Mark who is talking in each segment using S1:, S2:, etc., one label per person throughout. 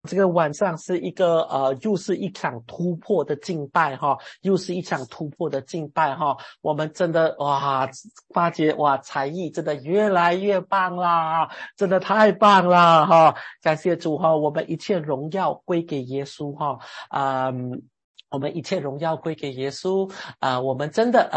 S1: 这个晚上是一个又是一场突破的敬拜哈，又是一场突破的敬拜哈。我们真的哇，发觉哇，才艺真的越来越棒啦，真的太棒了哈！感谢主哈，我们一切荣耀归给耶稣哈，我们一切荣耀归给耶稣我们真的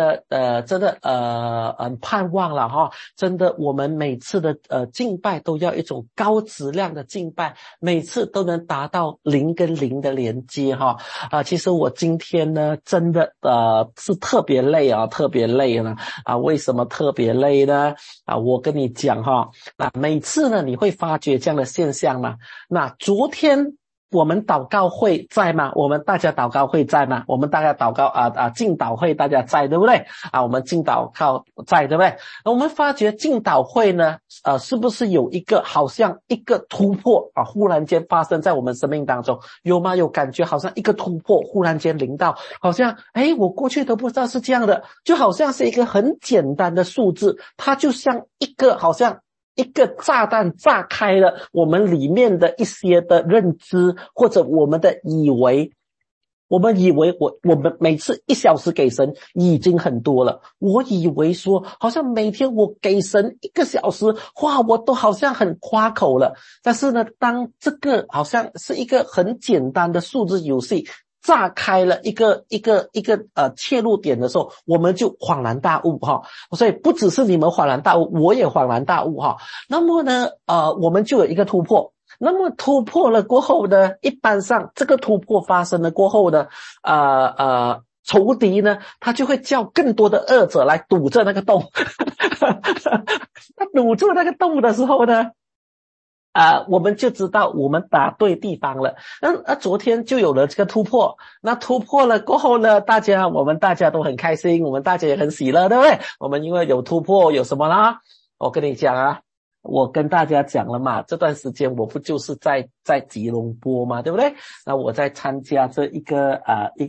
S1: 盼望了哈，真的我们每次的敬拜都要一种高质量的敬拜，每次都能达到灵跟灵的连接哈其实我今天呢真的是特别累特别累了为什么特别累呢我跟你讲哈，那每次呢你会发觉这样的现象吗？那昨天我们祷告会在吗？我们大家祷告会在吗？我们大家祷告敬祷会大家在对不对我们敬祷告在对不对？我们发觉敬祷会呢是不是有一个好像一个突破忽然间发生在我们生命当中？有吗？有感觉好像一个突破忽然间临到，好像我过去都不知道是这样的，就好像是一个很简单的数字，它就像一个好像一个炸弹炸开了我们里面的一些的认知，或者我们的以为，我们以为我们每次1小时给神已经很多了，我以为说好像每天我给神1个小时，哇，我都好像很夸口了。但是呢，当这个好像是一个很简单的数字游戏炸开了一个切入点的时候，我们就恍然大悟哈。所以不只是你们恍然大悟，我也恍然大悟哈。那么呢我们就有一个突破。那么突破了过后呢，一般上这个突破发生了过后呢仇敌呢他就会叫更多的恶者来堵着那个洞他堵住那个洞的时候呢我们就知道我们打对地方了。那昨天就有了这个突破，那突破了过后呢，我们大家都很开心，我们大家也很喜乐，对不对？我们因为有突破，有什么啦？我跟你讲我跟大家讲了嘛，这段时间我不就是在吉隆坡嘛，对不对？那我在参加这一个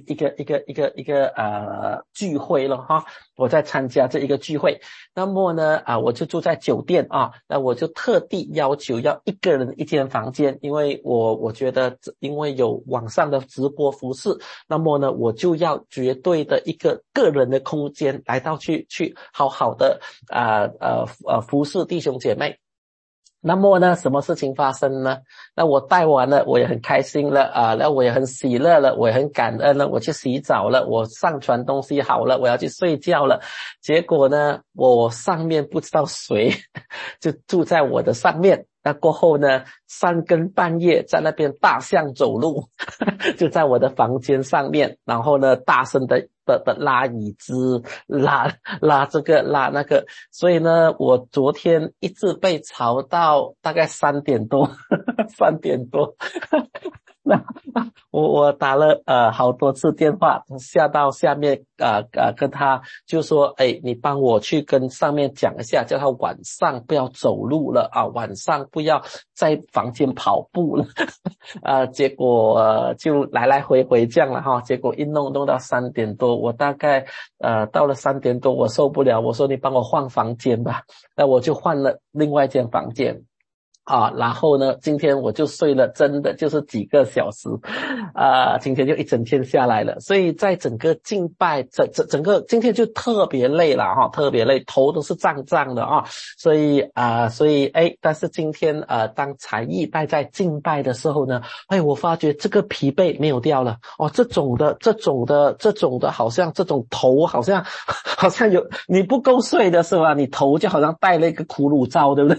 S1: 聚会了哈，我在参加这一个聚会。那么呢我就住在酒店那我就特地要求要1个人1间房间，因为我觉得因为有网上的直播服饰，那么呢我就要绝对的一个个人的空间来到去好好的服侍弟兄姐妹。那么呢什么事情发生呢？那我带完了，我也很开心了那我也很喜乐了，我也很感恩了，我去洗澡了，我上传东西好了，我要去睡觉了。结果呢我上面不知道谁就住在我的上面，那过后呢3更半夜在那边大象走路就在我的房间上面，然后呢大声的拉椅子，拉这个拉那个，所以呢我昨天一直被吵到大概3点多3点多那我打了好多次电话下到下面跟他就说你帮我去跟上面讲一下，叫他晚上不要走路了晚上不要在房间跑步了结果就来来回回这样了哈。结果一弄到3点多，我大概到了3点多我受不了，我说你帮我换房间吧，那我就换了另外一间房间然后呢今天我就睡了真的就是几个小时今天就一整天下来了。所以在整个敬拜整个今天就特别累了特别累，头都是胀胀的所以但是今天当才艺带在敬拜的时候呢我发觉这个疲惫没有掉了这种的好像这种头好像有你不够睡的是吧，你头就好像戴了一个骷髅罩，对不对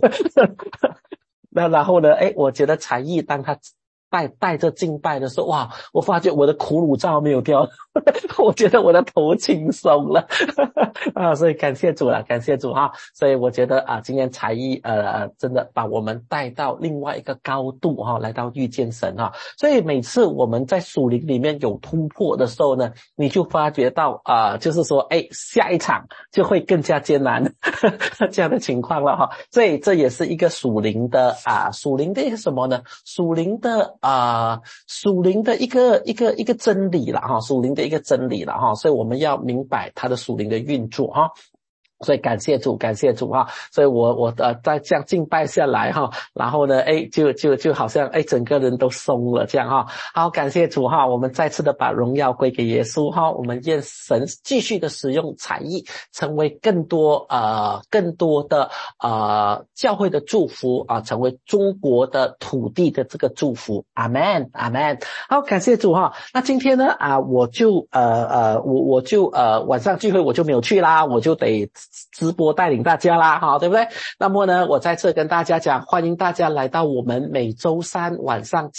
S1: 那然后呢我觉得才艺当他带着敬拜的时候，哇，我发觉我的骷髅罩没有掉我觉得我的头轻松了所以感谢主了，感谢主所以我觉得今天才艺真的把我们带到另外一个高度来到遇见神所以每次我们在属灵里面有突破的时候呢，你就发觉到就是说下一场就会更加艰难这样的情况了所以这也是一个属灵的属灵的一个什么呢？属灵的一个真理啦属灵的一个真理啦所以我们要明白它的属灵的运作所以感谢主，感谢主哈！所以我再这样敬拜下来哈，然后呢，就好像整个人都松了这样哈。好，感谢主哈！我们再次的把荣耀归给耶稣哈！我们愿神继续的使用才艺，成为更多的教会的祝福啊，成为中国的土地的这个祝福。阿们，阿们。好，感谢主哈！那今天呢我就晚上聚会我就没有去啦，我就得直播带领大家啦，好，对不对？那么呢，我在这跟大家讲，欢迎大家来到我们每周三晚上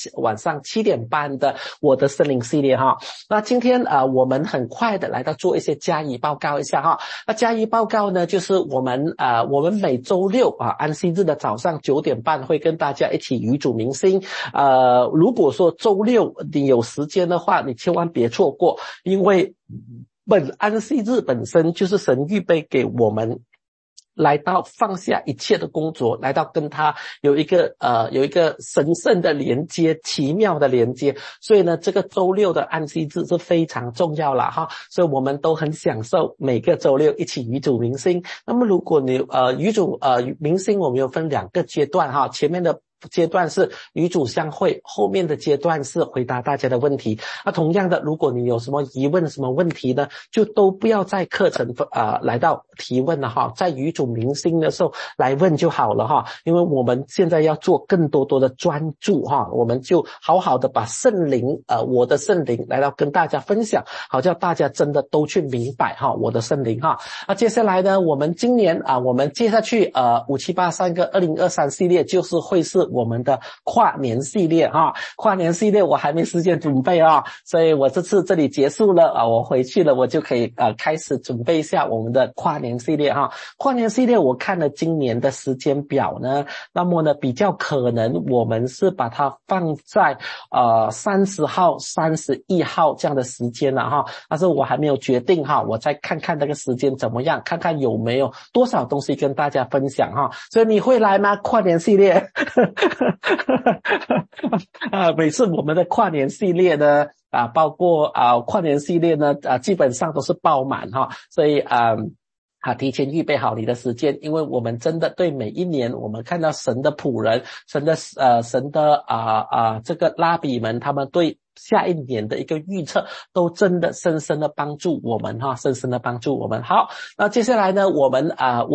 S1: 7点半的我的森林系列哈。那今天我们很快的来到做一些加以报告一下哈。那加以报告呢，就是我们每周六安息日的早上9点半会跟大家一起与主明星。如果说周六你有时间的话，你千万别错过，因为安息日本身就是神预备给我们来到放下一切的工作，来到跟他有一个神圣的连接，奇妙的连接。所以呢，这个周六的安息日是非常重要了哈。所以我们都很享受每个周六一起与主明星。那么如果你与主明星，我们有分2个阶段哈，前面的阶段是与主相会，后面的阶段是回答大家的问题。那同样的，如果你有什么疑问什么问题呢，就都不要在课程来到提问了哈，在与主明星的时候来问就好了哈。因为我们现在要做更多的专注哈，我们就好好的把圣灵我的圣灵来到跟大家分享，好叫大家真的都去明白哈我的圣灵哈。那接下来呢，我们今年我们接下去5783个2023系列就是会是我们的跨年系列哈。跨年系列我还没时间准备所以我这次这里结束了我回去了，我就可以开始准备一下我们的跨年系列哈。跨年系列我看了今年的时间表呢，那么呢比较可能我们是把它放在30号31号这样的时间了哈，但是我还没有决定哈，我再看看那个时间怎么样，看看有没有多少东西跟大家分享哈。所以你会来吗？跨年系列每次我们的跨年系列呢包括跨年系列呢基本上都是爆满哈，所以提前预备好你的时间，因为我们真的对每一年我们看到神的仆人，神的这个拉比们，他们对下一年的一个预测都真的深深的帮助我们哈，深深的帮助我们。好，那接下来呢，我们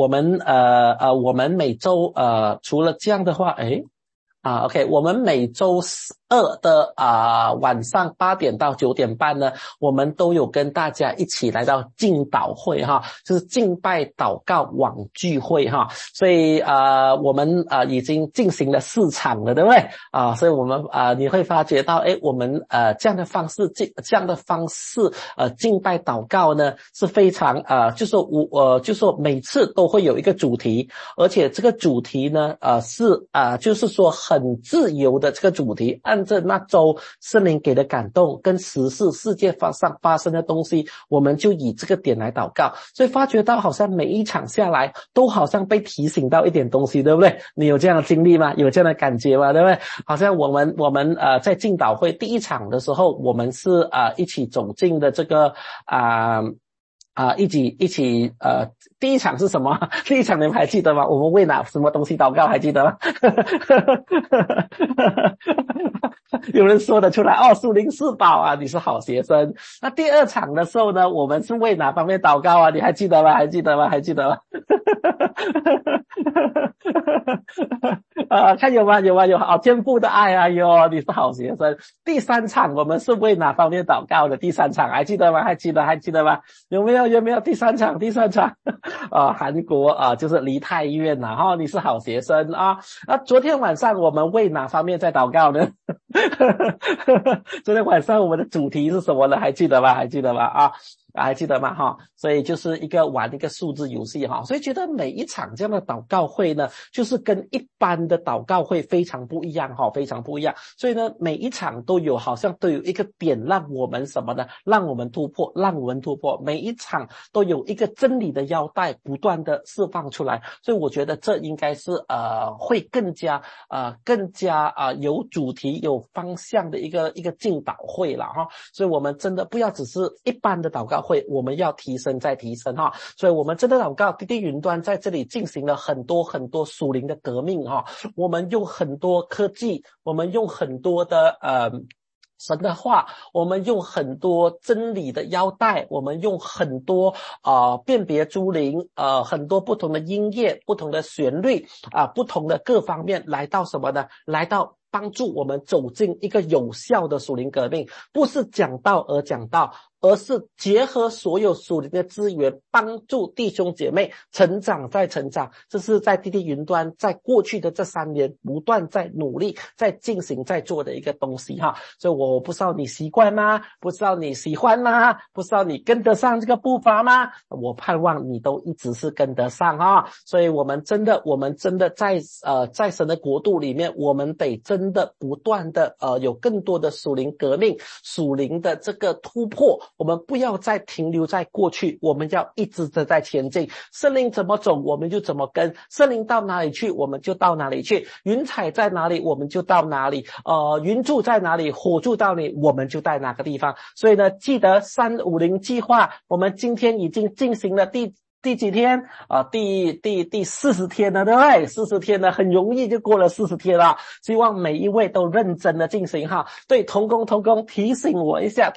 S1: 每周除了这样的话OK， 我们每周2的晚上8点到9点半呢，我们都有跟大家一起来到敬祷会哈，就是敬拜祷告网聚会哈。所以我们已经进行了4场了，对不对所以我们你会发觉到我们这样的方式敬拜祷告呢是非常就说每次都会有一个主题，而且这个主题呢就是说很自由的这个主题，按照那周圣灵给的感动跟时事世界上发生的东西，我们就以这个点来祷告。所以发觉到好像每一场下来都好像被提醒到一点东西，对不对？你有这样的经历吗？有这样的感觉吗？对不对？好像我们在敬祷会第一场的时候，我们是一起走进的这个一起第一场是什么？第一场你们还记得吗？我们为拿什么东西祷告还记得吗？有人说得出来属灵四宝你是好学生。那第2场的时候呢，我们是为哪方面祷告你还记得吗？还记得吗？看有吗？天父的爱你是好学生。第3场我们是为哪方面祷告的？第3场还记得吗？还记得吗？有没有第三场韩国就是梨泰院你是好学生那昨天晚上我们为哪方面在祷告呢？昨天晚上我们的主题是什么呢？还记得吗？还记得吗所以就是玩一个数字游戏所以觉得每一场这样的祷告会呢，就是跟一般的祷告会非常不一样非常不一样。所以呢，每一场好像都有一个点让我们什么呢？让我们突破。每一场都有一个真理的腰带不断的释放出来。所以我觉得这应该是会更加有主题有方向的一个敬祷会了所以我们真的不要只是一般的祷告会，我们要提升再提升哈。所以我们真的祷告，滴滴云端在这里进行了很多很多属灵的革命哈。我们用很多科技，我们用很多的神的话，我们用很多真理的腰带，我们用很多辨别诸灵，很多不同的音乐，不同的旋律不同的各方面来到什么呢？来到帮助我们走进一个有效的属灵革命，不是讲道而讲道，而是结合所有属灵的资源，帮助弟兄姐妹成长再成长。这是在滴滴云端在过去的这3年不断在努力在进行在做的一个东西哈。所以我不知道你习惯吗？不知道你喜欢吗？不知道你跟得上这个步伐吗？我盼望你都一直是跟得上哈。所以我们真的在神的国度里面，我们得真的不断的有更多的属灵革命，属灵的这个突破。我们不要再停留在过去，我们要一直的在前进。圣灵怎么走我们就怎么跟，圣灵到哪里去我们就到哪里去，云彩在哪里我们就到哪里，云柱在哪里火柱到哪里我们就在哪个地方。所以呢，记得350计划，我们今天已经进行了第几天第40天了，对不对？40天了，很容易就过了40天了。希望每一位都认真的进行哈。对，同工提醒我一下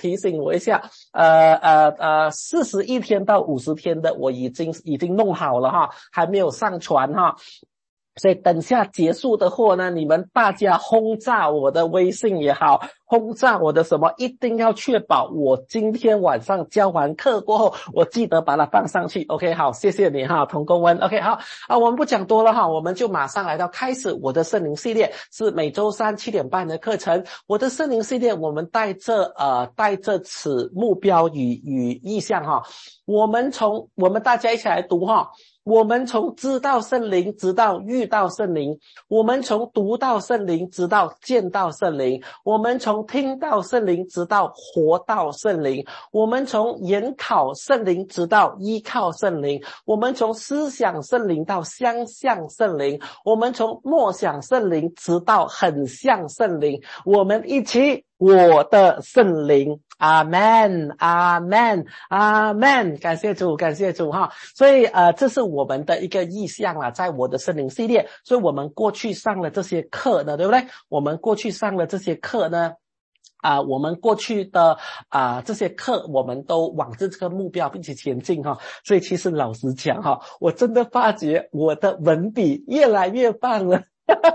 S1: ，41天到50天的我已经弄好了哈，还没有上传哈。所以等下结束的话呢，你们大家轰炸我的微信也好，轰炸我的什么，一定要确保我今天晚上教完课过后，我记得把它放上去。OK， 好，谢谢你哈，童公文。OK， 好我们不讲多了哈，我们就马上来到开始我的圣灵系列，是每周3 7点半的课程。我的圣灵系列，我们带着此目标与意向哈，我们大家一起来读哈。我们从知道圣灵直到遇到圣灵，我们从读到圣灵直到见到圣灵，我们从听到圣灵直到活到圣灵，我们从研考圣灵直到依靠圣灵，我们从思想圣灵到相像圣灵，我们从默想圣灵直到很像圣灵。我们一起我的圣灵，阿们阿们阿们，感谢主哈。所以这是我们的一个意向啦，在我的圣灵系列。所以我们过去上了这些课呢，对不对？我们过去上了这些课呢我们过去的这些课我们都往这个目标并且前进哈。所以其实老实讲哈，我真的发觉我的文笔越来越棒了。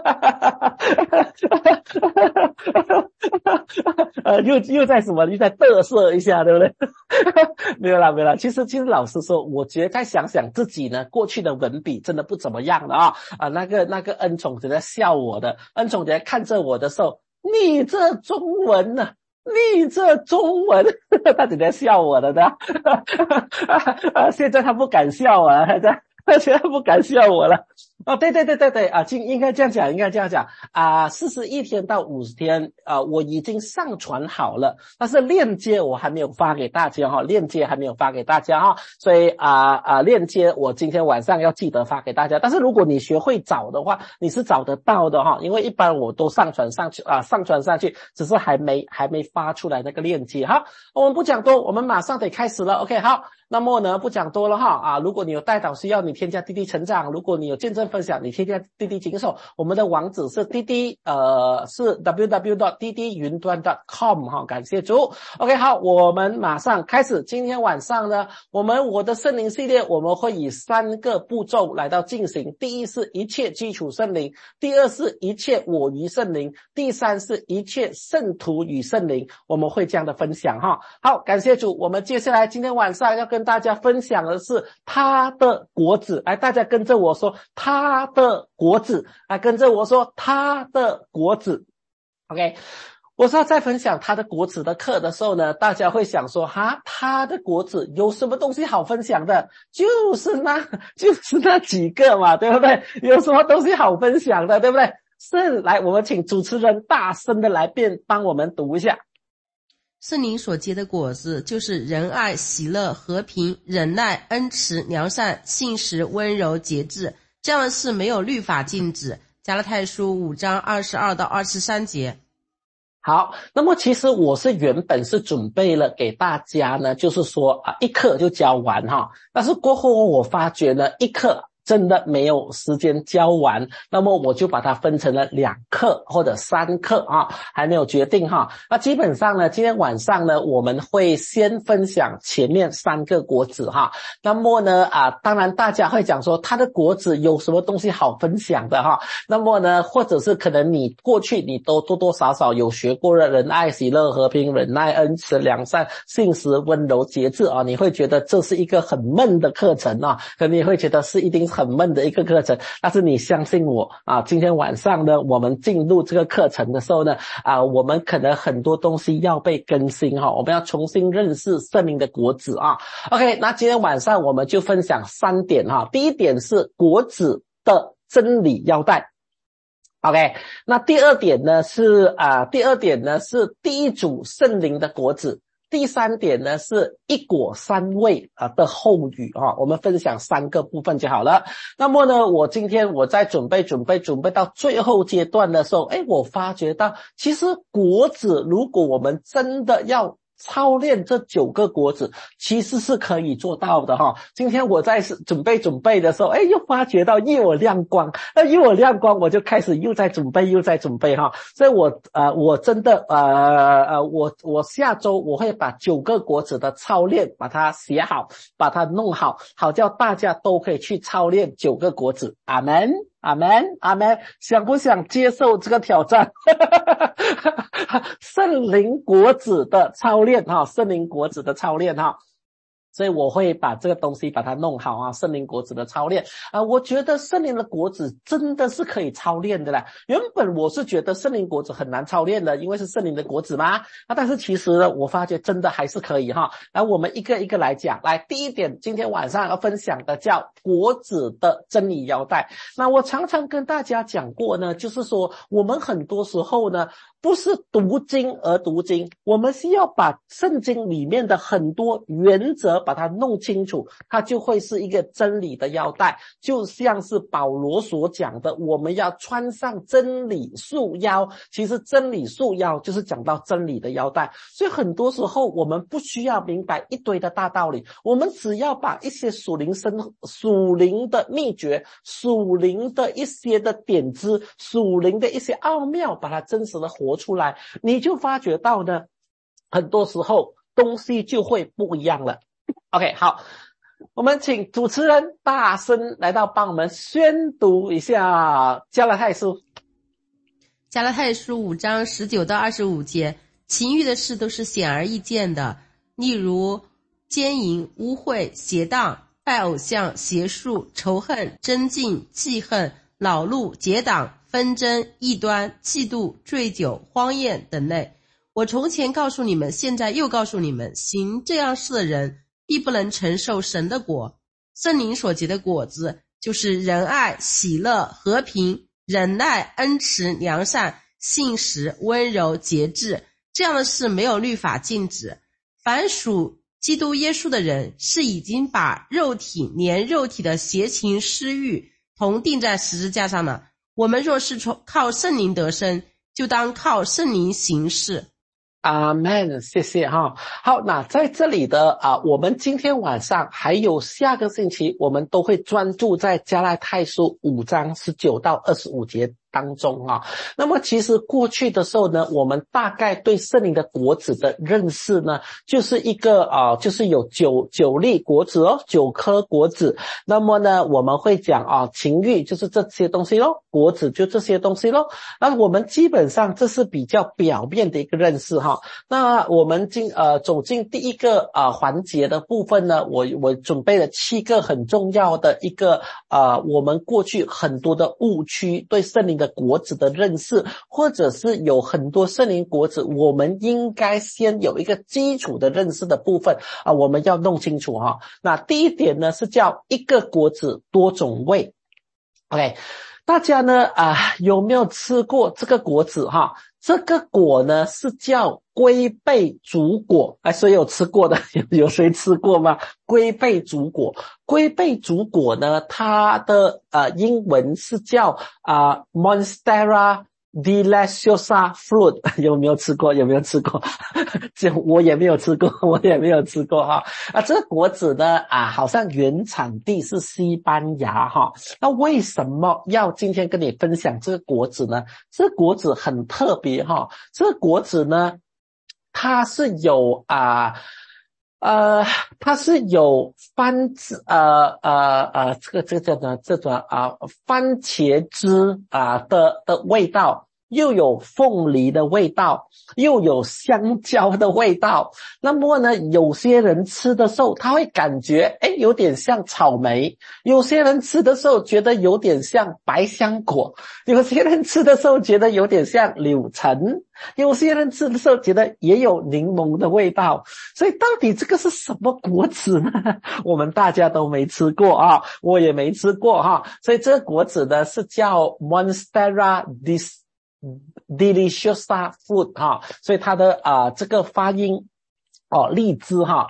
S1: 又在什么？又在嘚瑟一下，对不对？没有啦。其实老实说，我觉得再想想自己呢，过去的文笔真的不怎么样的那个恩宠姐在笑我的，恩宠姐看着我的时候，你这中文呢？你这中文，他只在笑我的呢。现在他不敢笑啊，现在不敢笑我了。对应该这样讲41天到50天我已经上传好了，但是链接我还没有发给大家哈，所以链接我今天晚上要记得发给大家。但是如果你学会找的话，你是找得到的哈，因为一般我都上传上去，只是还没发出来那个链接哈。我们不讲多，我们马上得开始了。OK， 好，那么呢不讲多了哈如果你有代祷需要，你添加滴滴成长；如果你有见证分享，你添加滴滴警手。我们的网址是滴滴是 www.didiwinduan.com 哈，感谢主。OK， 好，我们马上开始。今天晚上呢，我的圣灵系列，我们会以3个步骤来到进行。第一是一切基础圣灵，第二是一切我与圣灵，第三是一切圣徒与圣灵。我们会这样的分享哈。好，感谢主。我们接下来今天晚上要跟大家分享的是他的果子。来，大家跟着我说他的果子，来跟着我说他的果子。OK， 我说在分享他的果子的课的时候呢，大家会想说他的果子有什么东西好分享的？就是那几个嘛，对不对？有什么东西好分享的，对不对？是，来，我们请主持人大声的来帮我们读一下。
S2: 圣灵所结的果子，就是仁爱、喜乐、和平、忍耐、恩慈、良善、信实、温柔、节制，这样的事没有律法禁止。加拉太书5章22到23节。
S1: 好，那么其实我是原本是准备了给大家呢，就是说一课就教完哈，但是过后我发觉呢，一课真的没有时间教完，那么我就把它分成了2课或者3课啊，还没有决定哈。那基本上呢，今天晚上呢，我们会先分享前面3个国子哈。那么呢当然大家会讲说他的国子有什么东西好分享的哈。那么呢，或者是可能你过去你都多多少少有学过的仁爱、喜乐、和平、忍耐、恩慈、良善、信实、温柔、节制啊，你会觉得这是一个很闷的课程啊，可能你会觉得是一定很闷的一个课程，但是你相信我今天晚上呢，我们进入这个课程的时候呢我们可能很多东西要被更新哈，我们要重新认识圣灵的国子啊。OK， 那今天晚上我们就分享3点哈。第一点是国子的真理腰带。OK， 那第二点呢是第一组圣灵的国子。第3点呢是一果3味的后语我们分享3个部分就好了。那么呢，今天我在准备到最后阶段的时候，我发觉到其实国子如果我们真的要操练这9个国子，其实是可以做到的哈。今天我在准备的时候，又发觉到又有亮光，我就开始又在准备哈。所以我真的我下周我会把9个国子的操练把它写好，把它弄好，好叫大家都可以去操练9个国子。阿们阿们阿们，想不想接受这个挑战？圣灵国子的操练圣灵国子的操练所以我会把这个东西把它弄好圣灵国子的操练我觉得圣灵的国子真的是可以操练的啦。原本我是觉得圣灵国子很难操练的，因为是圣灵的国子嘛但是其实呢，我发觉真的还是可以来我们一个一个来讲。来，第一点，今天晚上要分享的叫国子的真理腰带。那我常常跟大家讲过呢，就是说我们很多时候呢不是读经而读经，我们是要把圣经里面的很多原则把它弄清楚，它就会是一个真理的腰带。就像是保罗所讲的，我们要穿上真理束腰，其实真理束腰就是讲到真理的腰带。所以很多时候我们不需要明白一堆的大道理，我们只要把一些属灵的秘诀、属灵的一些的点子、属灵的一些奥妙，把它真实的活出来，你就发觉到呢，很多时候东西就会不一样了。OK， 好，我们请主持人大声来到帮我们宣读一下加拉太书。
S2: 加拉太书5章19到25节，情欲的事都是显而易见的，例如奸淫、污秽、邪荡、拜偶像、邪术、仇恨、争竞、记恨、恼怒、结党、纷争、异端、嫉妒、醉酒、荒宴等类。我从前告诉你们，现在又告诉你们，行这样事的人必不能承受神的国。圣灵所结的果子就是仁爱、喜乐、和平、忍耐、恩慈、良善、信实、温柔、节制，这样的事没有律法禁止。凡属基督耶稣的人，是已经把肉体连肉体的邪情私欲同钉在十字架上了。我们若是靠圣灵得生，就当靠圣灵行事。
S1: 阿们，谢谢哈。好，那在这里的我们今天晚上还有下个星期，我们都会专注在加拉太书5章19到25节当中那么其实过去的时候呢，我们大概对圣灵的果子的认识呢，就是一个就是有九粒果子9颗果子。那么呢，我们会讲情欲就是这些东西咯，果子就这些东西咯。那我们基本上这是比较表面的一个认识那我们走进第一个环节的部分呢，我准备了7个很重要的一个我们过去很多的误区对圣灵的果子的认识，或者是有很多圣灵果子我们应该先有一个基础的认识的部分我们要弄清楚那第一点呢是叫一个果子多种味。 OK， 大家呢有没有吃过这个果子这个果呢是叫龟背竹果谁有吃过的？有谁吃过吗？龟背竹果。龟背竹果呢，它的英文是叫Monstera Deliciosa fruit 有没有吃过？有没有吃过？我也没有吃过，我也没有吃过哈。这个果子呢好像原产地是西班牙哈。那为什么要今天跟你分享这个果子呢？这个果子很特别哈。这个果子呢，它是有它是有这个叫呢这种番茄汁的味道，又有凤梨的味道，又有香蕉的味道。那么呢，有些人吃的时候他会感觉有点像草莓，有些人吃的时候觉得有点像百香果，有些人吃的时候觉得有点像柳橙，有些人吃的时候觉得也有柠檬的味道。所以到底这个是什么果子呢？我们大家都没吃过啊，我也没吃过哈。所以这个果子呢是叫 Monstera Deliciosa fruit 哈。所以它的这个发音荔枝哈，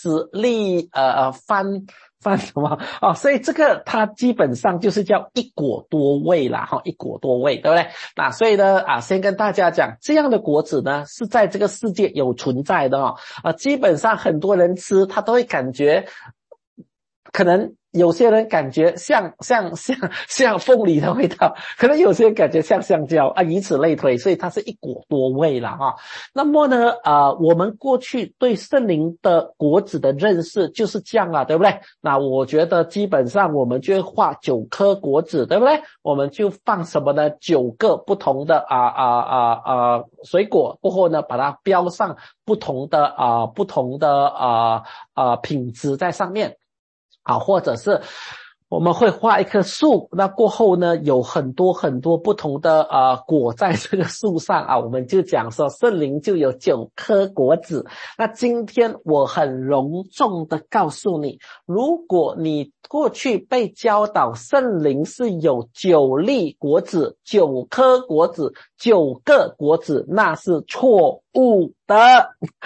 S1: 翻什么所以这个它基本上就是叫一果多味啦哈，一果多味，对不对？那所以呢先跟大家讲，这样的果子呢是在这个世界有存在的基本上很多人吃他都会感觉，可能有些人感觉像凤梨的味道，可能有些人感觉像香蕉以此类推，所以它是一果多味啦哈。那么呢我们过去对圣灵的果子的认识就是这样啦，对不对？那我觉得基本上我们就会画9颗果子，对不对？我们就放什么呢？9个不同的水果，过后呢把它标上不同的品质在上面或者是我们会画一棵树，那过后呢有很多不同的果在这个树上我们就讲说圣灵就有9颗果子。那今天我很隆重的告诉你，如果你过去被教导圣灵是有9粒果子，9颗果子，9个果子，那是错误的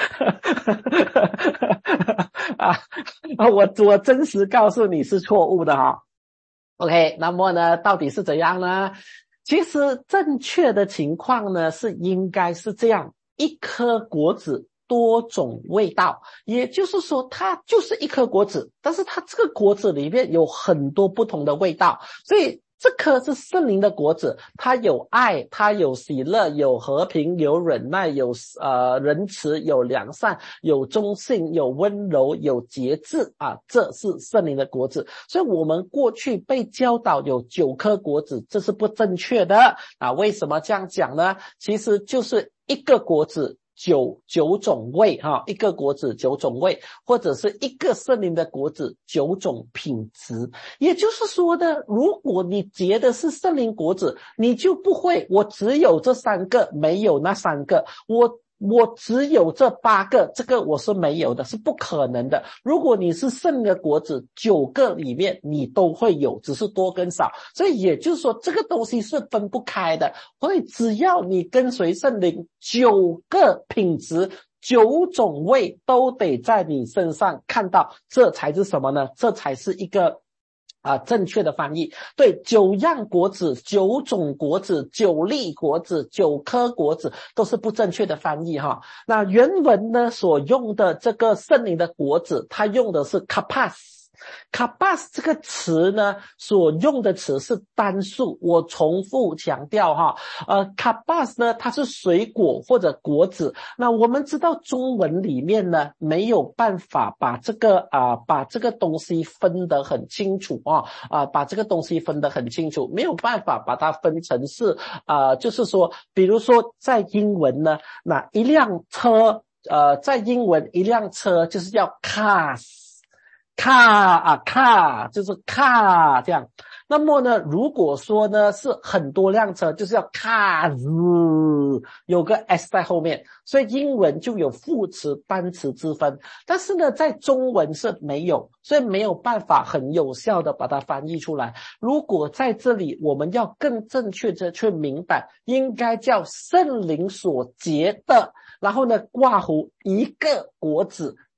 S1: 我真实告诉你是错误的哈。OK， 那么呢到底是怎样呢？其实正确的情况呢是应该是这样，一颗果子多种味道，也就是说它就是一颗果子，但是它这个果子里面有很多不同的味道。所以这颗是圣灵的果子，它有爱，它有喜乐，有和平，有忍耐，有仁慈，有良善，有忠信，有温柔，有节制这是圣灵的果子。所以我们过去被教导有9颗果子，这是不正确的为什么这样讲呢？其实就是一个果子九种味一个果子9种味，或者是一个圣灵的果子9种品质。也就是说呢，如果你结的是圣灵果子，你就不会我只有这3个，没有那3个，我只有这8个，这个我是没有的，是不可能的。如果你是圣灵的果子，9个里面你都会有，只是多跟少。所以也就是说这个东西是分不开的。所以只要你跟随圣灵，9个品质9种味都得在你身上看到，这才是什么呢？这才是一个正确的翻译。对，9样果子，9种果子，9粒果子，9颗果子都是不正确的翻译哈。那原文呢所用的这个圣灵的果子，它用的是 kapas 这个词呢所用的词是单数，我重复强调kapas 呢它是水果或者果子。那我们知道中文里面呢没有办法把这个东西分得很清楚把这个东西分得很清楚，没有办法把它分成是就是说比如说在英文呢，那一辆车在英文一辆车就是叫 car 就是 car 这样。那么呢如果说呢是很多辆车，就是要 cars 有个 s 在后面，所以英文就有副词单词之分。但是呢在中文是没有，所以没有办法很有效的把它翻译出来。如果在这里我们要更正确的去明白，应该叫圣灵所结的，然后呢括弧一个果子，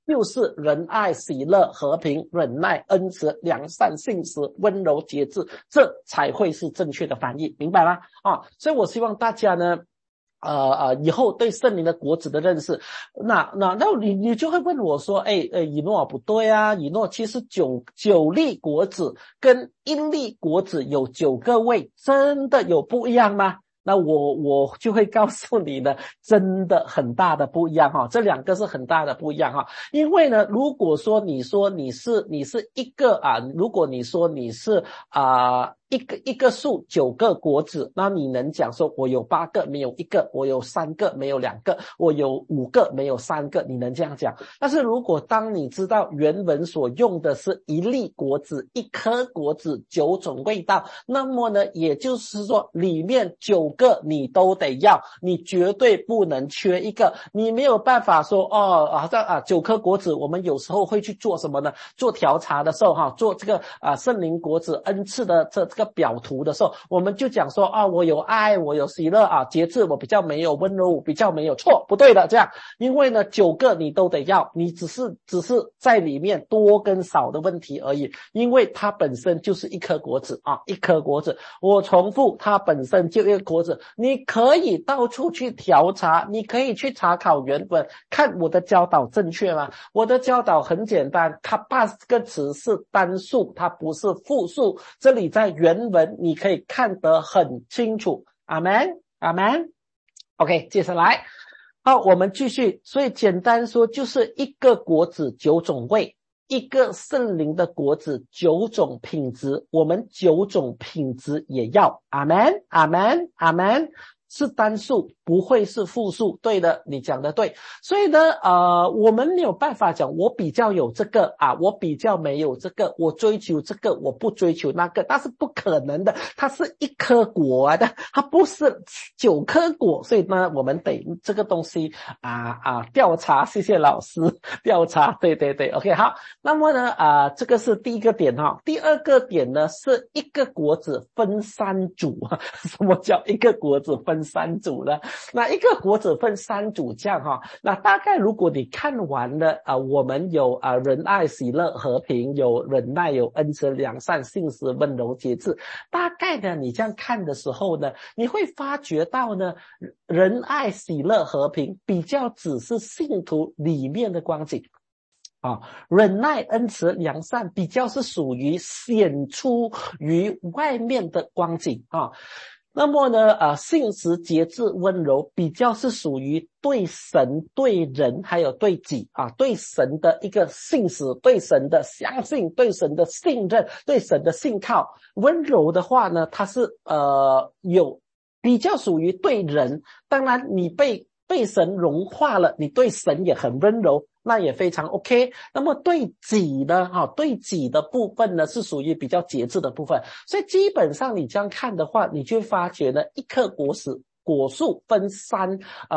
S1: 就是仁爱、喜乐、和平、忍耐、恩慈、良善、信实、温柔、节制，这才会是正确的翻译，明白吗？所以我希望大家呢以后对圣灵的果子的认识，那你就会问我说，以诺不对啊，以诺其实九粒果子跟一粒果子有9个味，真的有不一样吗？那我就会告诉你的，真的很大的不一样哈，这2个是很大的不一样哈。因为呢，如果说你是一个如果你说你是一个树9个果子，那你能讲说我有8个没有1个，我有3个没有2个，我有5个没有3个，你能这样讲。但是如果当你知道原文所用的是一粒果子、一颗果子、9种味道，那么呢，也就是说里面9个你都得要，你绝对不能缺一个，你没有办法说好像9颗果子，我们有时候会去做什么呢？做调查的时候做这个圣灵果子恩赐的这个表图的时候，我们就讲说我有爱，我有喜乐节制，我比较没有温柔，比较没有错，不对的这样。因为呢9个你都得要，你只是在里面多跟少的问题而已，因为它本身就是一颗果子一颗果子，我重复，它本身就一个果子，你可以到处去调查，你可以去查考原本，看我的教导正确吗？我的教导很简单，它8个词是单数，它不是复数，这里在原文你可以看得很清楚。阿们阿们。 OK， 接下来好，我们继续。所以简单说，就是一个果子9种味，一个圣灵的果子9种品质，我们9种品质也要。阿们阿们阿们，是单数，不会是复数。对的，你讲的对。所以呢我们没有办法讲我比较有这个我比较没有这个，我追求这个，我不追求那个，那是不可能的。它是一颗果的，它不是9颗果。所以呢我们得这个东西调查，谢谢老师调查，对对对 OK 好。那么呢这个是第一个点第二个点呢是一个果子分3组什么叫一个果子分3组呢？那一个果子分3组这样那大概如果你看完了我们有仁爱、喜乐、和平，有忍耐，有恩慈、良善、信实、温柔、节制，大概呢你这样看的时候呢，你会发觉到呢仁爱、喜乐、和平比较只是信徒里面的光景忍耐、恩慈、良善比较是属于显出于外面的光景那么呢信实、节制、温柔比较是属于对神、对人还有对己对神的一个信实，对神的相信，对神的信任，对神的信靠。温柔的话呢，它是有比较属于对人，当然你被神融化了，你对神也很温柔，那也非常 OK。 那么对己呢对己的部分呢是属于比较节制的部分。所以基本上你这样看的话，你就会发觉呢一颗果树分3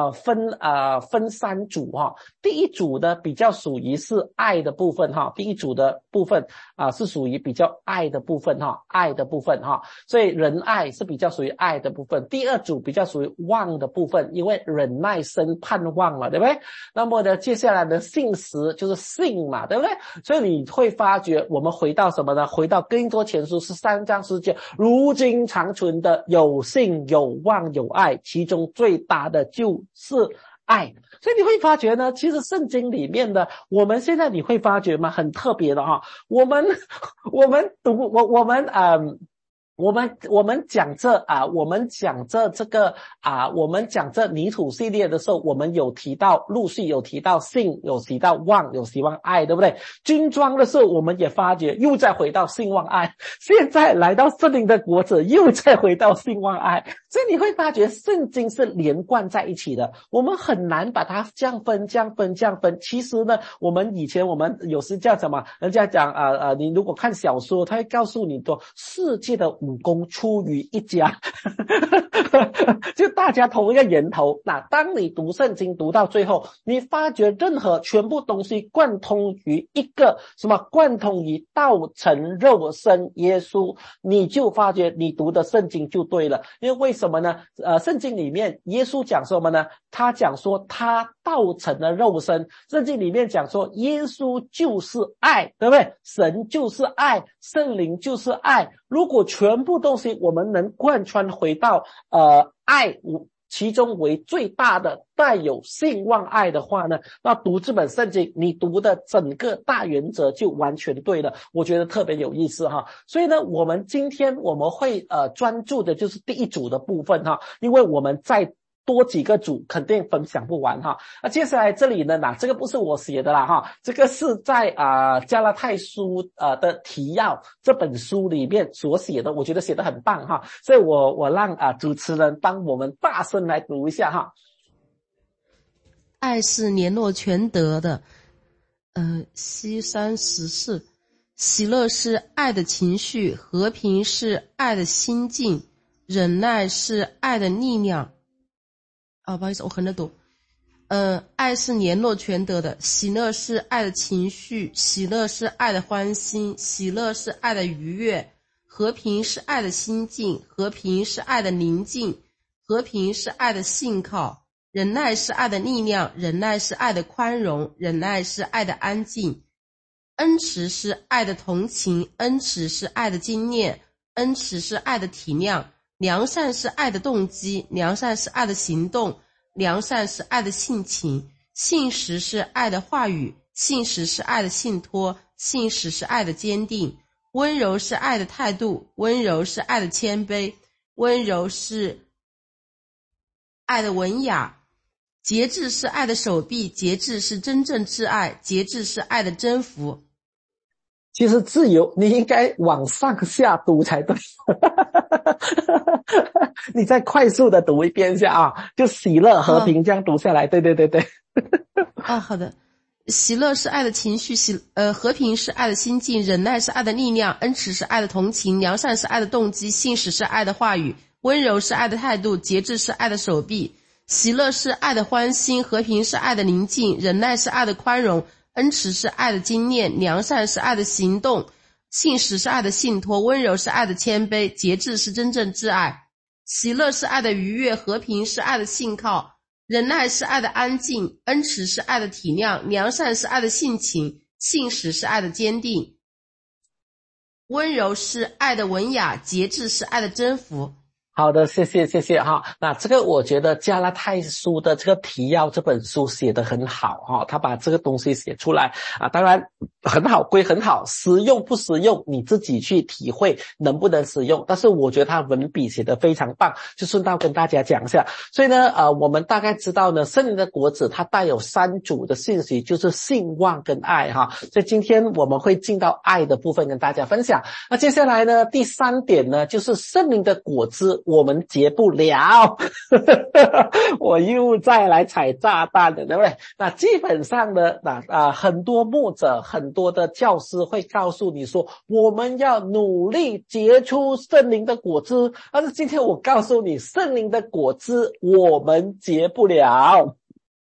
S1: 组第一组呢比较属于是爱的部分第一组的部分是属于比较爱的部分爱的部分所以仁爱是比较属于爱的部分。第二组比较属于望的部分，因为忍耐生盼望嘛，对不对？那么呢接下来的信实就是信嘛，对不对？所以你会发觉我们回到什么呢？回到哥林多前书13章10节，如今长存的有信有望有爱，其中最大的就是爱。所以你会发觉呢，其实圣经里面的我们现在你会发觉吗？很特别的我们讲这我们讲这这个我们讲这泥土系列的时候，我们有提到陆续有提到信，有提到望，有希望爱，对不对？军装的时候我们也发觉又再回到信望爱，现在来到圣灵的果子又再回到信望爱。所以你会发觉圣经是连贯在一起的，我们很难把它这样分。其实呢以前我们有时叫什么，人家讲你如果看小说，他会告诉你说世界的本宫出于一家就大家同一个源头。那当你读圣经读到最后，你发觉全部东西贯通于一个什么？贯通于道成肉身耶稣，你就发觉你读的圣经就对了。因为什么呢？圣经里面耶稣讲什么呢？他讲说他道成了肉身。圣经里面讲说耶稣就是爱，对不对？神就是爱，圣灵就是爱。如果全部东西我们能贯穿回到爱，其中为最大的带有信望爱的话呢，那读这本圣经你读的整个大原则就完全对了。我觉得特别有意思哈。所以呢，我们今天我们会专注的就是第一组的部分哈，因为我们在多几个组肯定分享不完哈。那接下来这里呢，这个不是我写的啦哈，这个是在加拉太书的提要这本书里面所写的，我觉得写得很棒哈。所以我让主持人帮我们大声来读一下哈。
S2: 爱是联络全德的，西山14，喜乐是爱的情绪，和平是爱的心境，忍耐是爱的力量。不好意思，我横着读。爱是联络全德的，喜乐是爱的情绪，喜乐是爱的欢心，喜乐是爱的愉悦，和平是爱的心境，和平是爱的宁静，和平是爱的信靠，忍耐是爱的力量，忍耐是爱的宽容，忍耐是爱的安静，恩慈是爱的同情，恩慈是爱的经验，恩慈是爱的体谅，良善是爱的动机，良善是爱的行动，良善是爱的性情，信实是爱的话语，信实是爱的信托，信实是爱的坚定，温柔是爱的态度，温柔是爱的谦卑，温柔是爱的文雅，节制是爱的手臂，节制是真正挚爱，节制是爱的征服。
S1: 其实自由你应该往上下读才对你再快速的读一遍一下啊，就喜乐和平这样读下来。对对对对
S2: 好的。喜乐是爱的情绪，和平是爱的心境，忍耐是爱的力量，恩慈是爱的同情，良善是爱的动机，信实是爱的话语，温柔是爱的态度，节制是爱的手臂。喜乐是爱的欢心，和平是爱的宁静，忍耐是爱的宽容，恩慈是爱的经验，良善是爱的行动，信实是爱的信托，温柔是爱的谦卑，节制是真正挚爱。喜乐是爱的愉悦，和平是爱的信靠，忍耐是爱的安静，恩慈是爱的体谅，良善是爱的性情，信实是爱的坚定，温柔是爱的文雅，节制是爱的征服。
S1: 好的，谢谢哈。那这个我觉得加拉太书的这个提要这本书写得很好哈，他把这个东西写出来当然很好归很好，实用不实用你自己去体会能不能使用，但是我觉得他文笔写得非常棒，就顺道跟大家讲一下。所以呢我们大概知道呢，圣灵的果子它带有3组的信息，就是信望跟爱哈。所以今天我们会进到爱的部分跟大家分享。那接下来呢，第3点呢，就是圣灵的果子我们结不了我又再来踩炸弹了，对不对？那基本上呢很多牧者很多的教师会告诉你说我们要努力结出圣灵的果子，但是今天我告诉你，圣灵的果子我们结不了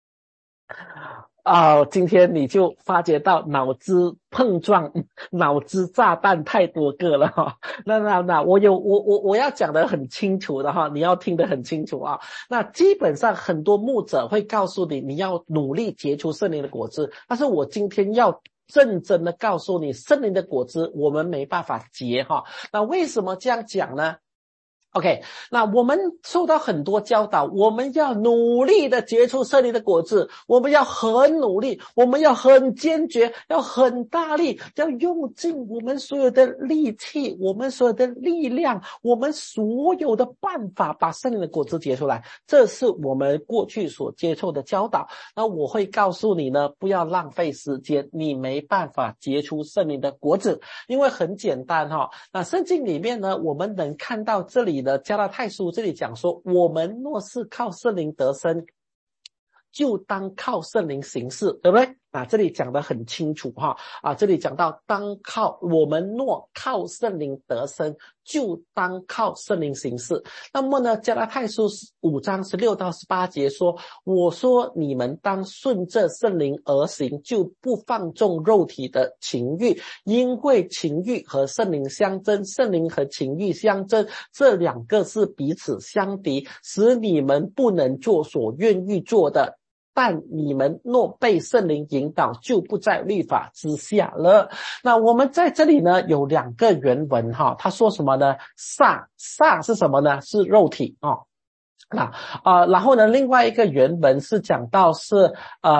S1: 今天你就发觉到脑子碰撞，脑子炸弹太多个了哈。那我要讲得很清楚的哈，你要听得很清楚啊。那基本上很多牧者会告诉你，你要努力结出圣灵的果子，但是我今天要认真的告诉你，圣灵的果子我们没办法结哈。那为什么这样讲呢？OK， 那我们受到很多教导，我们要努力的结出圣灵的果子，我们要很努力，我们要很坚决，要很大力，要用尽我们所有的力气，我们所有的力量，我们所有的办法把圣灵的果子结出来。这是我们过去所接受的教导。那我会告诉你呢，不要浪费时间，你没办法结出圣灵的果子，因为很简单哈。那圣经里面呢，我们能看到这里的加拉太书这里讲说，我们若是靠圣灵得生，就当靠圣灵行事，对不对？ 这里讲得很清楚这里讲到我们若靠圣灵得生，就当靠圣灵行事。那么呢，加拉太书5章16到18节说，我说你们当顺着圣灵而行，就不放纵肉体的情欲，因为情欲和圣灵相争，圣灵和情欲相争，这两个是彼此相敌，使你们不能做所愿意做的。但你们若被圣灵引导，就不在律法之下了。那我们在这里呢有2个原文他说什么呢？煞是什么呢？是肉体然后呢另外一个原文是讲到是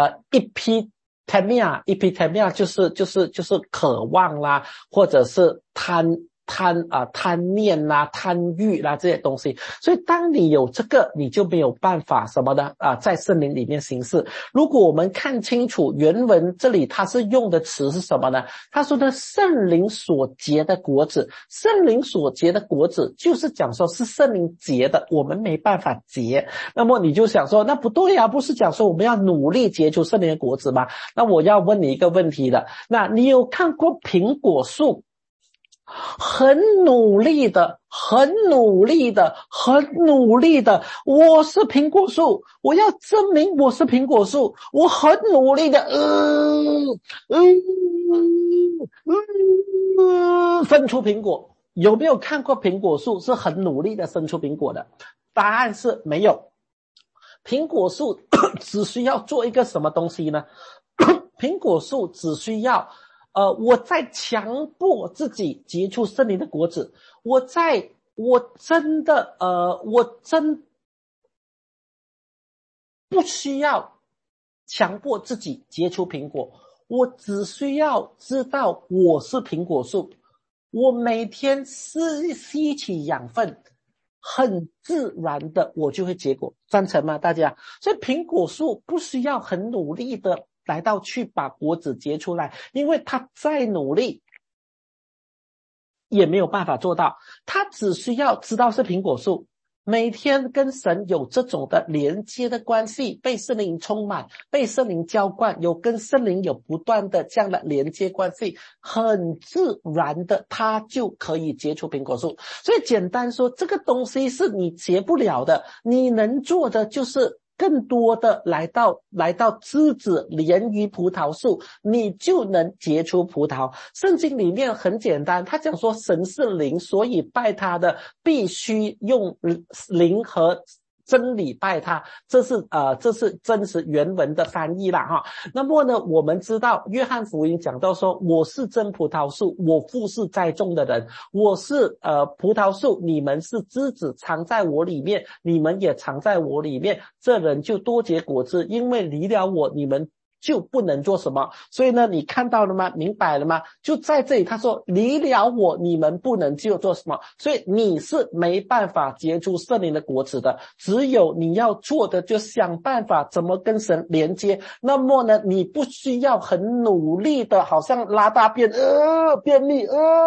S1: epithemia 就是渴望啦，或者是贪念啦、贪欲啦这些东西。所以当你有这个，你就没有办法什么的在圣灵里面行事。如果我们看清楚原文这里他是用的词是什么呢？他说的圣灵所结的果子，圣灵所结的果子就是讲说是圣灵结的，我们没办法结。那么你就想说，那不对啊，不是讲说我们要努力结出圣灵的果子吗？那我要问你一个问题了，那你有看过苹果树很努力的，我是苹果树，我要证明我是苹果树，我很努力的生出苹果。有没有看过苹果树是很努力的生出苹果的？答案是没有。苹果树只需要做一个什么东西呢？苹果树只需要我在强迫自己结出圣灵的果子，我真不需要强迫自己结出苹果，我只需要知道我是苹果树，我每天吸取养分，很自然的我就会结果。赞成吗大家？所以苹果树不需要很努力的来到去把果子结出来，因为他再努力也没有办法做到。他只需要知道是苹果树，每天跟神有这种的连接的关系，被圣灵充满，被圣灵浇灌，有跟圣灵有不断的这样的连接关系，很自然的他就可以结出苹果树。所以简单说，这个东西是你结不了的，你能做的就是更多的来到枝子连于葡萄树，你就能结出葡萄。圣经里面很简单，他讲说神是灵，所以拜他的必须用灵和真理拜他，这是真实原文的翻译啦那么呢，我们知道约翰福音讲到说，我是真葡萄树，我父是栽种的人，我是葡萄树，你们是枝子，藏在我里面，你们也藏在我里面，这人就多结果子，因为离了我，你们就不能做什么。所以呢，你看到了吗？明白了吗？就在这里他说离了我，你们不能就做什么。所以你是没办法结出圣灵的果子的，只有你要做的就想办法怎么跟神连接。那么呢，你不需要很努力的好像拉大便便秘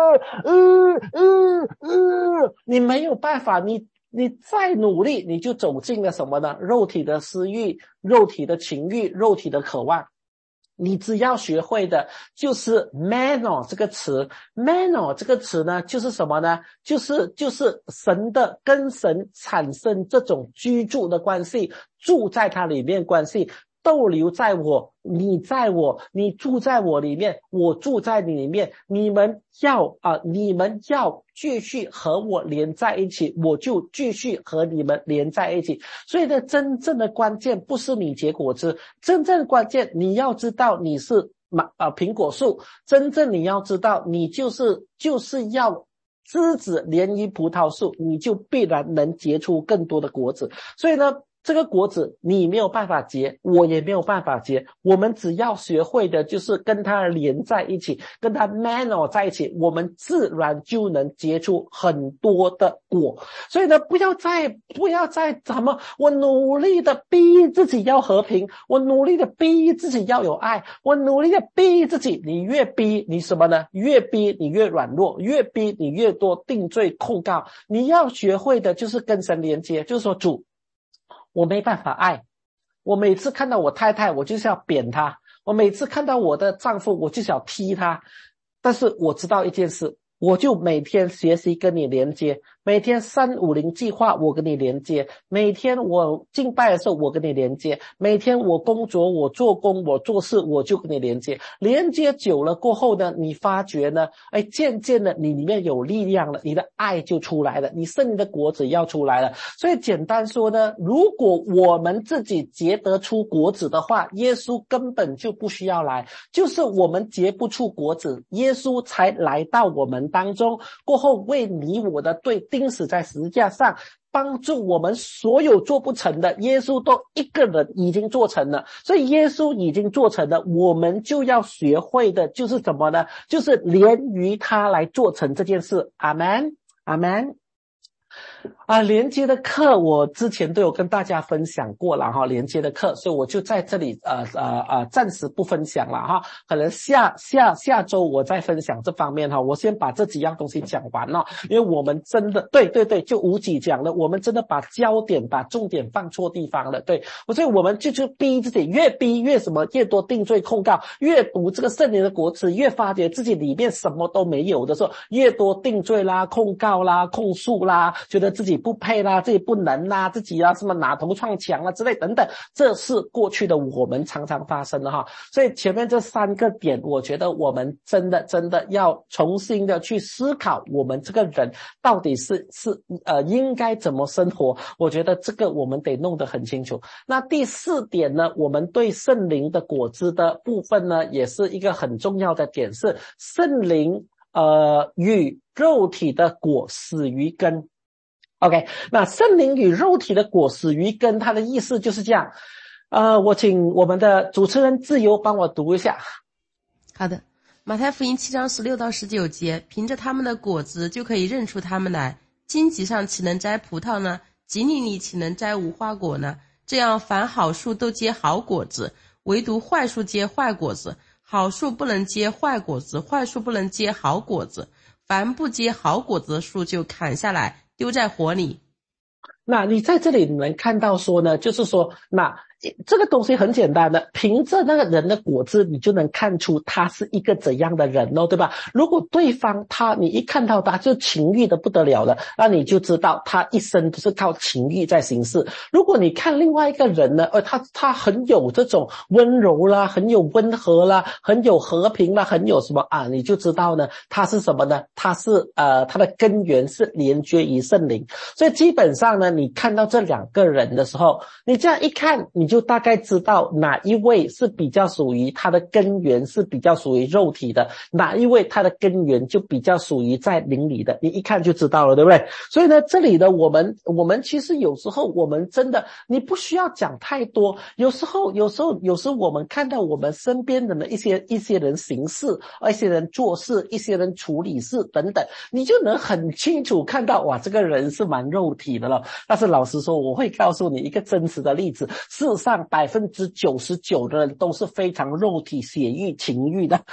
S1: 你没有办法，你再努力，你就走进了什么呢？肉体的私欲，肉体的情欲，肉体的渴望。你只要学会的就是 meno 这个词。 meno 这个词呢就是什么呢？就是神的跟神产生这种居住的关系，住在它里面关系，逗留在我，你在我，你住在我里面，我住在你里面，你们要继续和我连在一起，我就继续和你们连在一起。所以呢，真正的关键不是你结果子，真正的关键你要知道你是苹果树，真正你要知道你就是要枝子连于葡萄树，你就必然能结出更多的果子。所以呢，这个果子你没有办法结，我也没有办法结，我们只要学会的就是跟它连在一起，跟它 mano 在一起，我们自然就能结出很多的果。所以呢，不要再我努力的逼自己要和平，我努力的逼自己要有爱，我努力的逼自己，你越逼你什么呢？越逼你越软弱，越逼你越多定罪控告。你要学会的就是跟神连接，就是说主，我没办法爱，我每次看到我太太我就是要扁她， 我每次看到我的丈夫，我就想踢他。但是我知道一件事，我就每天学习跟你连接，每天350计划我跟你连接，每天我敬拜的时候我跟你连接，每天我工作我做工我做事我就跟你连接，连接久了过后呢，你发觉呢，渐渐的你里面有力量了，你的爱就出来了，你圣灵的果子要出来了。所以简单说呢，如果我们自己结得出果子的话，耶稣根本就不需要来，就是我们结不出果子，耶稣才来到我们当中，过后为你我的罪钉死在十字架上，帮助我们所有做不成的，耶稣都一个人已经做成了。所以耶稣已经做成了，我们就要学会的就是什么呢？就是连于他来做成这件事。阿们，阿们。连接的课我之前都有跟大家分享过了哈，连接的课，所以我就在这里暂时不分享了哈，可能下周我再分享这方面哈。我先把这几样东西讲完了，因为我们真的对，就无几讲了，我们真的把焦点把重点放错地方了，对，所以我们就逼自己，越逼越什么，越多定罪控告，越读这个圣灵的果子，越发觉自己里面什么都没有的时候，越多定罪啦、控告啦、控诉啦，觉得自己不配啦，自己不能啦，自己什么拿头撞墙啦之类等等，这是过去的我们常常发生的哈。所以前面这3个点，我觉得我们真的要重新的去思考，我们这个人到底是应该怎么生活。我觉得这个我们得弄得很清楚。那第4点呢，我们对圣灵的果子的部分呢，也是一个很重要的点，是圣灵与肉体的果死于根。OK， 那圣灵与肉体的果死于根，它的意思就是这样。我请我们的主持人自由帮我读一下。
S2: 好的，马太福音7章16到19节，凭着他们的果子就可以认出他们来。荆棘上岂能摘葡萄呢？井里岂能摘无花果呢？这样凡好树都结好果子，唯独坏树结坏果子。好树不能结坏果子，坏树不能结好果子。凡不结好果子的树就砍下来丢在火里。
S1: 那你在这里能看到说呢，就是说那这个东西很简单的，凭着那个人的果子你就能看出他是一个怎样的人对吧？如果对方你一看到他就情欲的不得了了，那你就知道他一生都是靠情欲在行事。如果你看另外一个人呢，他很有这种温柔啦，很有温和啦，很有和平啦，很有什么你就知道呢他是什么呢？他是他的根源是连接于圣灵。所以基本上呢，你看到这2个人的时候，你这样一看，你就大概知道哪一位是比较属于他的根源是比较属于肉体的，哪一位他的根源就比较属于在灵里的，你一看就知道了，对不对？所以呢，这里的我们其实有时候我们真的你不需要讲太多，有时候我们看到我们身边的一些人行事，一些人做事，一些人处理事等等，你就能很清楚看到哇，这个人是蛮肉体的了。但是老实说，我会告诉你一个真实的例子，事实上99%的人都是非常肉体血欲情欲的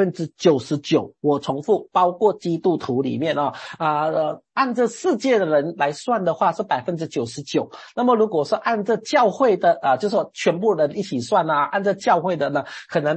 S1: ，99%我重复，包括基督徒里面按这世界的人来算的话是99%，那么如果是按这教会的就是说全部人一起算按这教会的呢，可能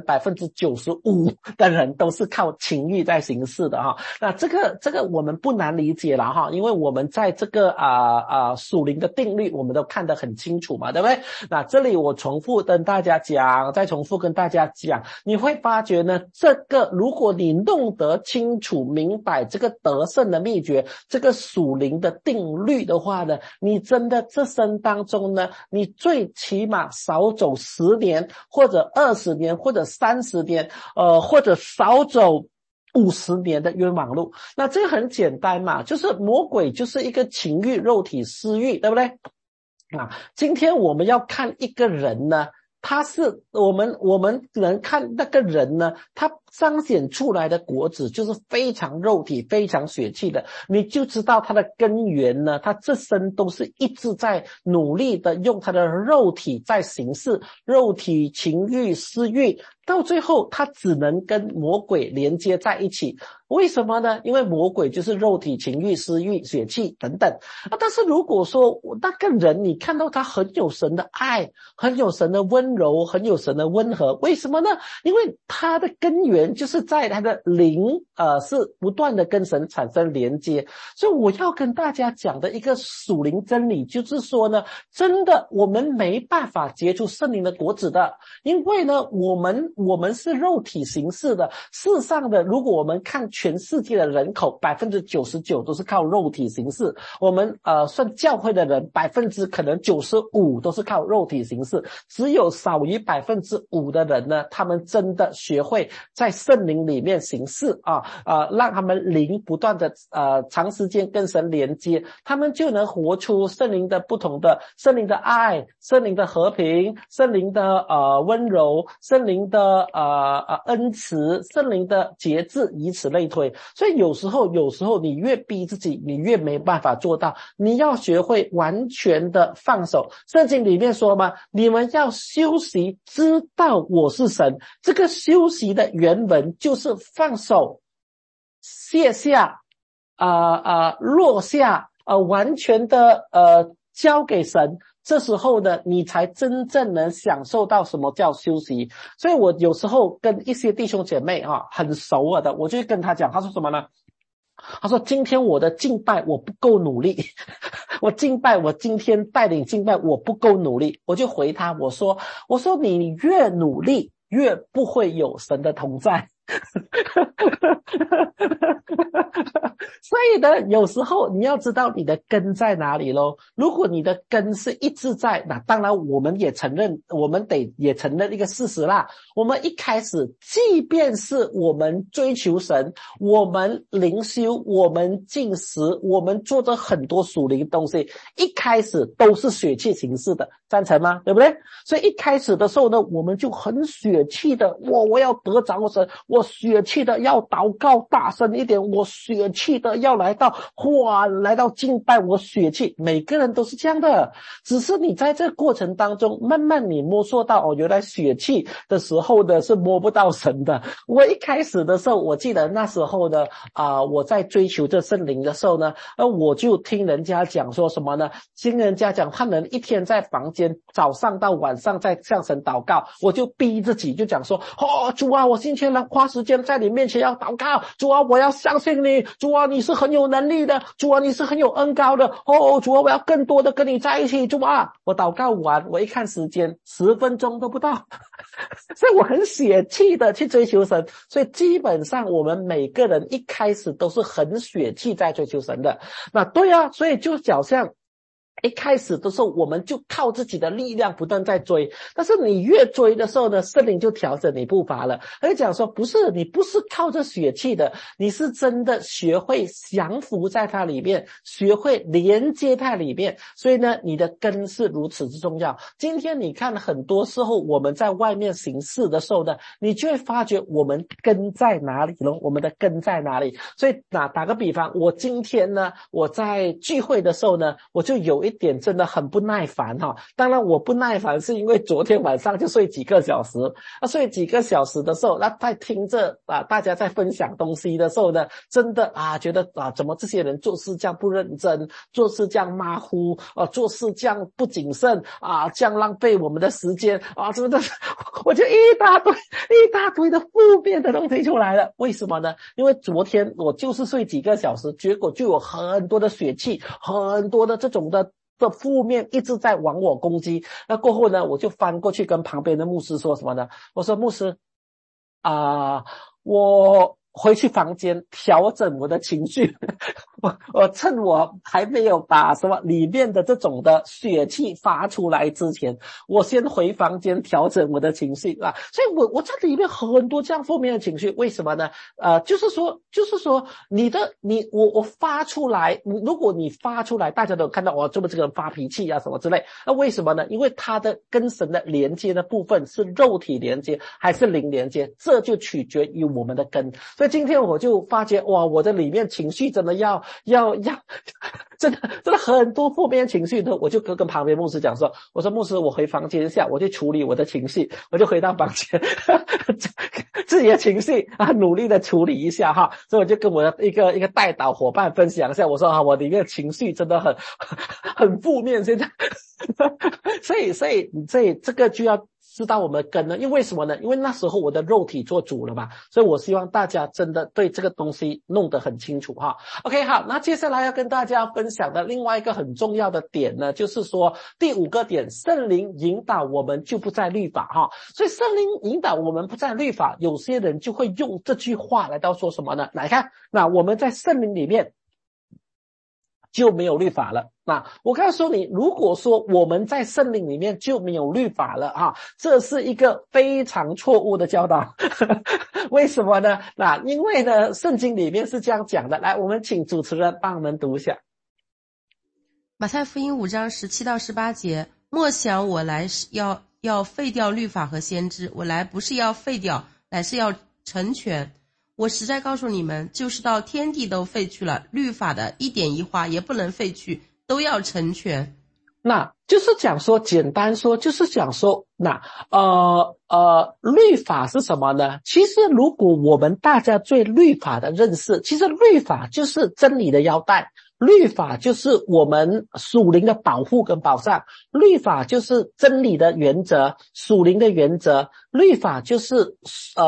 S1: 95%的人都是靠情欲在行事的那这个我们不难理解了因为我们在这个属灵的定律我们都看得很清楚嘛，对不对？那这里我重复跟大家讲，再重复跟大家讲，你会发觉呢，这个如果你弄得清楚明白这个得胜的秘诀，这个属灵的定律的话呢，你真的这生当中呢，你最起码少走10年或者20年或者30年或者少走50年的冤枉路。那这个很简单嘛，就是魔鬼就是一个情欲肉体私欲，对不对？今天我们要看一个人呢，他是我们能看那个人呢，他彰显出来的果子就是非常肉体非常血气的，你就知道他的根源呢，他这生都是一直在努力的用他的肉体在行事，肉体情欲私欲，到最后他只能跟魔鬼连接在一起。 为什么呢？因为魔鬼就是肉体、情欲、私欲、血气等等啊。但是如果说那个人你看到他很有神的爱，很有神的温柔，很有神的温和，为什么呢？因为他的根源就是在他的灵是不断的跟神产生连接。所以我要跟大家讲的一个属灵真理就是说呢，真的我们没办法结出圣灵的果子的，因为呢我们是肉体行事的。事实上的，如果我们看全世界的人口 99% 都是靠肉体行事，我们算教会的人可能 95% 都是靠肉体行事，只有少于 5% 的人呢，他们真的学会在圣灵里面行事让他们灵不断的长时间跟神连接，他们就能活出圣灵的不同的圣灵的爱，圣灵的和平，圣灵的温柔，圣灵的恩慈，圣灵的节制，以此类推。所以有时候你越逼自己，你越没办法做到。你要学会完全的放手。圣经里面说嘛，你们要休息，知道我是神。这个休息的原文就是放手，卸下落下完全的交给神。这时候呢，你才真正能享受到什么叫休息。所以我有时候跟一些弟兄姐妹很熟的，我就跟他讲，他说什么呢？他说今天我的敬拜我不够努力我今天带领敬拜我不够努力。我就回他，我说你越努力越不会有神的同在所以呢，有时候你要知道你的根在哪里咯。如果你的根是一直在，那当然我们也承认一个事实啦。我们一开始，即便是我们追求神，我们灵修，我们进食，我们做着很多属灵东西，一开始都是血气行事的，赞成吗？对不对？所以一开始的时候呢，我们就很血气的，我要得着神，我血气的要祷告大声一点，我血气的要来到敬拜，我血气，每个人都是这样的。只是你在这个过程当中，慢慢你摸索到原来血气的时候呢是摸不到神的。我一开始的时候，我记得那时候呢我在追求这圣灵的时候呢，我就听人家讲说什么呢？听人家讲他们一天在房间早上到晚上在向神祷告，我就逼自己就讲说主啊，我今天来花时间在你面前要祷告，主啊，我要相信你，主啊，你是很有能力的，主啊，你是很有恩膏的，主啊，我要更多的跟你在一起，主啊。我祷告完，我一看时间10分钟都不到所以我很血气的去追求神。所以基本上我们每个人一开始都是很血气在追求神的。那对啊，所以就好像一开始的时候我们就靠自己的力量不断在追，但是你越追的时候呢，圣灵就调整你步伐了。他就讲说不是，你不是靠着血气的，你是真的学会降服在它里面，学会连接在里面。所以呢，你的根是如此之重要。今天你看很多时候我们在外面行事的时候呢，你就会发觉我们根在哪里呢？我们的根在哪里？所以打个比方，我今天呢，我在聚会的时候呢，我就有一点真的很不耐烦当然我不耐烦是因为昨天晚上就睡几个小时睡几个小时的时候，那在听着大家在分享东西的时候呢，真的觉得怎么这些人做事这样不认真，做事这样马虎做事这样不谨慎这样浪费我们的时间真的我就一大堆的负面的东西出来了。为什么呢？因为昨天我就是睡几个小时，结果就有很多的血气，很多的这种的负面一直在往我攻击。那过后呢，我就翻过去跟旁边的牧师说什么呢？我说牧师我回去房间调整我的情绪我趁我还没有把什么里面的这种的血气发出来之前，我先回房间调整我的情绪所以我在里面很多这样负面的情绪。为什么呢？就是说我发出来，如果你发出来大家都看到这个人发脾气什么之类，那为什么呢？因为他的跟神的连接的部分是肉体连接还是灵连接，这就取决于我们的根。所以所以今天我就发觉，哇，我的里面情绪真的要真的很多负面情绪的，我就跟旁边牧师讲说，我说牧师，我回房间一下，我去处理我的情绪，我就回到房间自己的情绪努力的处理一下哈。所以我就跟我的一个带导伙伴分享一下，我说我里面的情绪真的很负面现在所以这个就要知道我们根呢，因为什么呢？因为那时候我的肉体做主了嘛，所以我希望大家真的对这个东西弄得很清楚哈。OK， 好，那接下来要跟大家分享的另外一个很重要的点呢，就是说第5个点，圣灵引导我们就不再律法哈。所以圣灵引导我们不再律法，有些人就会用这句话来到说什么呢？来看，那我们在圣灵里面就没有律法了。那我告诉你，如果说我们在圣灵里面就没有律法了这是一个非常错误的教导为什么呢？那因为呢圣经里面是这样讲的，来，我们请主持人帮我们读一下
S2: 马太福音5章17到18节，莫想我来是要废掉律法和先知，我来不是要废掉，乃是要成全。我实在告诉你们，就是到天地都废去了，律法的一点一划也不能废去，都要成全。
S1: 那就是讲说，简单说就是讲说，那律法是什么呢？其实如果我们大家对律法的认识，其实律法就是真理的腰带，律法就是我们属灵的保护跟保障，律法就是真理的原则，属灵的原则，律法就是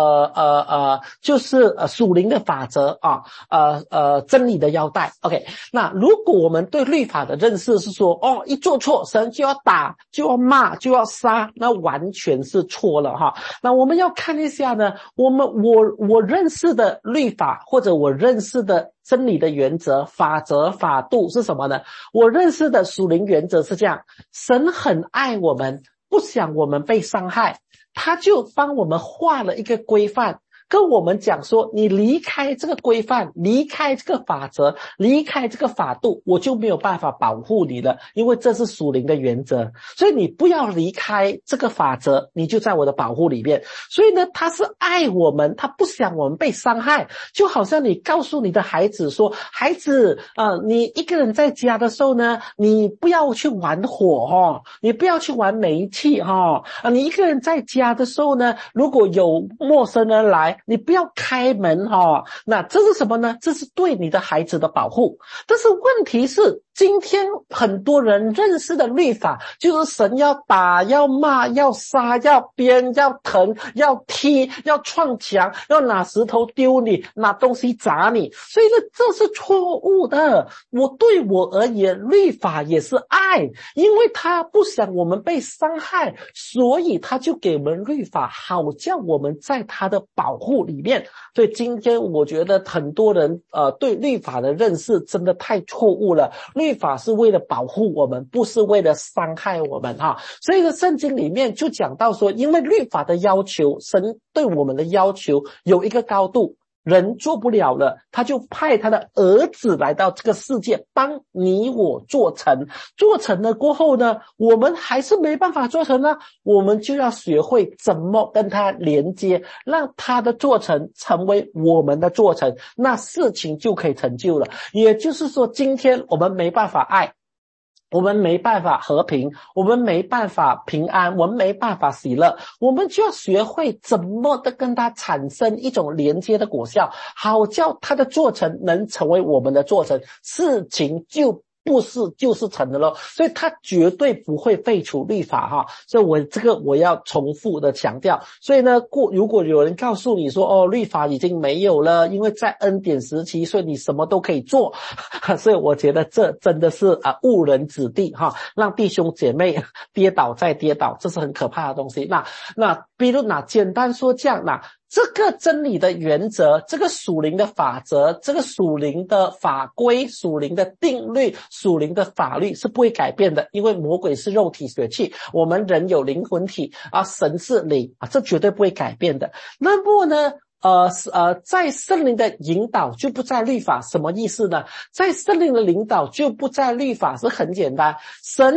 S1: 属灵的法则真理的腰带。 OK， 那如果我们对律法的认识是说一做错神就要打就要骂就要杀，那完全是错了那我们要看一下呢，我认识的律法或者我认识的真理的原则法则法度是什么呢？我认识的属灵原则是这样，神很爱我们，不想我们被伤害，他就帮我们画了一个规范，跟我们讲说，你离开这个规范，离开这个法则，离开这个法度，我就没有办法保护你了，因为这是属灵的原则，所以你不要离开这个法则，你就在我的保护里面。所以呢，他是爱我们，他不想我们被伤害，就好像你告诉你的孩子说，孩子你一个人在家的时候呢，你不要去玩火你不要去玩煤气你一个人在家的时候呢，如果有陌生人来，你不要开门那这是什么呢？这是对你的孩子的保护。但是问题是，今天很多人认识的律法就是神要打要骂要杀要鞭要疼要踢要撞墙要拿石头丢你拿东西砸你，所以呢这是错误的。对我而言，律法也是爱，因为他不想我们被伤害，所以他就给我们律法，好叫我们在他的保护里面。所以今天我觉得很多人对律法的认识真的太错误了，律法是为了保护我们，不是为了伤害我们所以呢圣经里面就讲到说，因为律法的要求，神对我们的要求有一个高度，人做不了了，他就派他的儿子来到这个世界，帮你我做成。做成了过后呢，我们还是没办法做成呢，我们就要学会怎么跟他连接，让他的做成成为我们的做成，那事情就可以成就了。也就是说，今天我们没办法爱，我们没办法和平，我们没办法平安，我们没办法喜乐，我们就要学会怎么的跟他产生一种连接的果效，好叫他的做成能成为我们的做成，事情就不是就是成的咯。所以他绝对不会废除律法所以我要重复的强调。所以呢，如果有人告诉你说律法已经没有了，因为在恩典时期，所以你什么都可以做所以我觉得这真的是误人子弟让弟兄姐妹跌倒再跌倒，这是很可怕的东西。那比如简单说这样，这个真理的原则，这个属灵的法则，这个属灵的法规，属灵的定律，属灵的法律是不会改变的，因为魔鬼是肉体血气，我们人有灵魂体神是灵这绝对不会改变的。那么呢在圣灵的引导就不在律法，什么意思呢？在圣灵的引导就不在律法是很简单，神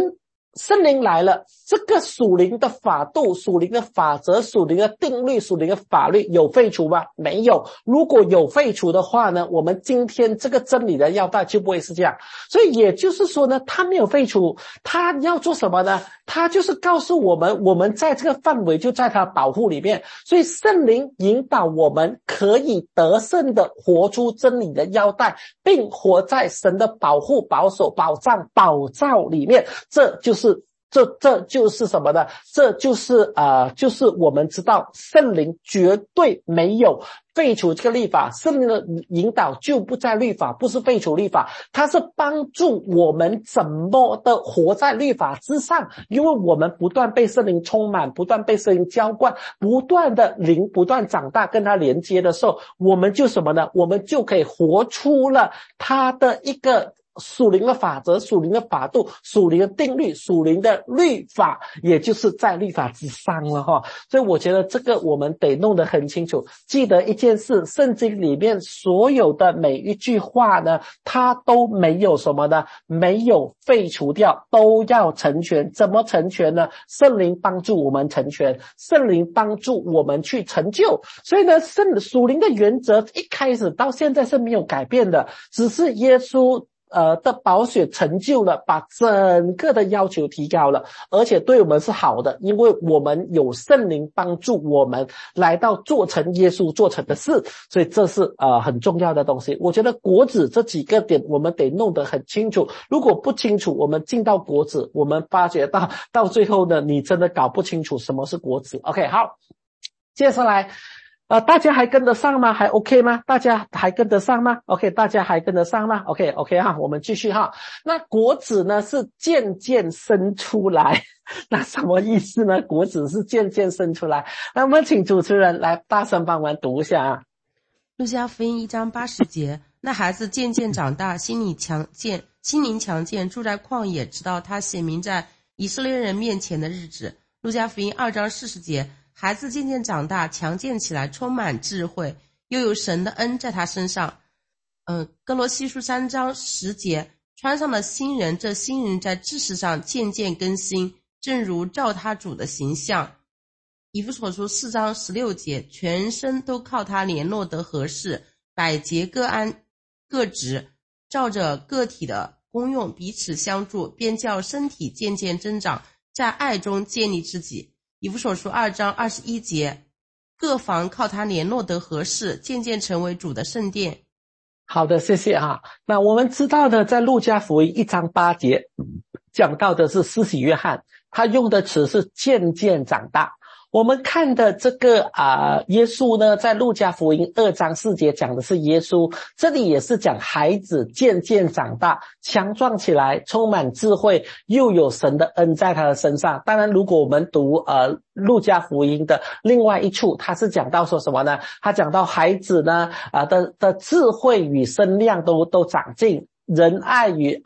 S1: 圣灵来了，这个属灵的法度、属灵的法则、属灵的定律、属灵的法律有废除吗？没有。如果有废除的话呢，我们今天这个真理的要带就不会是这样。所以也就是说呢，他没有废除，他要做什么呢？他就是告诉我们，我们在这个范围就在他保护里面。所以圣灵引导我们可以得胜的活出真理的腰带，并活在神的保护、保守、保障、保障里面。这就是什么呢？这就是我们知道圣灵绝对没有废除这个律法，圣灵的引导就不在律法，不是废除律法，它是帮助我们怎么的活在律法之上，因为我们不断被圣灵充满，不断被圣灵浇灌，不断的灵不断长大，跟它连接的时候，我们就什么呢？我们就可以活出了它的一个属灵的法则、属灵的法度、属灵的定律、属灵的律法，也就是在律法之上了哈。所以我觉得这个我们得弄得很清楚。记得一件事，圣经里面所有的每一句话呢，它都没有什么呢？没有废除掉，都要成全。怎么成全呢？圣灵帮助我们成全，圣灵帮助我们去成就。所以呢，属灵的原则一开始到现在是没有改变的，只是耶稣的宝血成就了，把整个的要求提高了，而且对我们是好的，因为我们有圣灵帮助我们来到做成耶稣做成的事，所以这是很重要的东西。我觉得果子这几个点我们得弄得很清楚，如果不清楚，我们进到果子，我们发觉到最后呢，你真的搞不清楚什么是果子。OK， 好，接下来大家还跟得上吗？还 OK 吗？大家还跟得上吗 ？OK， 大家还跟得上吗 ？OK 哈，我们继续哈。那果子呢是渐渐生出来，那什么意思呢？果子是渐渐生出来。那我们请主持人来大声帮我们读一下啊。
S2: 路加福音1章80节，那孩子渐渐长大，心灵强健，住在旷野，直到他显明在以色列人面前的日子。路加福音2章40节，孩子渐渐长大，强健起来，充满智慧，又有神的恩在他身上。哥罗西书3章10节，穿上了新人，这新人在知识上渐渐更新，正如照他主的形象。以弗所书4章16节，全身都靠他联络得合适，百节各安各职，照着个体的功用彼此相助，便叫身体渐渐增长，在爱中建立自己。以弗所书2章21节，各房靠他联络得合适，渐渐成为主的圣殿。
S1: 好的，谢谢哈。那我们知道的，在路加福音1章8节讲到的是施洗约翰，他用的词是渐渐长大。我们看的这个耶稣呢，在路加福音2章4节讲的是耶稣，这里也是讲孩子渐渐长大，强壮起来，充满智慧，又有神的恩在他的身上。当然如果我们读路加福音的另外一处，他是讲到说什么呢？他讲到孩子呢的智慧与身量都长进，仁爱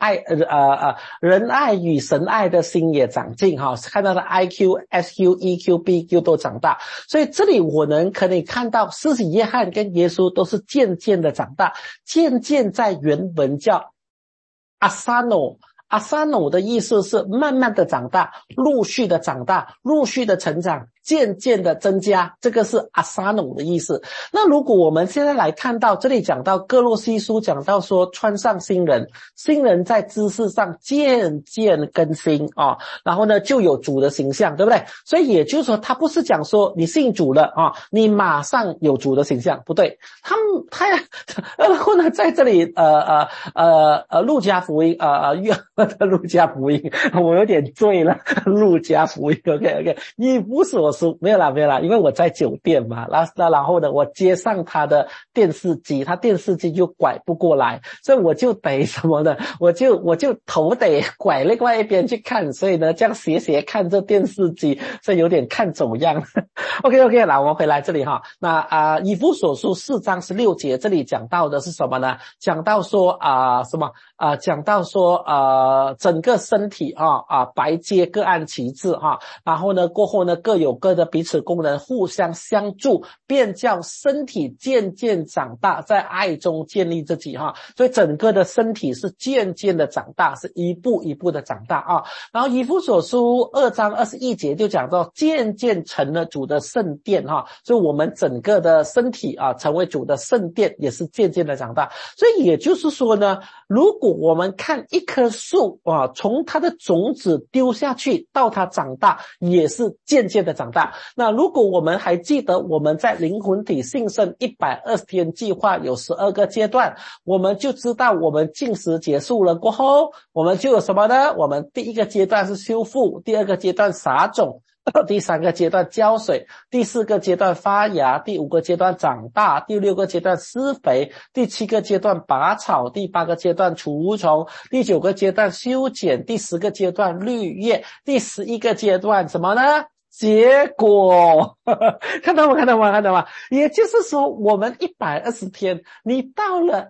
S1: 与神爱的心也长进哈，看到的 IQ、SQ、EQ、BQ 都长大。所以这里我可以看到施洗约翰跟耶稣都是渐渐的长大，渐渐在原文叫 asano 的意思是慢慢的长大，陆续的长大，陆续的成长，渐渐的增加，这个是 asano 的意思。那如果我们现在来看到这里讲到哥罗西书，讲到说穿上新人在知识上渐渐更新然后呢就有主的形象，对不对？所以也就是说他不是讲说你信主了你马上有主的形象，不对。然后呢在这里路加福音路加福音我有点醉了，路加福音 OK 以弗所书没有啦，因为我在酒店嘛，然后呢我接上他的电视机，他电视机就拐不过来，所以我就得什么呢，我就头得拐另外一边去看，所以呢这样斜看这电视机，所以有点看走样OK 啦，我们回来这里哈。那以弗所书4章16节这里讲到的是什么呢？讲到说什么讲到说整个身体百节各按其志然后呢过后呢各有各的彼此功能，互相相助，便叫身体渐渐长大，在爱中建立自己所以整个的身体是渐渐的长大，是一步一步的长大然后以弗所书2章21节就讲到渐渐成了主的圣殿所以我们整个的身体成为主的圣殿，也是渐渐的长大。所以也就是说呢，如果我们看一棵树从它的种子丢下去到它长大，也是渐渐的长大。那如果我们还记得我们在灵魂体兴盛120天计划有12个阶段，我们就知道我们禁食结束了过后，我们就有什么呢？我们第一个阶段是修复，第二个阶段撒种，第3个阶段浇水，第4个阶段发芽，第5个阶段长大，第6个阶段施肥，第7个阶段拔草，第8个阶段除虫，第9个阶段修剪，第10个阶段绿叶，第11个阶段什么呢？结果看到吗？也就是说我们120天，你到了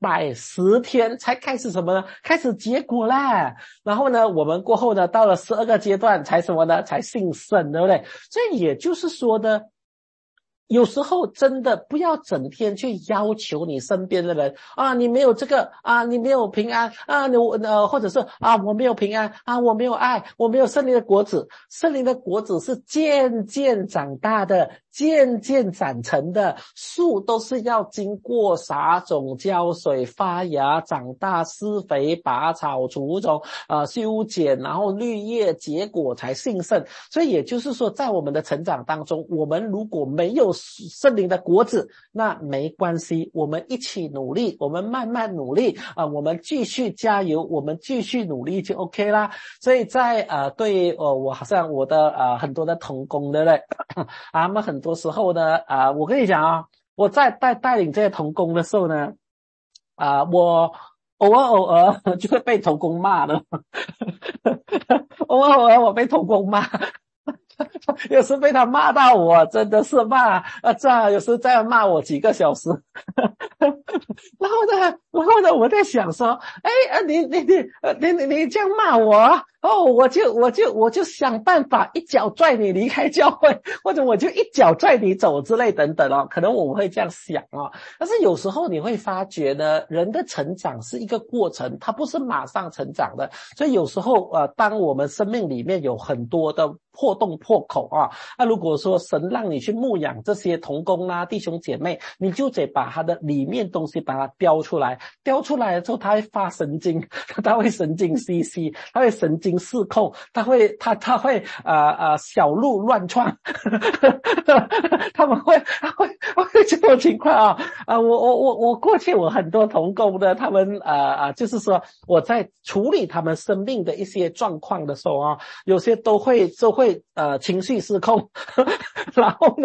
S1: 110天才开始什么呢？开始结果啦。然后呢我们过后呢到了12个阶段才什么呢？才兴盛，对不对？所以也就是说呢，有时候真的不要整天去要求你身边的人你没有这个你没有平安或者是我没有平安我没有爱，我没有圣灵的果子。圣灵的果子是渐渐长大的，渐渐长成的，树都是要经过撒种、浇水、发芽、长大、施肥、拔草、除虫修剪，然后绿叶结果才兴盛。所以也就是说在我们的成长当中，我们如果没有圣灵的果子，那没关系，我们一起努力，我们慢慢努力我们继续加油，我们继续努力就 OK 啦。所以在对我好像我的很多的同工，对不对他们很多时候呢我跟你讲我在带领这些同工的时候呢我偶尔就会被同工骂的偶尔我被同工骂有时被他骂到我真的是骂有时再骂我几个小时然后呢我在想说你这样骂我我就想办法一脚拽你离开教会，或者我就一脚拽你走之类等等可能我们会这样想但是有时候你会发觉呢，人的成长是一个过程，它不是马上成长的。所以有时候当我们生命里面有很多的破洞破口如果说神让你去牧养这些同工弟兄姐妹，你就得把他的里面东西把它雕出来了之后，他会发神经，他会神经兮兮，他会神经失控，他会小鹿乱撞他会这种情况我过去我很多同工的，他们就是说我在处理他们生命的一些状况的时候有些都会情绪失控然后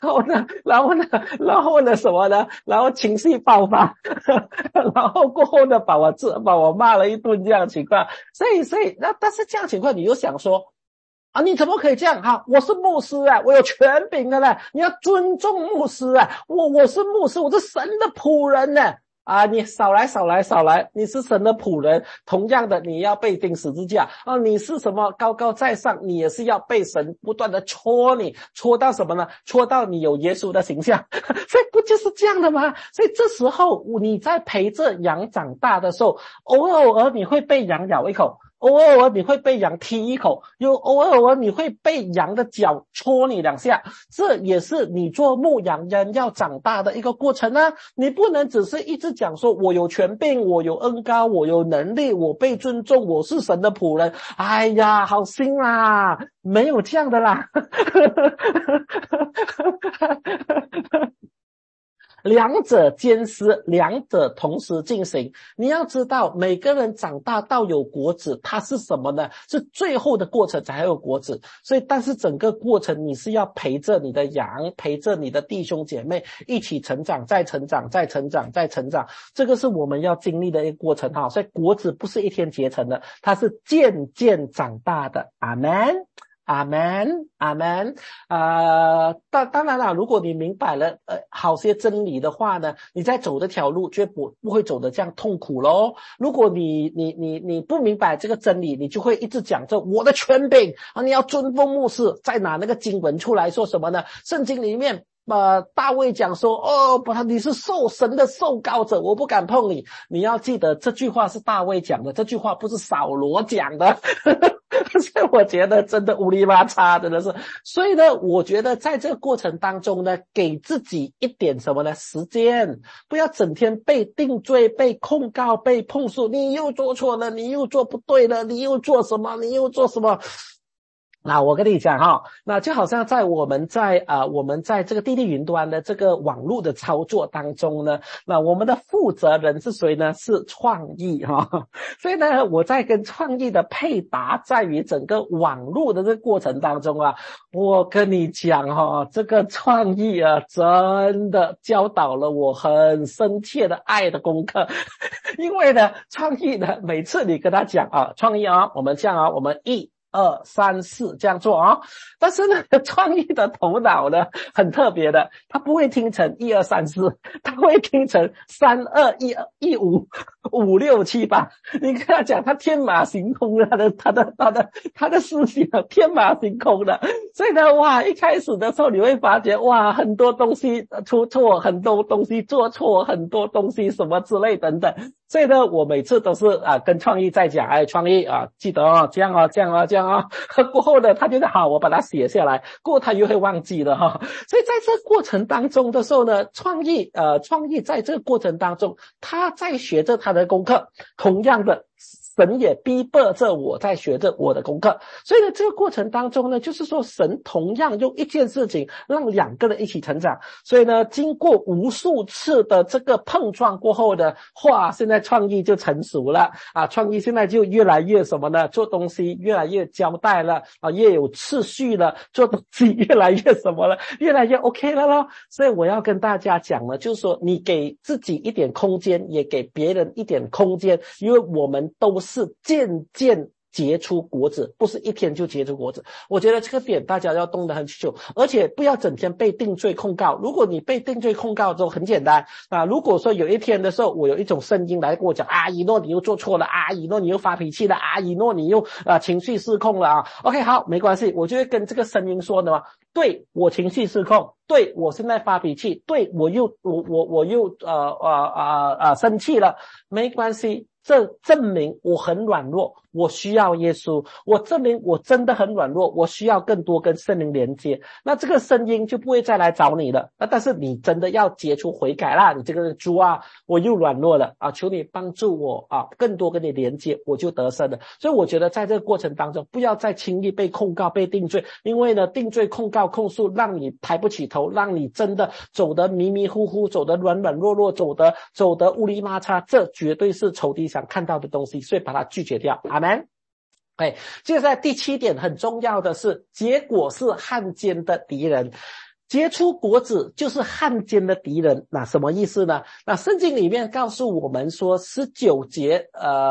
S1: 呢什么呢？然后情绪爆发然后过后呢把我骂了一顿，这样的情况。所以但是这样的情况你又想说你怎么可以这样我是牧师我有权柄的呢，你要尊重牧师我是牧师，我是神的仆人呢你少来，你是神的仆人，同样的你要被钉十字架你是什么高高在上，你也是要被神不断的戳你，戳到什么呢？戳到你有耶稣的形象所以不就是这样的吗？所以这时候你在陪着羊长大的时候，偶尔你会被羊咬一口，偶尔你会被羊踢一口，偶尔你会被羊的脚戳你2下，这也是你做牧羊人要长大的一个过程你不能只是一直讲说我有权柄，我有恩膏，我有能力，我被尊重，我是神的仆人。哎呀好心啦，没有这样的啦两者兼施，两者同时进行。你要知道每个人长大到有果子，它是什么呢？是最后的过程才有果子。所以但是整个过程你是要陪着你的羊，陪着你的弟兄姐妹一起成长，再成长，再成长，再成长，这个是我们要经历的一个过程所以果子不是一天结成的，它是渐渐长大的。阿们。 阿们，阿们。当然了，如果你明白了好些真理的话呢，你在走这条路就不会走得这样痛苦咯。如果你不明白这个真理，你就会一直讲着我的权柄啊，你要尊奉牧师，再拿那个经文出来说什么呢？圣经里面大卫讲说你是神的受膏者，我不敢碰你。你要记得这句话是大卫讲的，这句话不是扫罗讲的。所以我觉得真的乌里麻叉，真的是。所以呢，我觉得在这个过程当中呢，给自己一点什么呢？时间，不要整天被定罪、被控告、被控诉，你又做错了，你又做不对了，你又做什么，你又做什么。那我跟你讲哈，那就好像我们在这个地理云端的这个网络的操作当中呢，那我们的负责人是谁呢？是创意哈。所以呢，我在跟创意的配搭在于整个网络的这个过程当中啊，我跟你讲哈，这个创意啊，真的教导了我很深切的爱的功课。因为呢，创意呢，每次你跟他讲啊，创意啊，我们这样啊，我们1、2、3、4这样做啊。但是呢，创意的头脑呢很特别的，他不会听成1、2、3、4，他会听成3、2、1、5、5、6、7、8。你跟他讲，他天马行空的，他的思想天马行空的。所以呢，哇，一开始的时候你会发觉，哇，很多东西出错，很多东西做错，很多东西什么之类等等。所以呢，我每次都是跟创意在讲，创意记得这样过后呢，他就好，我把它写下来，过后他又会忘记了哈。所以在这个过程当中的时候呢，创意在这个过程当中，他在学着他的功课，同样的。神也逼迫着我在学着我的功课。所以呢，这个过程当中呢，就是说神同样用一件事情让2个人一起成长。所以呢，经过无数次的这个碰撞过后的现在创意就成熟了创意现在就越来越什么呢？做东西越来越交代了越有次序了，做东西越来越什么了，越来越 OK 了咯。所以我要跟大家讲呢，就是说你给自己一点空间，也给别人一点空间，因为我们都是渐渐结出果子，不是一天就结出果子。我觉得这个点大家要懂得很清楚，而且不要整天被定罪控告。如果你被定罪控告之后，很简单如果说有一天的时候，我有一种声音来跟我讲以诺你又做错了以诺你又发脾气了以诺你又情绪失控了OK 好，没关系，我就会跟这个声音说的嘛，对，我情绪失控，对，我现在发脾气，对，我又生气了，没关系，这证明我很软弱，我需要耶稣，我证明我真的很软弱，我需要更多跟圣灵连接。那这个声音就不会再来找你了但是你真的要结出悔改啦，你这个主我又软弱了求你帮助我更多跟你连接，我就得胜了。所以我觉得在这个过程当中，不要再轻易被控告被定罪，因为呢定罪控告控诉让你抬不起头，让你真的走得迷迷糊糊，走得软软弱弱，走得乌里麻叉，这绝对是仇敌想看到的东西，所以把它拒绝掉。阿们。接下来第7点很重要的是，结果是汉奸的敌人。结出果子就是汉奸的敌人，那什么意思呢？那圣经里面告诉我们说19节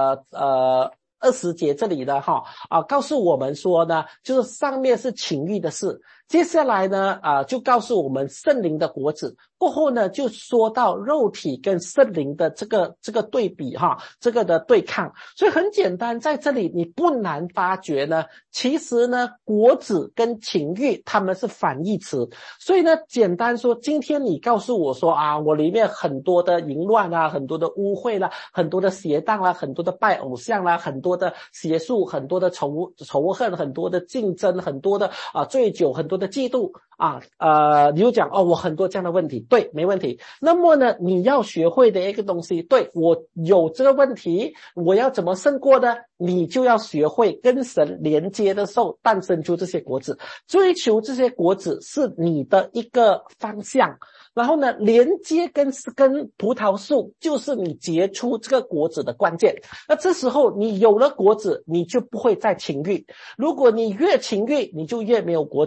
S1: 20节这里的告诉我们说呢，就是上面是情欲的事，接下来呢就告诉我们圣灵的果子，过后呢就说到肉体跟圣灵的这个对比这个的对抗。所以很简单，在这里你不难发觉呢，其实呢果子跟情欲它们是反义词。所以呢简单说，今天你告诉我说我里面很多的淫乱很多的污秽啦，很多的邪荡啦，很多的拜偶像啦，很多的邪术，很多的仇恨，很多的竞争，很多的醉酒，很多的嫉妒你就讲我很多这样的问题，对，没问题。那么呢你要学会的一个东西，对，我有这个问题，我要怎么胜过呢？你就要学会跟神连接的时候诞生出这些果子，追求这些果子是你的一个方向，然后呢连接跟葡萄树就是你结出这个果子的关键。那这时候你有了果子，你就不会再情欲，如果你越情欲，你就越没有果子。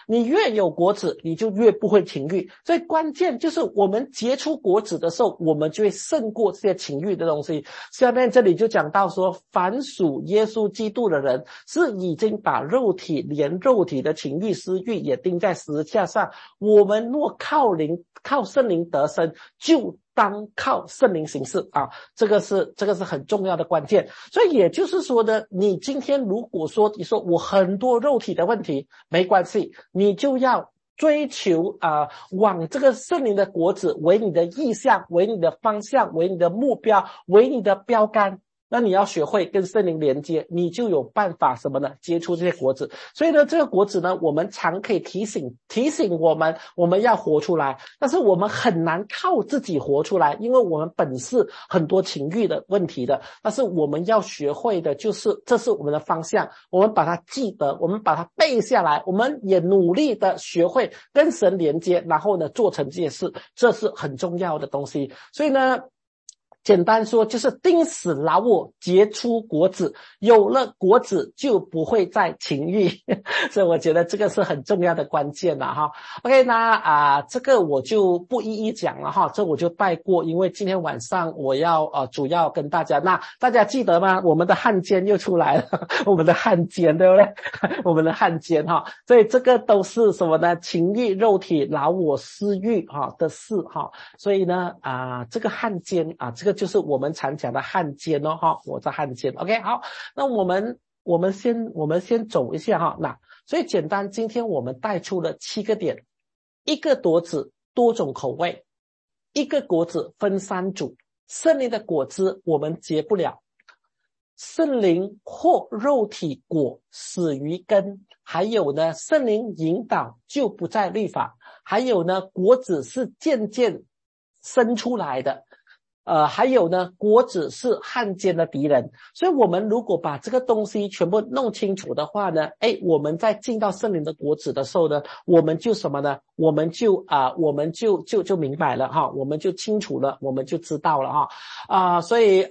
S1: 你越有果子，你就越不会情欲。所以关键就是我们结出果子的时候，我们就会胜过这些情欲的东西。下面这里就讲到说，凡属耶稣基督的人，是已经把肉体连肉体的情欲私欲也钉在十字架上。我们若靠圣灵得生，就当靠圣灵行事啊，这个是很重要的关键。所以也就是说呢，你今天如果说你说我很多肉体的问题，没关系，你就要追求往这个圣灵的果子为你的意向，为你的方向，为你的目标，为你的标杆。那你要学会跟圣灵连接，你就有办法什么呢？结出这些果子。所以呢，这个果子呢，我们常可以提醒我们要活出来，但是我们很难靠自己活出来，因为我们本是很多情欲的问题的。但是我们要学会的就是，这是我们的方向，我们把它记得，我们把它背下来，我们也努力的学会跟神连接，然后呢，做成这些事，这是很重要的东西。所以呢，简单说就是钉死老我，结出果子，有了果子就不会再情欲所以我觉得这个是很重要的关键了哈。OK， 那这个我就不一一讲了哈，这我就带过，因为今天晚上我要主要跟大家，那大家记得吗？我们的汉奸又出来了我们的汉奸对不对我们的汉奸哈，所以这个都是什么呢？情欲、肉体、老我、私欲哈的事哈。所以呢这个汉奸这个就是我们常讲的汉奸哦哈，我在汉奸。 OK， 好，那我们先走一下哈。那所以简单，今天我们带出了7个点，一个果子多种口味，一个果子分3组，圣灵的果子我们结不了，圣灵或肉体果死于根，还有呢圣灵引导就不再律法，还有呢果子是渐渐生出来的，还有呢果子是汉奸的敌人。所以我们如果把这个东西全部弄清楚的话呢，我们在进到圣灵的果子的时候呢，我们就什么呢？我们就明白了哈，我们就清楚了，我们就知道了哈。所以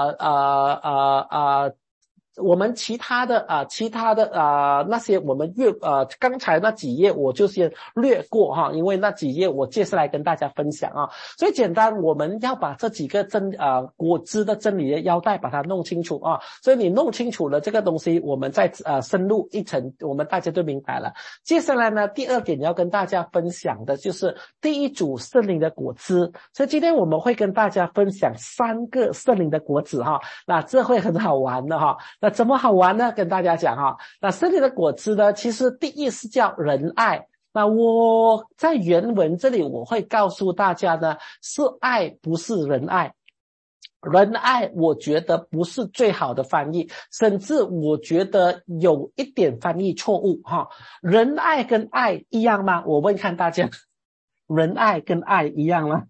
S1: 我们其他的那些我们刚才那几页我就先略过哈，因为那几页我接下来跟大家分享啊。所以简单，我们要把这几个果汁的真理的腰带把它弄清楚啊。所以你弄清楚了这个东西，我们再深入一层，我们大家都明白了。接下来呢，第2点要跟大家分享的就是第一组圣灵的果汁。所以今天我们会跟大家分享3个圣灵的果子哈，那这会很好玩的哈。那怎么好玩呢？跟大家讲哈，那圣灵的果子呢，其实第一是叫仁爱。那我在原文这里我会告诉大家呢，是爱不是仁爱。仁爱我觉得不是最好的翻译，甚至我觉得有一点翻译错误哈。仁爱跟爱一样吗？我问看大家，仁爱跟爱一样吗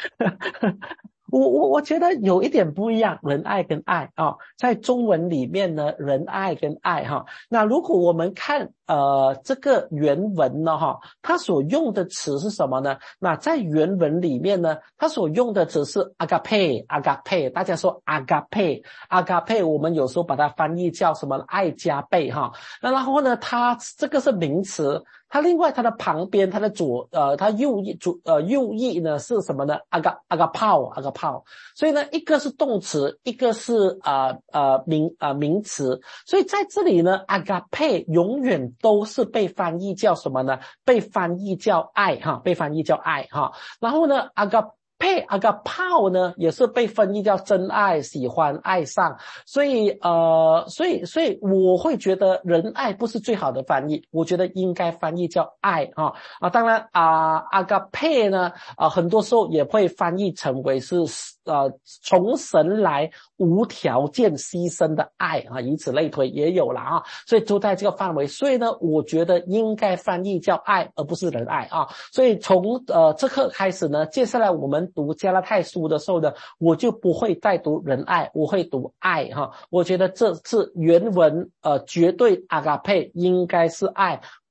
S1: 我觉得有一点不一样，仁爱跟爱在中文里面呢，仁爱跟爱那如果我们看这个原文呢它所用的词是什么呢？那在原文里面呢，它所用的词是 agape， 大家说 agape， 我们有时候把它翻译叫什么爱加倍那然后呢，它这个是名词，它另外它的旁边它的它右翼呢是什么呢？ agapao， 所以呢一个是动词，一个是名词。所以在这里呢 agape 永远都是被翻译叫什么呢？被翻译叫爱被翻译叫爱然后呢 agapao 呢也是被翻译叫真爱、喜欢、爱上。所以我会觉得仁爱不是最好的翻译，我觉得应该翻译叫爱当然agape 呢很多时候也会翻译成为是从神来无条件牺牲的爱以此类推也有了所以都在这个范围。所以呢我觉得应该翻译叫爱而不是仁爱所以从这课开始呢，接下来我们读加拉太书的时候呢，我就不会再读仁爱，我会读爱我觉得这是原文绝对 agape 应该是爱，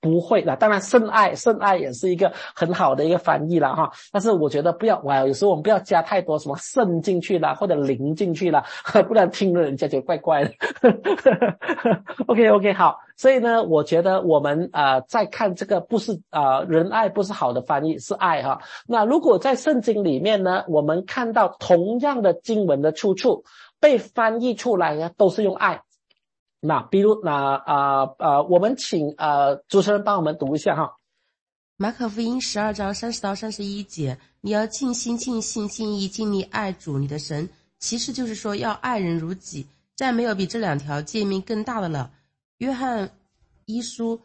S1: 不会啦，当然圣爱也是一个很好的一个翻译啦哈，但是我觉得不要有时候我们不要加太多什么圣进去啦，或者灵进去啦，不然听了人家就怪怪的。OK 好，所以呢，我觉得我们在看这个不是仁爱不是好的翻译，是爱哈。那如果在圣经里面呢，我们看到同样的经文的出处被翻译出来呢，都是用爱。那比如我们请主持人帮我们读一下哈。
S2: 马可福音12章30到31节，你要尽心尽性尽意尽力爱主你的神，其实就是说要爱人如己，再没有比这2条诫命更大的了。约翰一书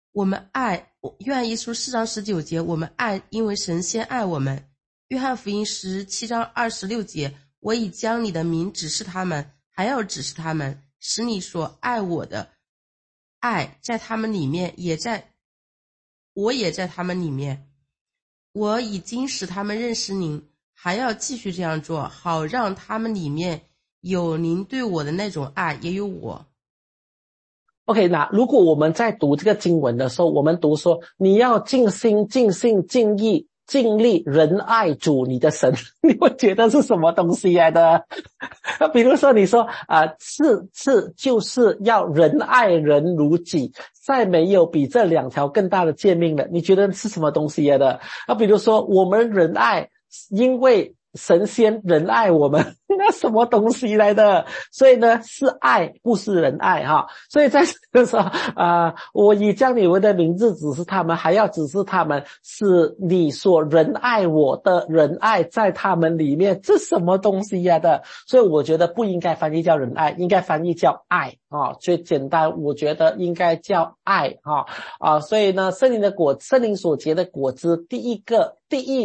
S2: 4章19节，我们爱，因为神先爱我们。约翰福音17章26节，我已将你的名指示他们，还要指示他们，使你所爱我的爱在他们里面，我也在他们里面。我已经使他们认识您，还要继续这样做，好让他们里面有您对我的那种爱，也有我。
S1: OK， 那如果我们在读这个经文的时候，我们读说你要尽心尽性尽意尽力仁爱主你的神，你会觉得是什么东西来的？比如说你说就是要仁爱人如己，再没有比这2条更大的诫命了，你觉得是什么东西来的？比如说我们仁爱，因为神仙仁爱我们，那什么东西来的？所以呢，是爱，不是仁爱哈。所以在这个时候我已将你们的名字指示他们，还要指示他们，是你所仁爱我的仁爱在他们里面，这什么东西呀的？所以我觉得不应该翻译叫仁爱，应该翻译叫爱最简单，我觉得应该叫爱所以呢，圣灵所结的果子，第一个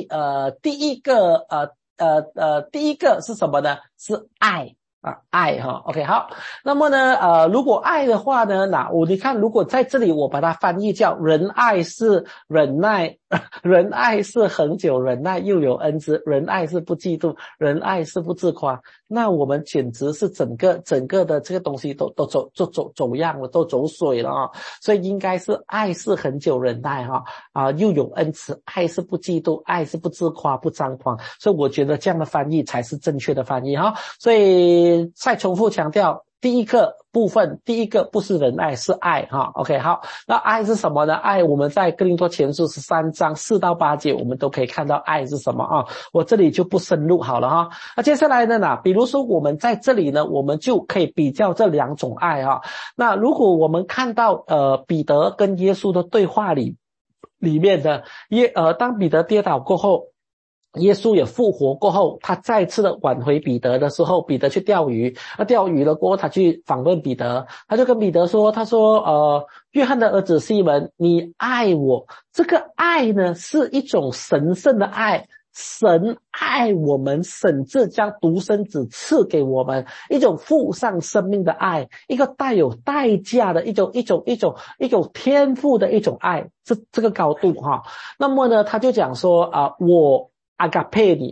S1: 是什么呢？是爱爱OK 好。那么呢如果爱的话呢，你看如果在这里我把它翻译叫仁爱是忍耐，仁爱是恒久忍耐，又有恩慈，仁爱是不嫉妒，仁爱是不自夸，那我们简直是整个的这个东西都走样了，都走水了所以应该是爱是恒久忍耐又有恩慈，爱是不嫉妒，爱是不自夸不张狂，所以我觉得这样的翻译才是正确的翻译所以再重复强调，第一个部分，第一个不是仁爱，是爱OK 好，那爱是什么呢？爱我们在哥林多前书13章4到8节我们都可以看到爱是什么我这里就不深入好了那接下来呢比如说我们在这里呢，我们就可以比较这2种爱那如果我们看到彼得跟耶稣的对话里面的当彼得跌倒过后，耶稣也复活过后，他再次的挽回彼得的时候，彼得去钓鱼，钓鱼了过后他去访问彼得，他就跟彼得说，他说约翰的儿子西门，你爱我。这个爱呢是一种神圣的爱，神爱我们，甚至将独生子赐给我们，一种付上生命的爱，一个带有代价的一种天赋的一种爱，这个高度那么呢他就讲说我阿嘎佩你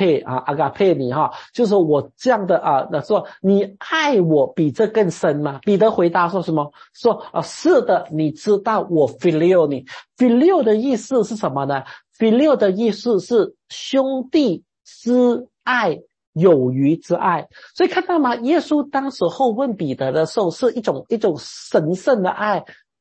S1: 就是说我这样的说你爱我比这更深吗？彼得回答说什么？说是的，你知道我 phileo 你。phileo 的意思是什么呢？ phileo 的意思是兄弟之爱，友谊之爱。所以看到吗？耶稣当时候问彼得的时候是一种神圣的爱，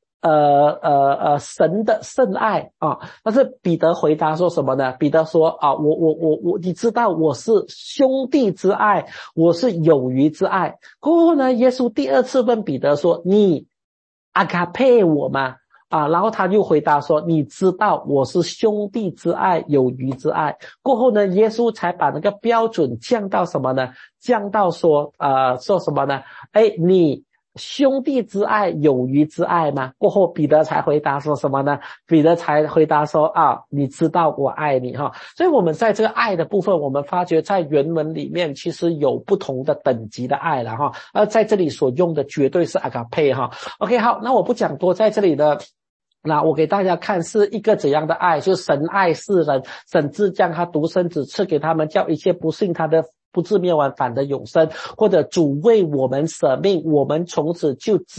S1: 神的圣爱但是彼得回答说什么呢？彼得说我你知道我是兄弟之爱，我是友谊之爱。过后呢，耶稣第2次问彼得说，你阿嘎佩我吗？然后他又回答说，你知道我是兄弟之爱，友谊之爱。过后呢，耶稣才把那个标准降到什么呢？降到说什么呢？你兄弟之爱，友谊之爱吗？过后彼得才回答说什么呢？彼得才回答说你知道我爱你所以我们在这个爱的部分，我们发觉在原文里面其实有不同的等级的爱了在这里所用的绝对是阿嘎佩OK 好，那我不讲多，在这里的那我给大家看是一个怎样的爱，就是神爱世人，甚至将他独生子赐给他们，叫一切不信他的不至灭亡，反得永生，或者主为我们舍命，我们从此就知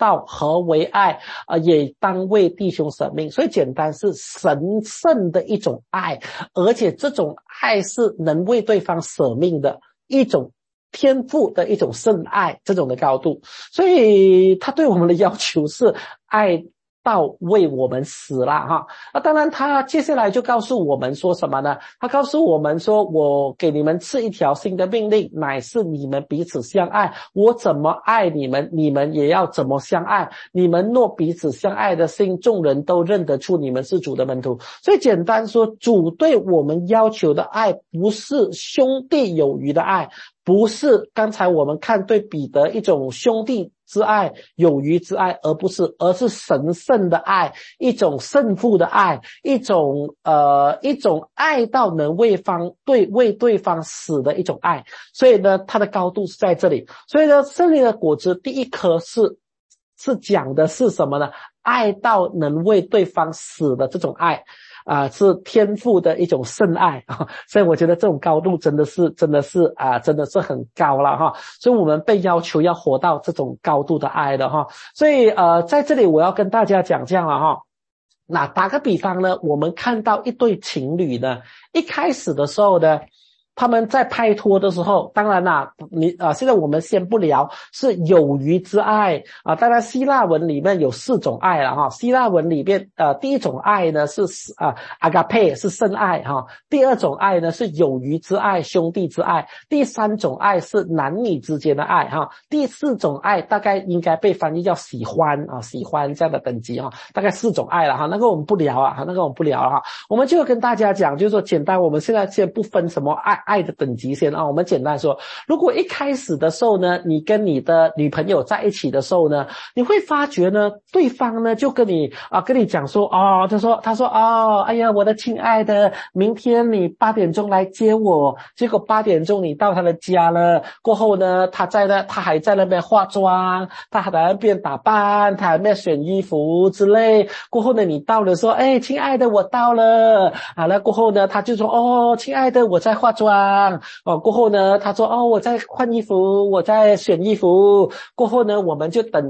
S1: 道何为爱，也当为弟兄舍命。所以简单是神圣的一种爱，而且这种爱是能为对方舍命的一种天赋的一种圣爱，这种的高度。所以他对我们的要求是爱到为我们死了哈。当然他接下来就告诉我们说什么呢？他告诉我们说，我给你们赐一条新的命令，乃是你们彼此相爱。我怎么爱你们，你们也要怎么相爱。你们若彼此相爱的心，众人都认得出你们是主的门徒。所以简单说，主对我们要求的爱不是兄弟友谊的爱，不是刚才我们看对彼得一种兄弟之爱，友谊之爱，而是神圣的爱，一种圣父的爱，一种爱到能为对方死的一种爱。所以呢，它的高度是在这里。所以呢，圣灵的果子第一颗是讲的是什么呢？爱到能为对方死的这种爱。是天父的一种圣爱啊，所以我觉得这种高度真的是很高了哈。所以我们被要求要活到这种高度的爱的哈。所以在这里我要跟大家讲这样了哈。那打个比方呢，我们看到一对情侣呢，一开始的时候呢，他们在拍拖的时候，当然啦，现在我们先不聊是友谊之爱啊。当然希腊文里面有4种爱了哈。希腊文里面第一种爱呢是agape 是圣爱哈。第二种爱呢是友谊之爱，兄弟之爱。第三种爱是男女之间的爱哈。第4种爱大概应该被翻译叫喜欢喜欢这样的等级哈。大概4种爱了哈。那个我们不聊哈。我们就跟大家讲，就是说简单，我们现在先不分什么爱的等级先啊。我们简单说，如果一开始的时候呢，你跟你的女朋友在一起的时候呢，你会发觉呢，对方呢就跟你讲说他说哎呀，我的亲爱的，明天你8点钟来接我。结果8点钟你到他的家了，过后呢，他还在那边化妆，他还在那边打扮，他还在那边选衣服之类。过后呢，你到了说，亲爱的，我到了。好了，过后呢，他就说，亲爱的，我在化妆。过后呢，他说我在换衣服，我在选衣服。过后呢，我们就等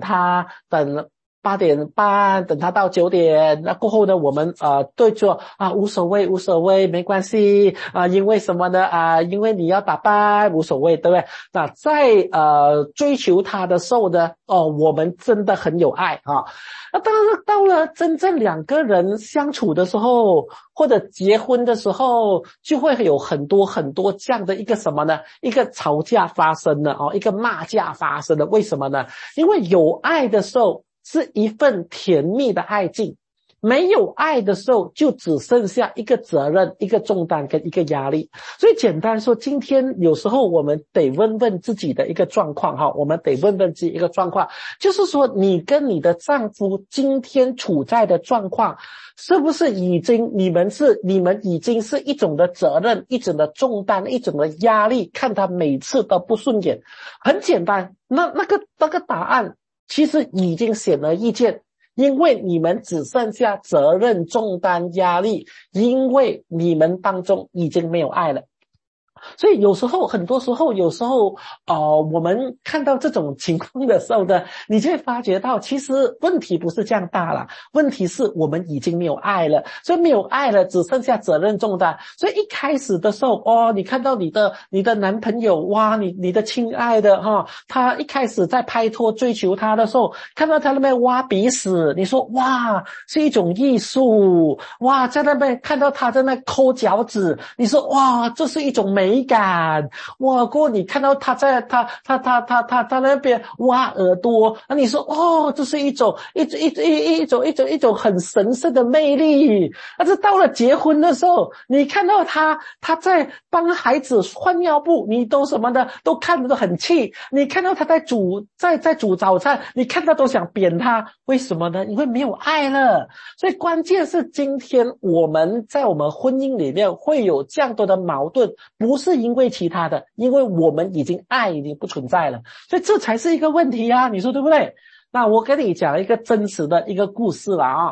S1: 8点半，等他到9点。那过后呢，我们对说无所谓，没关系因为什么呢因为你要打扮，无所谓，对不对？那在追求他的时候呢，我们真的很有爱啊。那当然到了真正2个人相处的时候，或者结婚的时候，就会有很多这样的一个什么呢？一个吵架发生了一个骂架发生了。为什么呢？因为有爱的时候是一份甜蜜的爱境，没有爱的时候就只剩下一个责任，一个重担跟一个压力。所以简单说，今天有时候我们得问问自己的一个状况哈，我们得问问自己一个状况，就是说你跟你的丈夫今天处在的状况，是不是你们已经是一种的责任，一种的重担，一种的压力，看他每次都不顺眼。很简单，那个答案其实已经显而易见，因为你们只剩下责任、重担、压力，因为你们当中已经没有爱了。所以很多时候我们看到这种情况的时候呢，你就会发觉到其实问题不是这样大了，问题是我们已经没有爱了。所以没有爱了，只剩下责任重担。所以一开始的时候你看到你的男朋友，哇，你的亲爱的他一开始在拍拖追求他的时候，看到他那边挖鼻屎，你说哇，是一种艺术。哇，在那边看到他在那抠脚趾，你说哇，这是一种美感。哇，过后你看到他在他那边挖耳朵，你说这是一种很神圣的魅力。但是到了结婚的时候，你看到他在帮孩子换尿布，你都什么的都看得都很气。你看到他在煮早餐，你看到都想扁他。为什么呢？因为没有爱了。所以关键是今天我们在我们婚姻里面会有这样多的矛盾，不是因为其他的，因为我们爱已经不存在了。所以这才是一个问题啊，你说对不对？那我跟你讲一个真实的一个故事了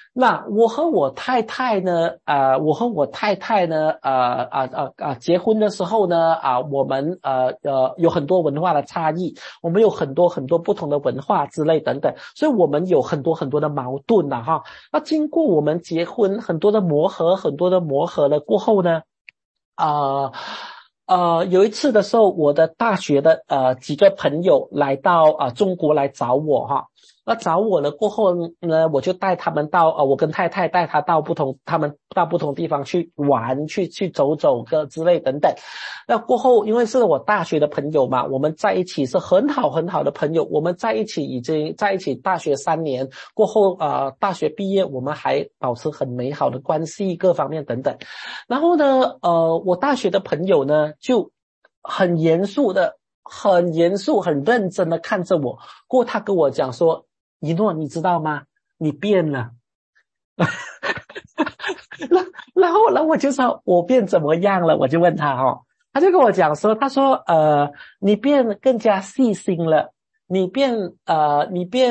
S1: 那我和我太太呢，结婚的时候呢，我们有很多文化的差异，我们有很多很多不同的文化之类等等，所以我们有很多很多的矛盾呐哈。那经过我们结婚很多的磨合了过后呢，有一次的时候，我的大学的几个朋友来到中国来找我哈。那找我了过后呢，我就带他们到我跟太太带他们到不同地方去玩，去走走个之类等等。那过后因为是我大学的朋友嘛，我们在一起是很好很好的朋友，我们在一起已经在一起大学3年过后大学毕业我们还保持很美好的关系各方面等等。然后呢我大学的朋友呢就很严肃很认真的看着我，过后他跟我讲说，一诺你知道吗，你变了。然后我就说我变怎么样了，我就问他他就跟我讲说，他说你变得更加细心了，他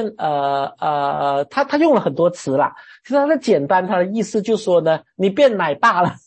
S1: 用了很多词啦，其实他的简单他的意思就是说呢，你变奶大了。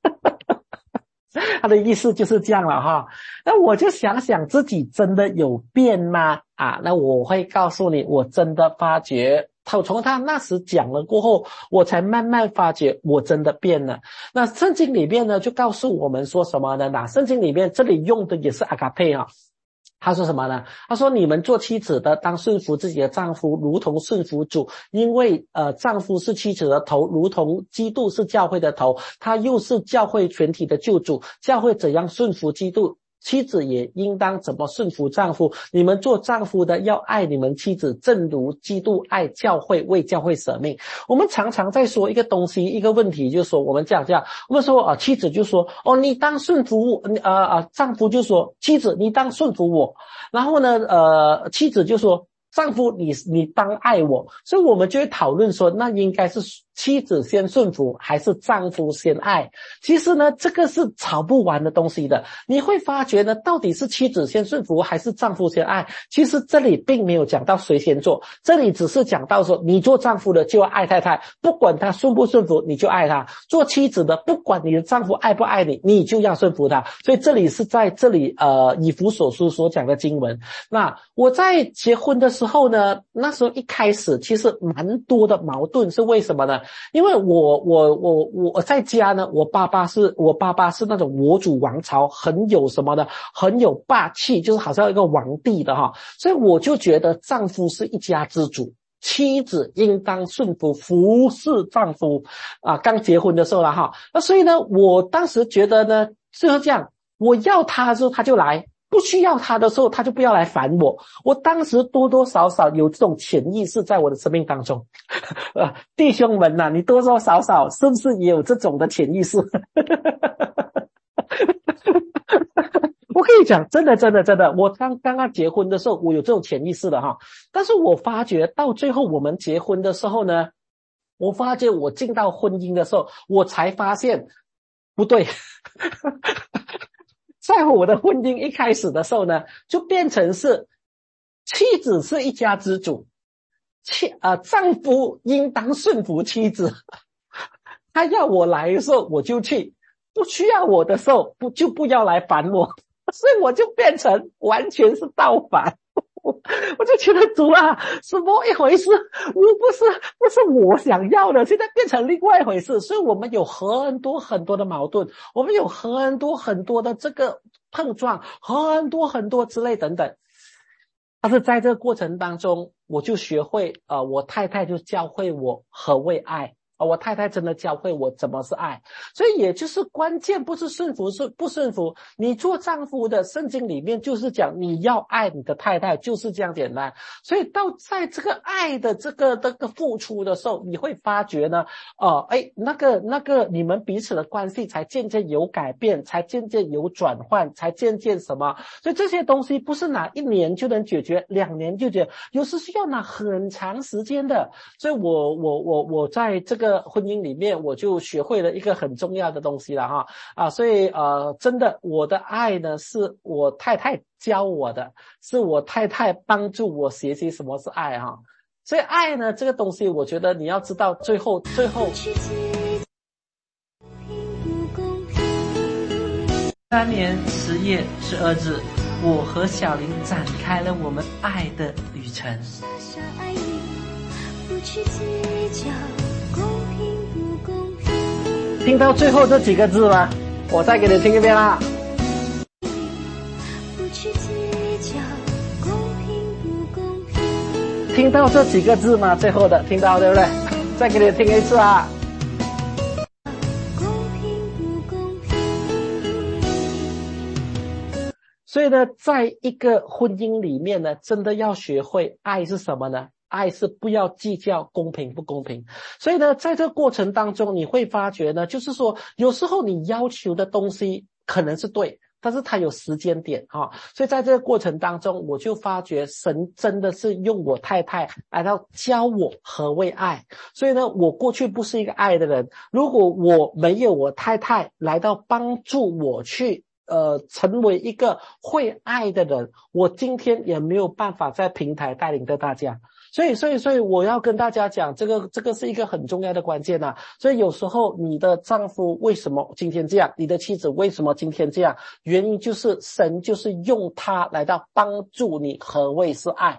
S1: 他的意思就是这样了哈。那我就想想自己真的有变吗？那我会告诉你，我真的发觉从他那时讲了过后，我才慢慢发觉我真的变了。那圣经里面呢就告诉我们说什么呢？那圣经里面这里用的也是阿嘎佩他说什么呢？他说你们做妻子的当顺服自己的丈夫，如同顺服主，因为丈夫是妻子的头，如同基督是教会的头，他又是教会全体的救主。教会怎样顺服基督，妻子也应当怎么顺服丈夫。你们做丈夫的要爱你们妻子，正如基督爱教会，为教会舍命。我们常常在说一个东西一个问题，就是说我们这样我们说妻子就说你当顺服丈夫就说妻子你当顺服我，然后呢妻子就说丈夫你当爱我。所以我们就会讨论说，那应该是妻子先顺服还是丈夫先爱。其实呢这个是吵不完的东西的，你会发觉呢到底是妻子先顺服还是丈夫先爱。其实这里并没有讲到谁先做，这里只是讲到说你做丈夫的就要爱太太，不管他顺不顺服你就爱他，做妻子的不管你的丈夫爱不爱你，你就要顺服他。所以这里是在这里以弗所书所讲的经文。那我在结婚的时候呢，那时候一开始其实蛮多的矛盾，是为什么呢？因为我在家呢，我爸爸是那种我主王朝，很有什么呢，很有霸气，就是好像一个皇帝的所以我就觉得丈夫是一家之主，妻子应当顺服服侍丈夫刚结婚的时候了那所以呢我当时觉得呢就是这样，我要他的时候他就来，不需要他的时候他就不要来烦我。我当时多多少少有这种潜意识在我的生命当中弟兄们你多多少少是不是也有这种的潜意识？我跟你讲真的，我刚刚结婚的时候我有这种潜意识的但是我发觉到最后我们结婚的时候呢，我发觉我进到婚姻的时候，我才发现不对在我的婚姻一开始的时候呢，就变成是妻子是一家之主，丈夫应当顺服妻子他要我来的时候我就去，不需要我的时候不要来烦我。所以我就变成完全是倒反。我就觉得主什么一回事，我不是我想要的，现在变成另外一回事。所以我们有很多很多的矛盾，我们有很多很多的这个碰撞，很多很多之类等等。但是在这个过程当中，我就学会我太太就教会我何谓爱。我太太真的教会我怎么是爱。所以也就是关键不是顺服是不顺服，你做丈夫的圣经里面就是讲你要爱你的太太，就是这样简单。所以到在这个爱的这个付出的时候，你会发觉呢那个你们彼此的关系才渐渐有改变，才渐渐有转换，才渐渐什么。所以这些东西不是拿1年就能解决，2年就解决，有时是要拿很长时间的。所以我在这个婚姻里面我就学会了一个很重要的东西了所以真的我的爱呢是我太太教我的，是我太太帮助我学习什么是爱所以爱呢这个东西，我觉得你要知道最后3年10夜12日，我和小林展开了我们爱的旅程。傻傻爱你，不去计较公平不公平。听到最后这几个字吗？我再给你听一遍啦。不去计较公平不公平。听到这几个字吗？最后的听到对不对？再给你听一次啊。所以呢，在一个婚姻里面呢，真的要学会爱是什么呢？爱是不要计较公平不公平。所以呢，在这个过程当中，你会发觉呢，就是说，有时候你要求的东西可能是对，但是它有时间点啊。所以在这个过程当中，我就发觉神真的是用我太太来到教我何谓爱。所以呢，我过去不是一个爱的人，如果我没有我太太来到帮助我去成为一个会爱的人，我今天也没有办法在平台带领着大家。所以我要跟大家讲，这个是一个很重要的关键啊。所以有时候你的丈夫为什么今天这样，你的妻子为什么今天这样，原因就是神就是用他来到帮助你何谓是爱。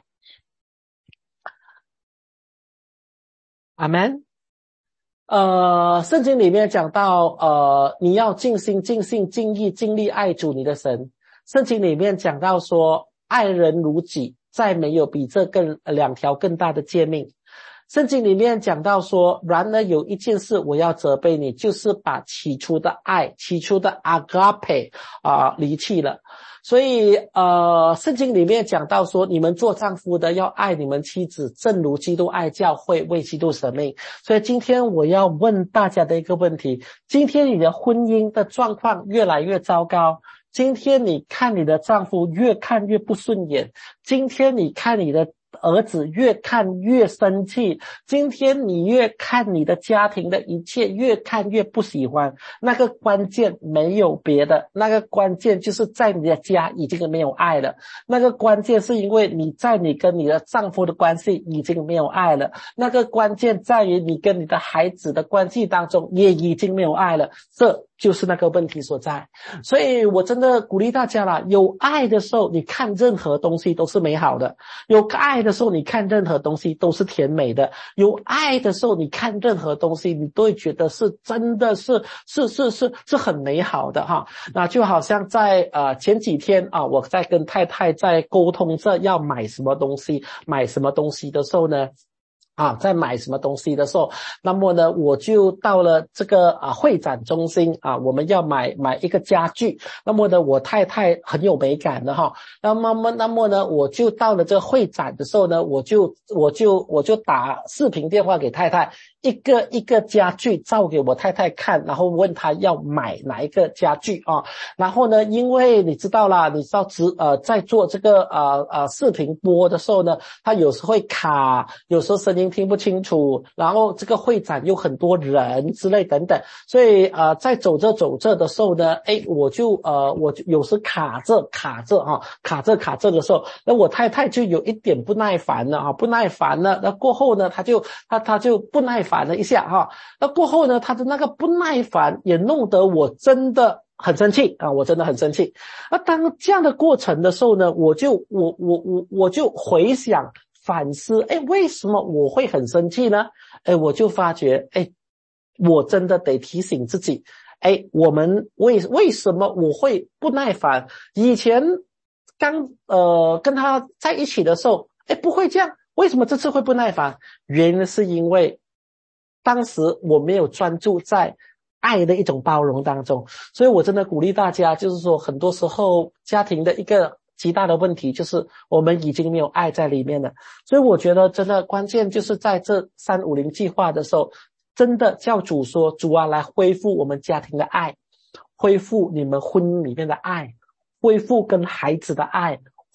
S1: 阿们。圣经里面讲到你要尽心尽性尽意尽力爱主你的神。圣经里面讲到说爱人如己，再没有比这2条更大的诫命。圣经里面讲到说，然而有一件事我要责备你，就是把起初的爱，起初的 agape 离弃了。所以圣经里面讲到说，你们做丈夫的要爱你们妻子，正如基督爱教会，为基督舍命。所以今天我要问大家的一个问题，今天你的婚姻的状况越来越糟糕，今天你看你的丈夫越看越不顺眼，今天你看你的儿子越看越生气，今天你越看你的家庭的一切越看越不喜欢，那个关键没有别的，那个关键就是在你的家已经没有爱了，那个关键是因为你跟你的丈夫的关系已经没有爱了，那个关键在于你跟你的孩子的关系当中也已经没有爱了，这就是那个问题所在。所以我真的鼓励大家啦，有爱的时候你看任何东西都是美好的，有爱的时候你看任何东西都是甜美的，有爱的时候你看任何东西你都会觉得是真的是很美好的哈。那就好像在前几天我在跟太太在沟通着要买什么东西的时候呢，在买什么东西的时候，那么呢我就到了这个会展中心我们要买一个家具，那么呢我太太很有美感的哈，那么呢我就到了这个会展的时候呢，我就打视频电话给太太，一个家具照给我太太看，然后问她要买哪一个家具然后呢因为你知道在做这个视频播的时候呢，它有时会卡，有时候声音听不清楚，然后这个会展有很多人之类等等，所以在走着的时候呢，我就有时卡着的时候，那我太太就有一点不耐烦了，那过后呢她就不耐烦了一下那过后呢她的那个不耐烦也弄得我真的很生气我真的很生气。那当这样的过程的时候呢，我就回想反思，为什么我会很生气呢？我就发觉我真的得提醒自己，我们为什么我会不耐烦？以前刚跟他在一起的时候不会这样，为什么这次会不耐烦？原因是因为当时我没有专注在爱的一种包容当中。所以我真的鼓励大家，就是说很多时候家庭的一个极大的问题就是我们已经没有爱在里面了。所以我觉得真的关键就是在这350计划的时候，真的叫主说，主来恢复我们家庭的爱，恢复你们婚姻里面的爱，恢复跟孩子的爱，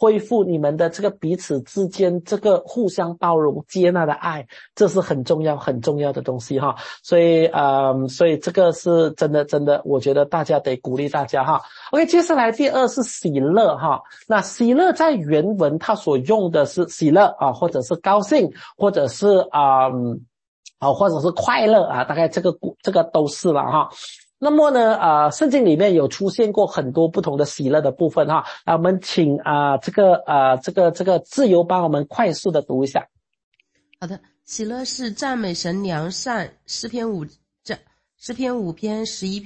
S1: 恢复你们的这个彼此之间这个互相包容接纳的爱，这是很重要很重要的东西哈。所以这个是真的我觉得大家得鼓励大家哈。OK， 接下来第二是喜乐哈。那喜乐在原文它所用的是喜乐啊，或者是高兴，或者是或者是快乐啊，大概这个都是了哈。那么呢圣经里面有出现过很多不同的喜乐的部分哈。我们请这个自由帮我们快速的读一下。
S2: 好的，喜乐是赞美神良善，诗篇5篇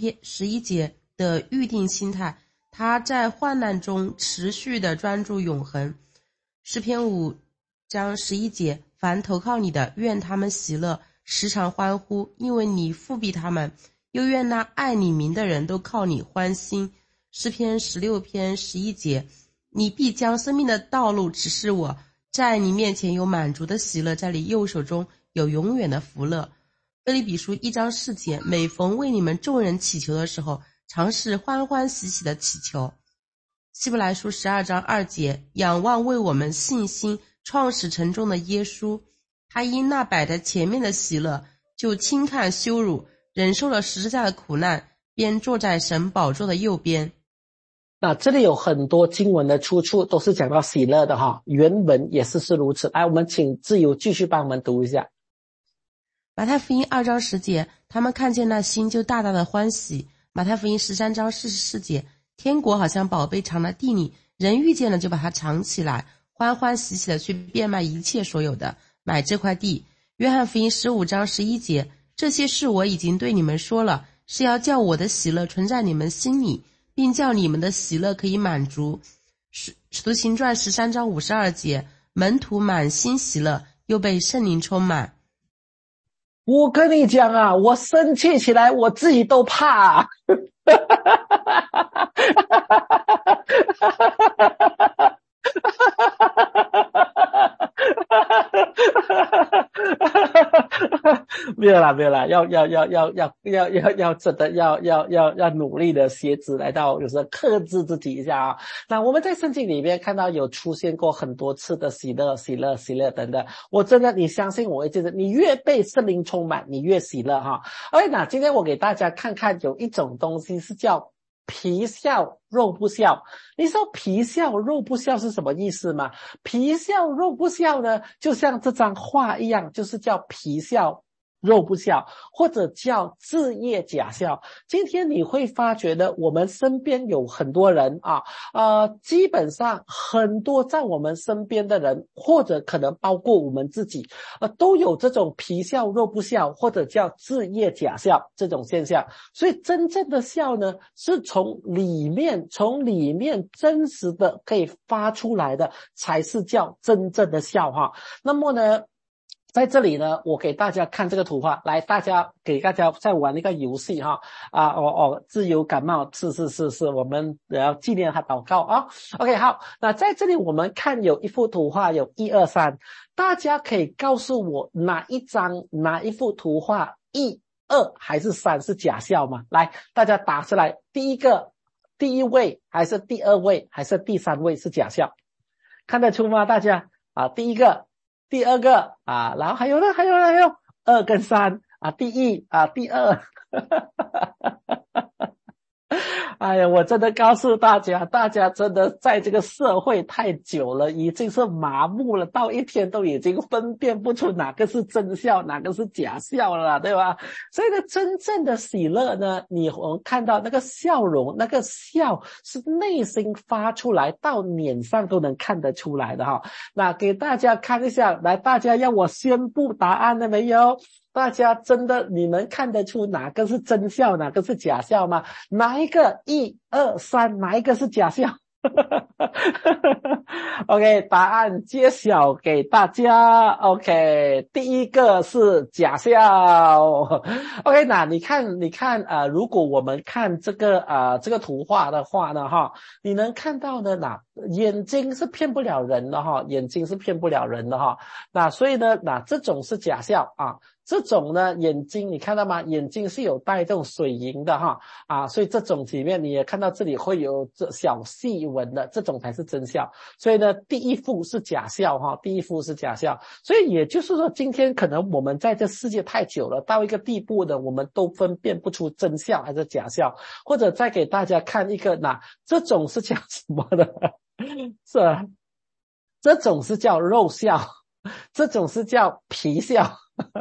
S2: 11节的预定心态，他在患难中持续的专注永恒。诗篇5章11节，凡投靠你的，愿他们喜乐，时常欢呼，因为你复庇他们，又愿那爱你名的人都靠你欢心。诗篇16篇11节，你必将生命的道路指示我，在你面前有满足的喜乐，在你右手中有永远的福乐。腓立比书1章4节，每逢为你们众人祈求的时候，常是欢欢喜喜的祈求。希伯来书12章2节，仰望为我们信心创始成终的耶稣，他因那摆在前面的喜乐，就轻看羞辱，忍受了十字架的苦难，便坐在神宝座的右边。
S1: 那这里有很多经文的出处都是讲到喜乐的哈，原文也是如此。来，我们请自由继续帮我们读一下。
S2: 马太福音2章10节，他们看见那星就大大的欢喜。马太福音13章44节，天国好像宝贝藏在地里，人遇见了就把它藏起来，欢欢喜喜的去变卖一切所有的，买这块地。约翰福音15章11节，这些事我已经对你们说了，是要叫我的喜乐存在你们心里，并叫你们的喜乐可以满足。使徒行传13章52节，门徒满心喜乐，又被圣灵充满。
S1: 我跟你讲啊，我生气起来我自己都怕没有啦，要真的要努力的学子来到，有时候克制自己一下啊。那我们在圣经里面看到有出现过很多次的喜乐等等。我真的，你相信我会觉得你越被圣灵充满，你越喜乐哈。OK， 那今天我给大家看看有一种东西是叫皮笑肉不笑。你说皮笑肉不笑是什么意思吗？皮笑肉不笑呢，就像这张画一样，就是叫皮笑肉不笑，或者叫自业假笑。今天你会发觉的，我们身边有很多人基本上很多在我们身边的人，或者可能包括我们自己都有这种皮笑肉不笑，或者叫自业假笑这种现象。所以真正的笑呢，是从里面真实的可以发出来的，才是叫真正的笑哈。那么呢，在这里呢，我给大家看这个图画，来，给大家再玩一个游戏哈。自由感冒，是，我们要纪念他祷告啊。OK， 好，那在这里我们看有一幅图画，有1、2、3，大家可以告诉我哪一幅图画1、2还是3是假笑吗？来，大家打出来，第一位还是第2位还是第3位是假笑？看得出吗？大家第一个。第2个然后还有2跟3第1第2哎呀，我真的告诉大家真的在这个社会太久了，已经是麻木了，到一天都已经分辨不出哪个是真笑，哪个是假笑了，对吧？所以呢，真正的喜乐呢，你看到那个笑容，那个笑是内心发出来，到脸上都能看得出来的哈。那给大家看一下，来，大家要我宣布答案了没有？大家真的你们看得出哪个是真笑，哪个是假笑吗？哪一个1、2、3哪一个是假笑？OK， 答案揭晓给大家。OK， 第一个是假笑。OK， 那你看如果我们看这个图画的话呢你能看到呢眼睛是骗不了人的哈，那所以呢这种是假笑这种呢眼睛你看到吗？眼睛是有带这种水银的哈所以这种里面你也看到这里会有这小细纹的，这种才是真笑。所以呢第一副是假笑哈，第一副是假笑。所以也就是说今天可能我们在这世界太久了，到一个地步的我们都分辨不出真笑还是假笑。或者再给大家看一个这种是叫什么的是这种是叫肉笑，这种是叫皮笑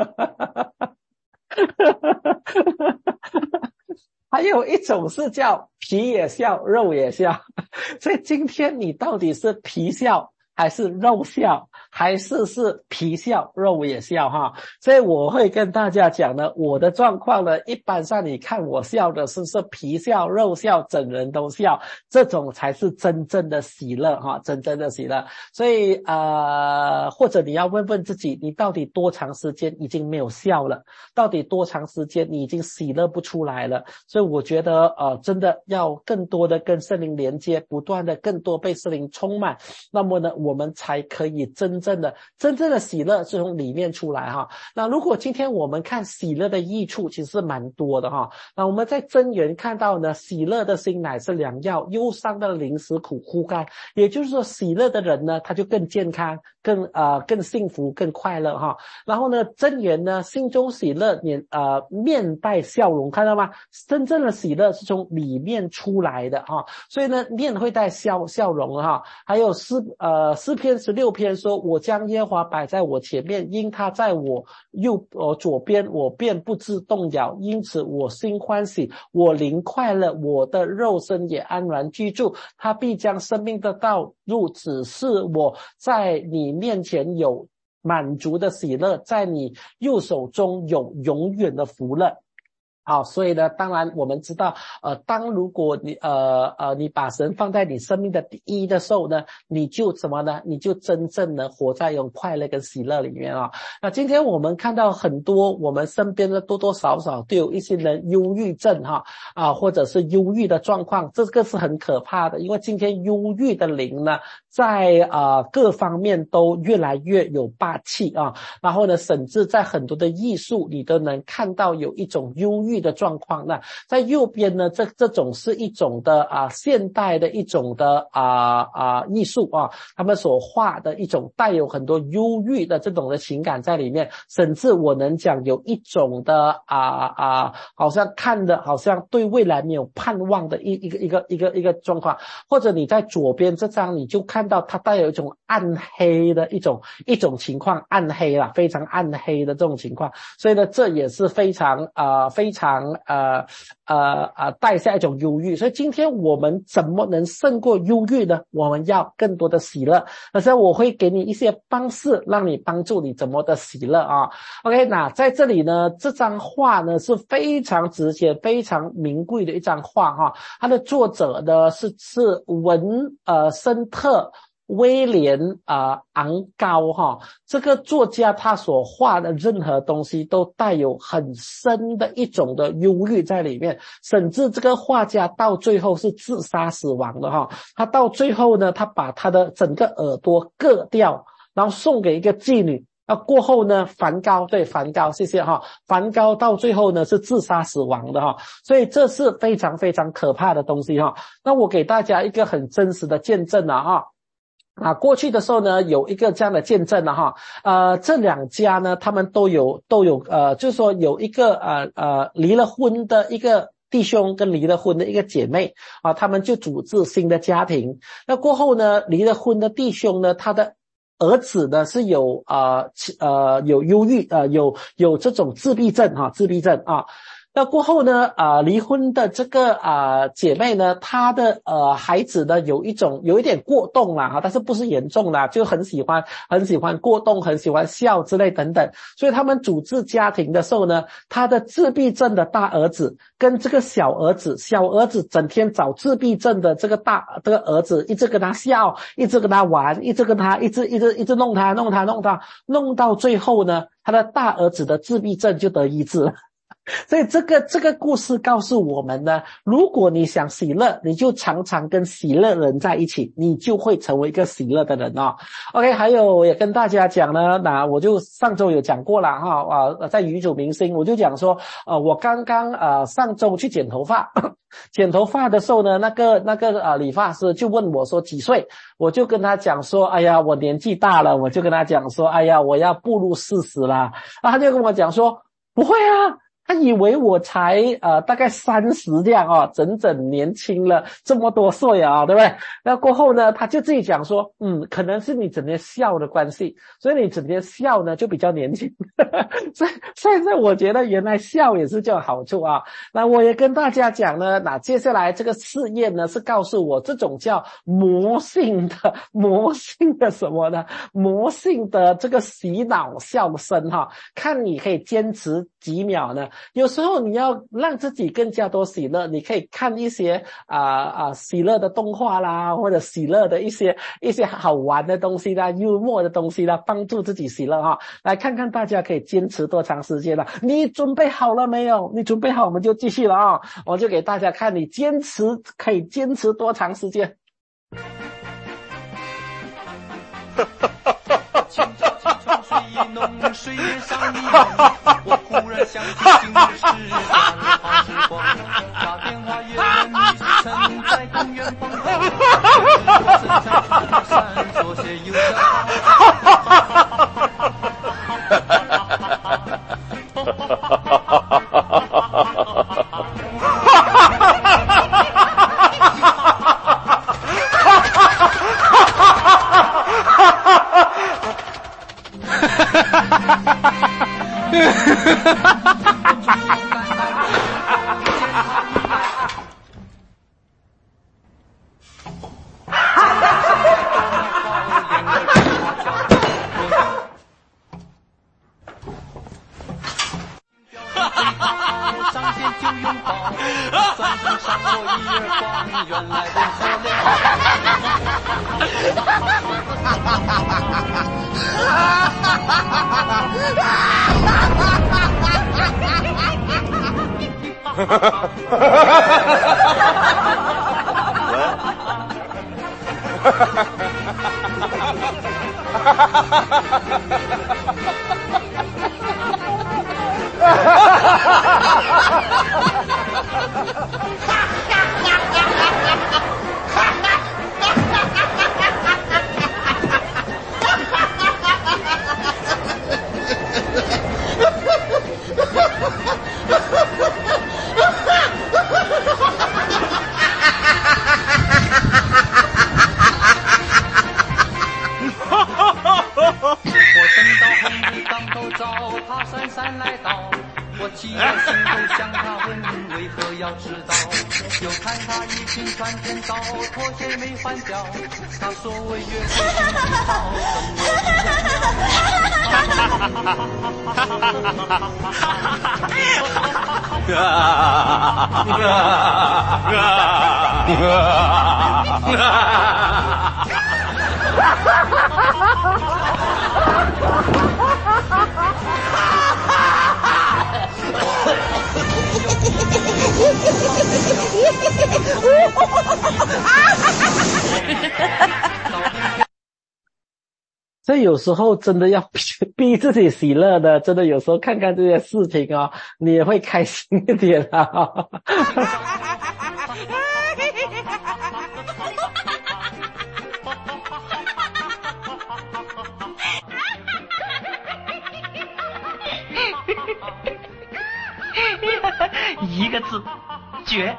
S1: 还有一种是叫皮也笑肉也笑。所以今天你到底是皮笑还是肉笑，还是皮笑肉也笑哈？所以我会跟大家讲呢，我的状况呢，一般上你看我笑的是皮笑肉笑整人都笑，这种才是真正的喜乐哈，真正的喜乐。所以或者你要问问自己，你到底多长时间已经没有笑了，到底多长时间你已经喜乐不出来了。所以我觉得真的要更多的跟圣灵连接，不断的更多被圣灵充满，那么呢我们才可以真正的喜乐是从里面出来哈。那如果今天我们看喜乐的益处其实是蛮多的哈。那我们在箴言看到呢，喜乐的心乃是良药，忧伤的灵使苦枯干。也就是说喜乐的人呢他就更健康，更幸福，更快乐哈。然后呢箴言呢，心中喜乐面带笑容，看到吗？真正的喜乐是从里面出来的哈。所以呢面会带笑容哈。还有诗篇16篇说，我将耶和华摆在我前面，因他在我左边，我便不致动摇，因此我心欢喜，我灵快乐，我的肉身也安然居住。他必将生命的道路指示我，在你面前有满足的喜乐，在你右手中有永远的福乐。好，所以呢当然我们知道如果你把神放在你生命的第一的时候呢，你就什么呢？你就真正的活在用快乐跟喜乐里面啊。那今天我们看到很多我们身边的多多少少都有一些人忧郁症或者是忧郁的状况，这个是很可怕的。因为今天忧郁的灵呢在各方面都越来越有霸气然后呢甚至在很多的艺术你都能看到有一种忧郁的状况。那在右边呢这种是一种的现代的一种的艺术他们所画的一种带有很多忧郁的这种的情感在里面，甚至我能讲有一种的好像看的好像对未来没有盼望的一个状况。或者你在左边这张你就看到它带有一种暗黑的一种情况，暗黑啦，非常暗黑的这种情况。所以呢这也是非常带下一种忧郁。所以今天我们怎么能胜过忧郁呢？我们要更多的喜乐。而且我会给你一些方式让你帮助你怎么的喜乐OK， 那在这里呢这张画呢是非常值钱非常名贵的一张画它的作者呢是文森特威廉昂高这个作家他所画的任何东西都带有很深的一种的忧郁在里面，甚至这个画家到最后是自杀死亡的他到最后呢他把他的整个耳朵割掉，然后送给一个妓女。过后呢梵高谢谢梵高到最后呢是自杀死亡的所以这是非常非常可怕的东西那我给大家一个很真实的见证过去的时候呢有一个这样的见证这两家呢他们都有就是说有一个离了婚的一个弟兄跟离了婚的一个姐妹他们就组织新的家庭。那过后呢离了婚的弟兄呢他的儿子呢是有忧郁有这种自闭症那过后呢离婚的这个姐妹呢她的孩子呢有一点过动啦但是不是严重啦，就很喜欢过动，很喜欢笑之类等等。所以他们组织家庭的时候呢，他的自闭症的大儿子跟这个小儿子整天找自闭症的这个儿子一直跟他笑，一直跟他玩，一直弄他，弄到最后呢他的大儿子的自闭症就得医治了所以这个故事告诉我们呢，如果你想喜乐，你就常常跟喜乐人在一起，你就会成为一个喜乐的人哦。OK， 还有我也跟大家讲呢，那我就上周有讲过了哈，在语主明星我就讲说，我刚刚上周去剪头发，剪头发的时候呢，那个理发师就问我说几岁，我就跟他讲说，哎呀，我年纪大了，我就跟他讲说，哎呀，我要步入40了，他就跟我讲说，不会啊。他以为我才大概30这样哦，整整年轻了这么多岁啊，对不对？那过后呢，他就自己讲说，可能是你整天笑的关系，所以你整天笑呢就比较年轻。所以现在我觉得原来笑也是这种好处啊。那我也跟大家讲呢，那接下来这个试验呢是告诉我这种叫魔性的什么呢？魔性的这个洗脑笑声哈，看你可以坚持几秒呢？有时候你要让自己更加多喜乐，你可以看一些喜乐的动画啦，或者喜乐的一些好玩的东西啦，幽默的东西啦，帮助自己喜乐哈。来看看大家可以坚持多长时间了？你准备好了没有？你准备好我们就继续了啊！我就给大家看你可以坚持多长时间。
S3: 水面上你我忽然想起今日是大日好时光，打电话约了你曾在公园碰头，我身上闪烁些忧
S1: 所以有时候真的要逼自己喜乐的，真的有时候看看这些视频哦，你也会开心一点啊。
S4: 一个字，绝。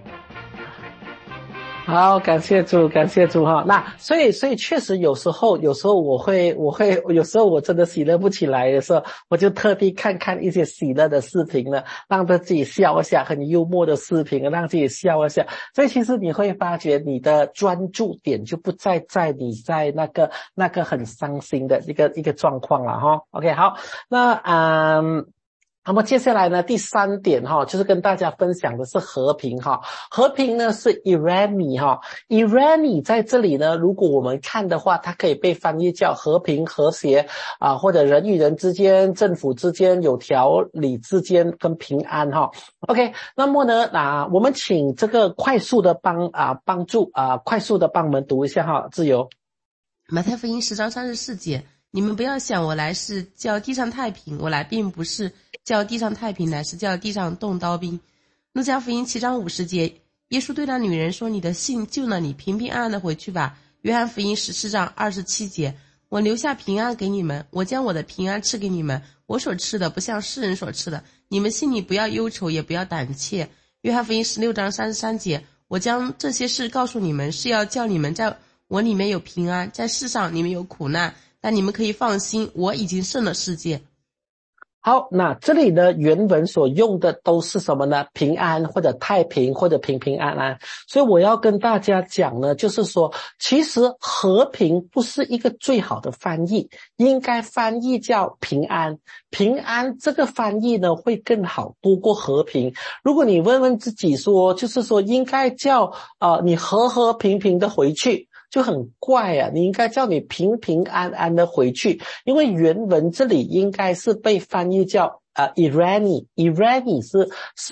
S1: 好，感谢主哈。那所以确实有时候我会有时候我真的喜乐不起来的时候，我就特地看一些喜乐的视频呢，让自己笑一下，很幽默的视频，让自己笑一下。所以其实你会发觉你的专注点就不再在你在那个很伤心的一个状况了哈。OK， 好，那那么接下来呢，第3点就是跟大家分享的是和平和平呢是 Irani Irani 在这里呢，如果我们看的话，它可以被翻译叫和平和谐或者人与人之间、政府之间、有条理之间跟平安OK， 那么呢我们请这个快速的帮助快速的帮我们读一下自由。
S2: 马太福音10章34节，你们不要想我来是叫地上太平，我来并不是叫地上太平，乃是叫地上动刀兵。路加福音7章50节，耶稣对那女人说，你的信救了你，平平安安的回去吧。约翰福音14章27节，我留下平安给你们，我将我的平安赐给你们，我所吃的不像世人所吃的，你们心里不要忧愁，也不要胆怯。约翰福音16章33节，我将这些事告诉你们，是要叫你们在我里面有平安，在世上你们有苦难，但你们可以放心，我已经胜了世界。
S1: 好，那这里呢原文所用的都是什么呢？平安或者太平或者平平安安。所以我要跟大家讲呢，就是说其实和平不是一个最好的翻译，应该翻译叫平安。平安这个翻译呢会更好多过和平。如果你问问自己说，就是说应该叫你和和平平的回去，就很怪你应该叫你平平安安的回去，因为原文这里应该是被翻译叫Irani 是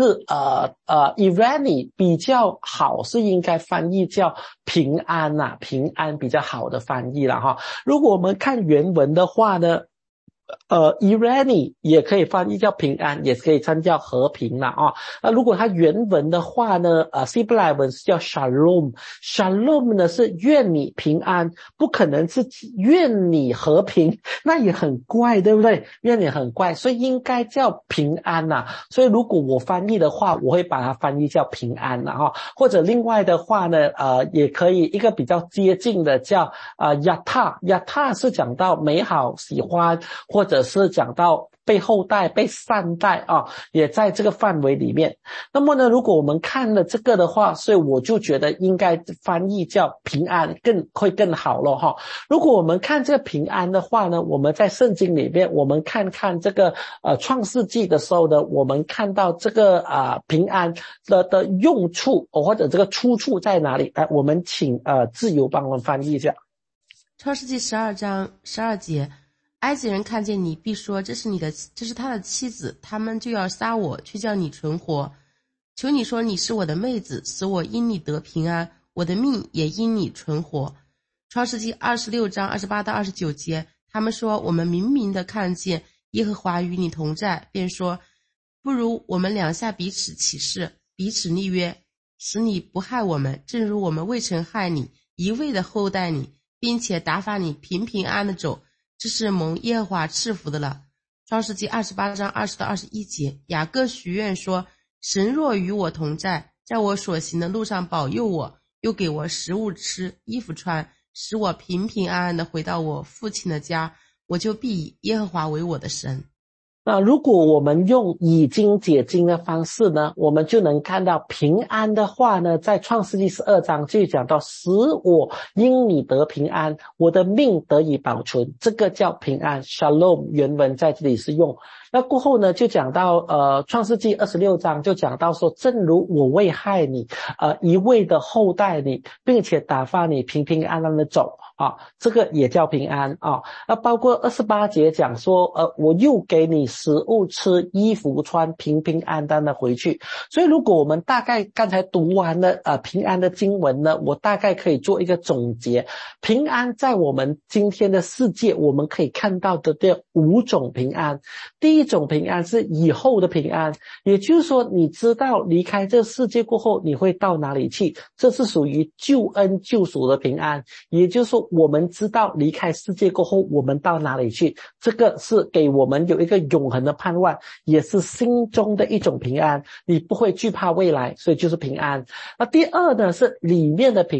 S1: Irani 比较好，是应该翻译叫平安平安比较好的翻译了如果我们看原文的话呢Irani 也可以翻译叫平安，也可以翻译叫和平啦那如果它原文的话呢希伯来文是叫 Shalom 呢是愿你平安，不可能是愿你和平，那也很怪，对不对？愿你很怪，所以应该叫平安所以如果我翻译的话，我会把它翻译叫平安或者另外的话呢也可以一个比较接近的叫Yata 是讲到美好喜欢，或者是讲到被厚待被善待也在这个范围里面。那么呢如果我们看了这个的话，所以我就觉得应该翻译叫平安会更好了如果我们看这个平安的话呢，我们在圣经里面我们看这个创世纪的时候呢，我们看到这个平安的用处或者这个出处在哪里。我们请自由帮我们翻译一下。
S2: 创世纪12章12节，埃及人看见你，必说这是他的妻子，他们就要杀我，却叫你存活。求你说你是我的妹子，使我因你得平安，我的命也因你存活。创世纪26章28到29节，他们说我们明明的看见耶和华与你同在，便说不如我们两下彼此起誓，彼此立约，使你不害我们，正如我们未曾害你，一味的厚待你，并且打发你平平安安的走，这是蒙耶和华赐福的了。创世纪28章20到21节，雅各许愿说，神若与我同在，在我所行的路上保佑我，又给我食物吃，衣服穿，使我平平安安的回到我父亲的家，我就必以耶和华为我的神。
S1: 那如果我们用以经解经的方式呢，我们就能看到平安的话呢，在创世纪12章就讲到使我因你得平安，我的命得以保存，这个叫平安 Shalom 原文在这里是用。那过后呢就讲到创世纪26章就讲到说，正如我未害你一味的厚待你，并且打发你平平安安的走这个也叫平安那包括28节讲说我又给你食物吃，衣服穿，平平安安的回去。所以如果我们大概刚才读完了平安的经文呢，我大概可以做一个总结。平安在我们今天的世界我们可以看到的这5种平安。第一种平安是以后的平安，也就是说你知道离开这世界过后你会到哪里去，这是属于救恩救赎的平安。也就是说我们知道离开世界过后我们到哪里去，这个是给我们有一个永恒的盼望，也是心中的一种平安，你不会惧怕未来，所以就是平安。那第二呢是里面的平安，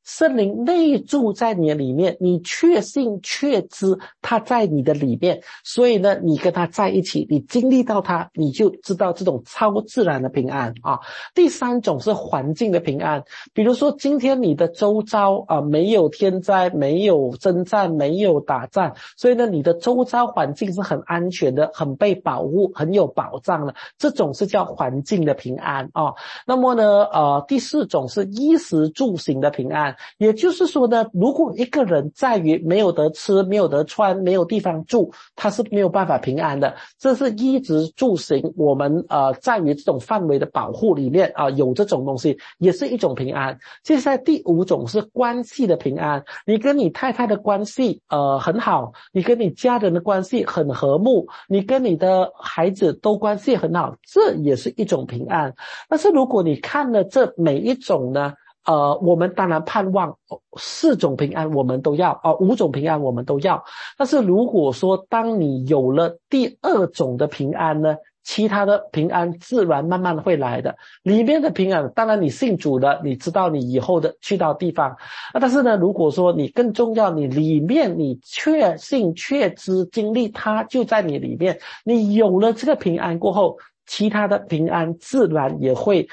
S1: 圣灵内住在你的里面，你确信确知他在你的里面，所以呢你跟他在一起，你经历到他，你就知道这种超自然的平安啊。第三种是环境的平安，比如说今天你的周遭没有天灾，没有征战，没有打仗，所以呢你的周遭环境是很安全的，很被保护，很有保障的，这种是叫环境的平安啊。那么呢第四种是衣食住行的平安，也就是说呢，如果一个人在于没有得吃，没有得穿，没有地方住，他是没有办法平安的。这是衣食住行，我们在于这种范围的保护里面有这种东西，也是一种平安。接下来第五种是关系的平安，你跟你太太的关系很好，你跟你家人的关系很和睦，你跟你的孩子都关系很好，这也是一种平安。但是如果你看了这每一种呢我们当然盼望4种平安我们都要5种平安我们都要。但是如果说当你有了第2种的平安呢，其他的平安自然慢慢会来的。里面的平安当然你信主了，你知道你以后的去到地方但是呢如果说你更重要，你里面你确信确知经历它就在你里面，你有了这个平安过后，其他的平安自然也会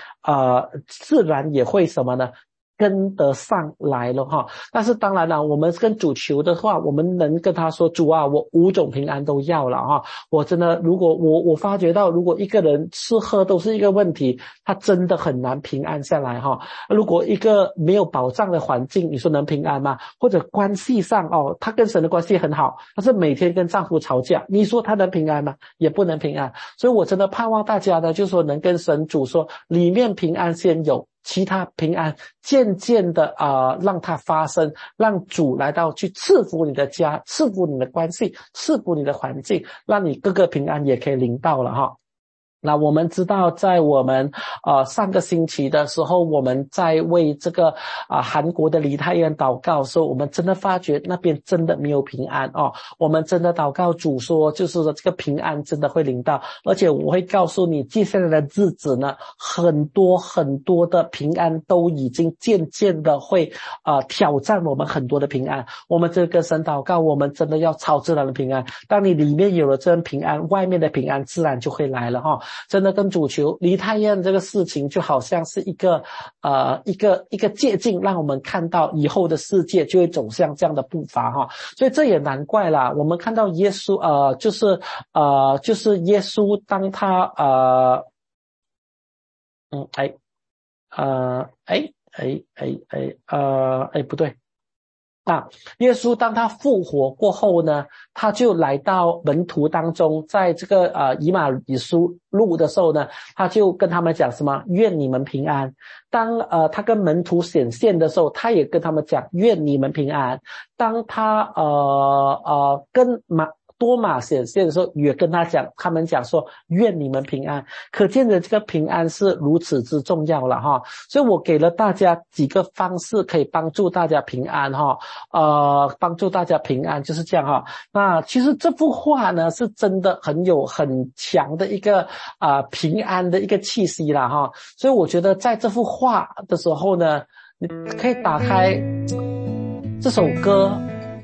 S1: 什么呢？跟得上来了哈。但是当然了，我们跟主求的话，我们能跟他说，主啊，我5种平安都要了哈。我真的，如果我发觉到，如果一个人吃喝都是一个问题，他真的很难平安下来哈。如果一个没有保障的环境，你说能平安吗？或者关系上他跟神的关系很好，但是每天跟丈夫吵架，你说他能平安吗？也不能平安。所以我真的盼望大家呢，就说能跟神主说，里面平安先有，其他平安渐渐的让它发生，让主来到去赐福你的家，赐福你的关系，赐福你的环境，让你各个平安也可以临到了哈。那我们知道在我们上个星期的时候，我们在为这个韩国的梨泰院祷告的时候，我们真的发觉那边真的没有平安我们真的祷告主说，就是说这个平安真的会临到，而且我会告诉你接下来的日子呢，很多很多的平安都已经渐渐的会挑战我们很多的平安。我们这个神祷告，我们真的要超自然的平安。当你里面有了这平安，外面的平安自然就会来了真的跟主求梨泰院这个事情就好像是一个借镜，让我们看到以后的世界就会走向这样的步伐所以这也难怪啦，我们看到耶稣就是耶稣当他不对耶稣当他复活过后呢，他就来到门徒当中，在这个以马以书路的时候呢，他就跟他们讲什么？愿你们平安。当他跟门徒显现的时候，他也跟他们讲愿你们平安。当他跟多马显现的时候，也跟他们讲说愿你们平安。可见的这个平安是如此之重要了所以我给了大家几个方式可以帮助大家平安帮助大家平安就是这样那其实这幅画呢是真的很强的一个平安的一个气息啦所以我觉得在这幅画的时候呢，你可以打开这首歌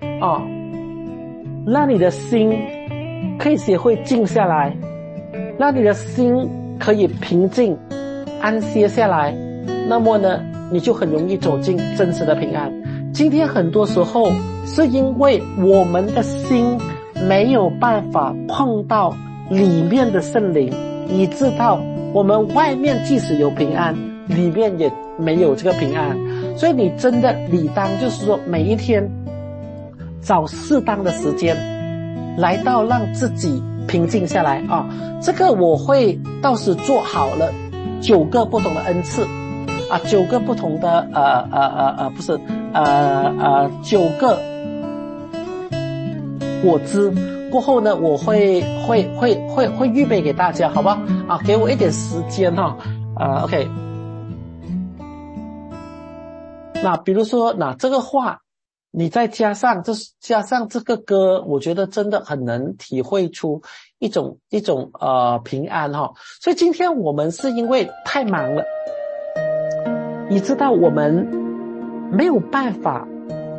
S1: 让你的心可以学会静下来，让你的心可以平静安歇下来，那么呢你就很容易走进真实的平安。今天很多时候是因为我们的心没有办法碰到里面的圣灵，以致到我们外面即使有平安，里面也没有这个平安。所以你真的理当就是说每一天找适当的时间来到让自己平静下来这个我会倒是做好了9个不同的恩赐9个不同的9个果汁过后呢，我会预备给大家，好吧给我一点时间OK。那比如说这个话你再加上这个歌，我觉得真的很能体会出一种平安所以今天我们是因为太忙了，以致到我们没有办法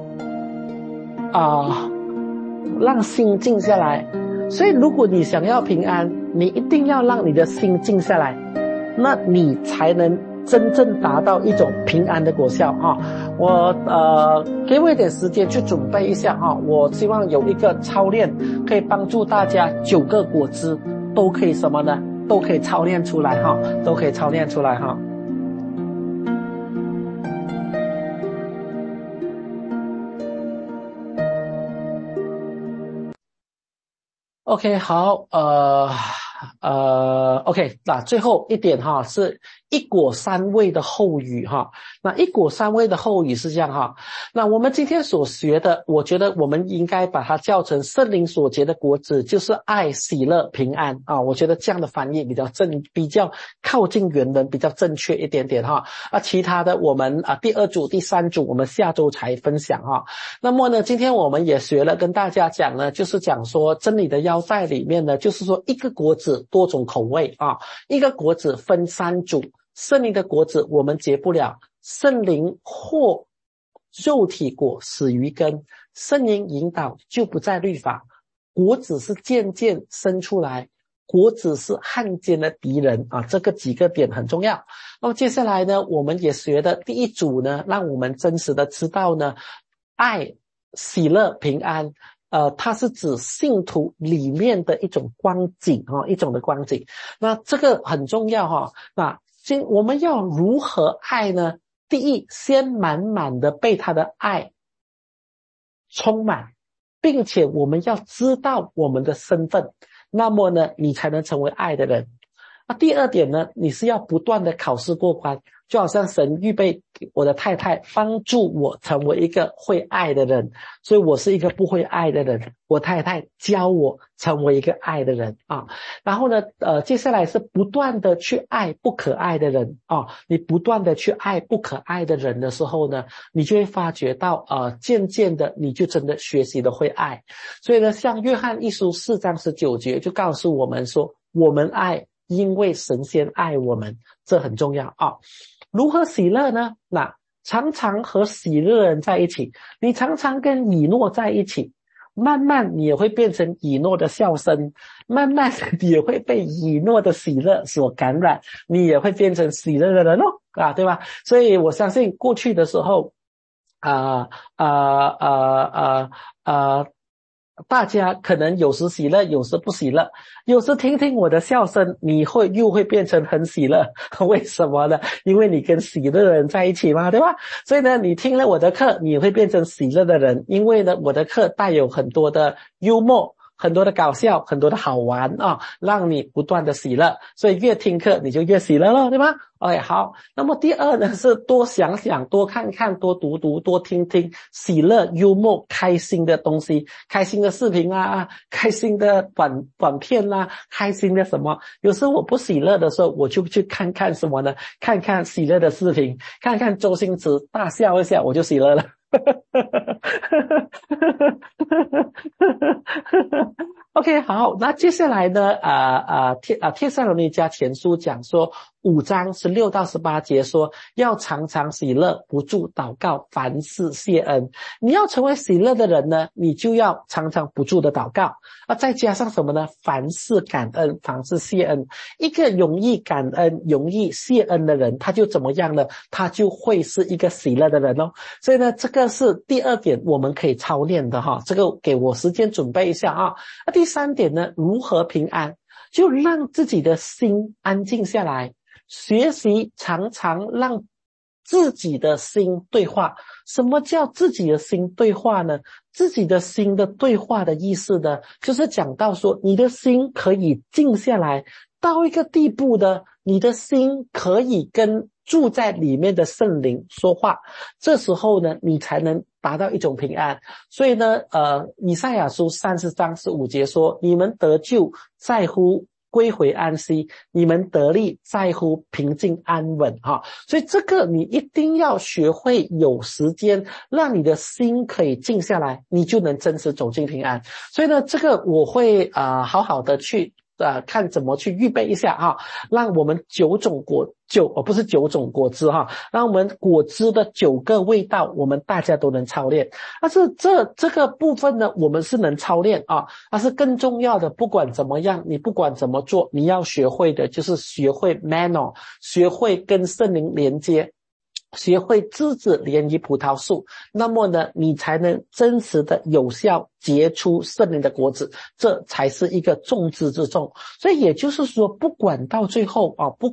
S1: 让心静下来。所以如果你想要平安，你一定要让你的心静下来，那你才能真正达到一种平安的果效哈。我给我一点时间去准备一下哈，我希望有一个操练可以帮助大家9个果子都可以什么呢？都可以操练出来哈，都可以操练出来哈。OK， 好，OK， 那最后一点哈，是一果三味的后语哈。那一果三味的后语是这样哈。那我们今天所学的，我觉得我们应该把它叫成圣灵所结的果子，就是爱、喜乐、平安啊。我觉得这样的翻译比较靠近原文，比较正确一点点哈。其他的我们第2组、第3组我们下周才分享哈。那么呢，今天我们也学了，跟大家讲呢，就是讲说真理的腰带里面呢，就是说一个果子多种口味啊，一个果子分3组。圣灵的果子我们结不了，圣灵或肉体果死于根，圣灵引导就不在律法，果子是渐渐生出来，果子是汉奸的敌人啊，这个几个点很重要。那么接下来呢，我们也学的第1组呢，让我们真实的知道呢，爱、喜乐、平安它是指信徒里面的一种光景一种的光景。那这个很重要哈。那我们要如何爱呢？第一，先满满的被他的爱充满，并且我们要知道我们的身份，那么呢，你才能成为爱的人。第2点呢，你是要不断的考试过关，就好像神预备我的太太帮助我成为一个会爱的人，所以我是一个不会爱的人，我太太教我成为一个爱的人啊。然后呢接下来是不断的去爱不可爱的人啊。你不断的去爱不可爱的人的时候呢，你就会发觉到渐渐的你就真的学习的会爱。所以呢，像约翰一书4章19节就告诉我们说，我们爱因为神先爱我们，这很重要啊。如何喜乐呢？那常常和喜乐人在一起，你常常跟以诺在一起，慢慢你也会变成以诺的笑声，慢慢你也会被以诺的喜乐所感染，你也会变成喜乐的人对吧？所以我相信过去的时候大家可能有时喜乐，有时不喜乐，有时听听我的笑声，你又会变成很喜乐。为什么呢？因为你跟喜乐的人在一起嘛，对吧？所以呢，你听了我的课，你会变成喜乐的人，因为呢，我的课带有很多的幽默，很多的搞笑，很多的好玩让你不断的喜乐，所以越听课你就越喜乐了，对吧？ OK， 好。那么第2呢，是多想想，多看看，多读读，多听听，喜乐、幽默、开心的东西，开心的视频开心的短片开心的什么。有时候我不喜乐的时候，我就去看看什么呢？看看喜乐的视频，看看周星驰大笑一下，我就喜乐了。OK， 好，那接下来呢帖撒罗尼迦前书讲说5章16到18节说，要常常喜乐，不住祷告，凡事谢恩。你要成为喜乐的人呢，你就要常常不住的祷告再加上什么呢？凡事感恩，凡事谢恩。一个容易感恩容易谢恩的人，他就怎么样呢？他就会是一个喜乐的人所以呢，这个是第2点我们可以操练的这个给我时间准备一下第3点呢，如何平安，就让自己的心安静下来，学习常常让自己的心对话。什么叫自己的心对话呢？自己的心的对话的意思呢，就是讲到说你的心可以静下来到一个地步的，你的心可以跟住在里面的圣灵说话，这时候呢，你才能达到一种平安。所以呢以赛亚书30章15节说，你们得救在乎归回安息，你们得力在乎平静安稳所以这个你一定要学会有时间让你的心可以静下来，你就能真实走进平安。所以呢，这个我会好好的去看怎么去预备一下哈，让我们不是九种果汁哈，让我们果汁的9个味道，我们大家都能操练。但是这个部分呢，我们是能操练啊，但是更重要的，不管怎么样，你不管怎么做，你要学会的就是学会 manner， 学会跟圣灵连接，学会枝子连于葡萄树，那么呢，你才能真实的有效结出圣灵的果子，这才是一个重之重。所以也就是说，不管到最后，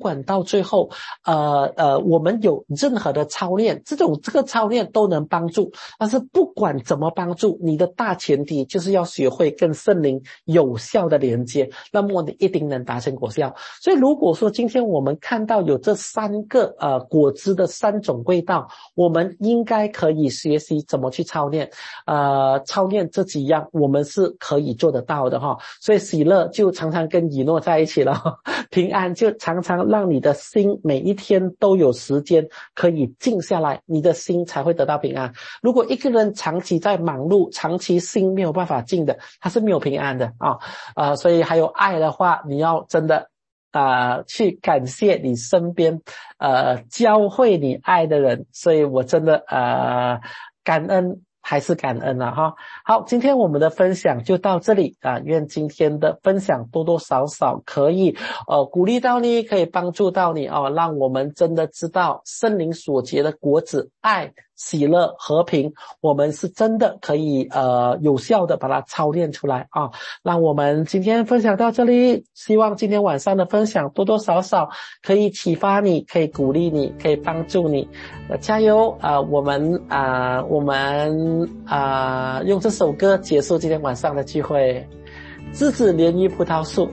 S1: 我们有任何的操练，这个操练都能帮助，但是不管怎么帮助，你的大前提就是要学会跟圣灵有效的连接，那么你一定能达成果效。所以如果说今天我们看到有这3个果汁的3种味道，我们应该可以学习怎么去操练，操练这几样我们是可以做得到的哈。所以喜乐就常常跟以诺在一起了，平安就常常让你的心每一天都有时间可以静下来，你的心才会得到平安。如果一个人长期在忙碌，长期心没有办法静的，他是没有平安的啊。所以还有爱的话，你要真的去感谢你身边教会你爱的人。所以我真的感恩还是感恩了哈。好，今天我们的分享就到这里愿今天的分享多多少少可以鼓励到你，可以帮助到你让我们真的知道圣灵所结的果子，爱、喜乐、和平，我们是真的可以有效的把它操练出来让我们今天分享到这里，希望今天晚上的分享多多少少可以启发你，可以鼓励你，可以帮助你加油我们用这首歌结束今天晚上的聚会。枝子连于葡萄树，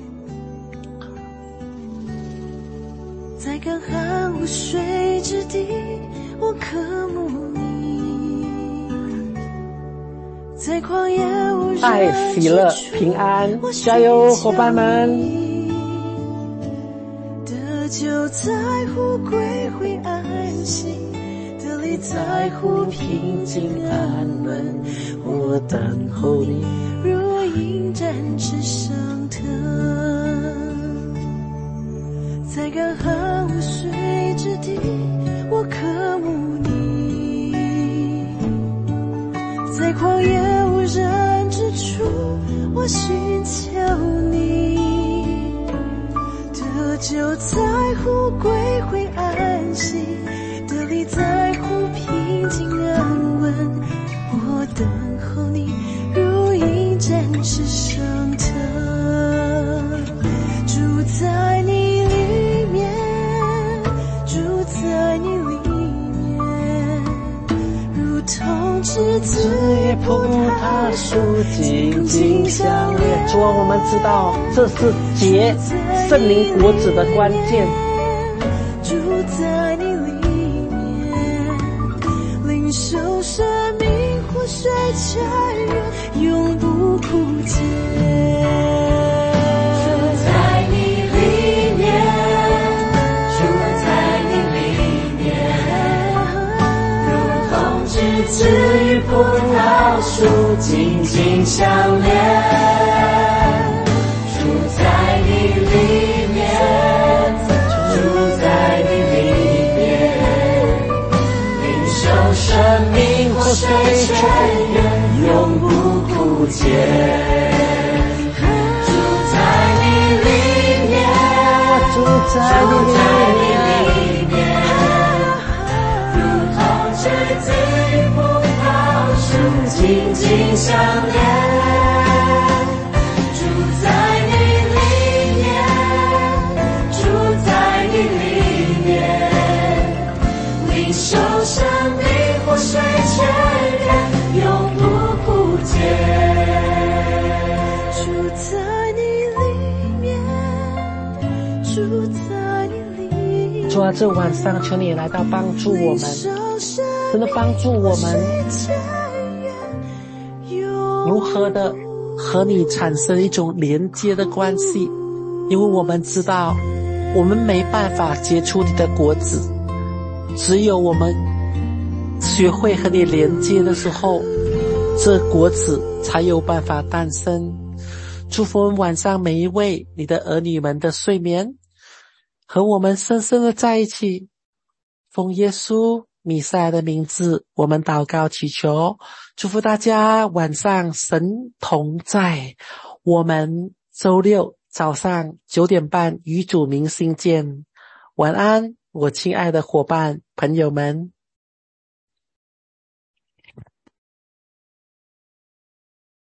S5: 在干旱无水之地，我渴慕你，在旷野无人
S1: 爱、喜乐、平安，加油伙伴们！
S5: 得救在乎归回安息，得力在乎平静安稳，我等候你，如鹰展翅上腾。在干旱无水之地，我渴慕你，在旷野无人之处，我寻求你，得救在乎归回安息，得力在乎平静安稳，我等候你，如鹰展翅上腾。住在你里面，住在你里面，如同枝子与葡萄树紧紧相连。
S1: 主啊，我们知道这是结圣灵果子的关键。
S5: 住在你里面，领受生命活水泉源，永不枯竭。枝与葡萄树紧紧相连，住在你里面，住在你里面，领受生命活水泉源，永不枯竭。住在你里面，住在你里面，如同枝子紧紧相连，住在你里面，住在你里面，领受生命活水泉源，永不枯竭。住在你里面，住在你里面。
S1: 主啊，这晚上求你来到帮助我们，真的帮助我们如何的和你产生一种连接的关系，因为我们知道我们没办法结出你的果子，只有我们学会和你连接的时候，这果子才有办法诞生。 祝福我们晚上每一位你的儿女们的睡眠，和我们深深的在一起。奉耶稣弥赛亚的名字，我们祷告祈求，祝福大家晚上神同在。我们周六早上9点半与主明星见。晚安，我亲爱的伙伴朋友们。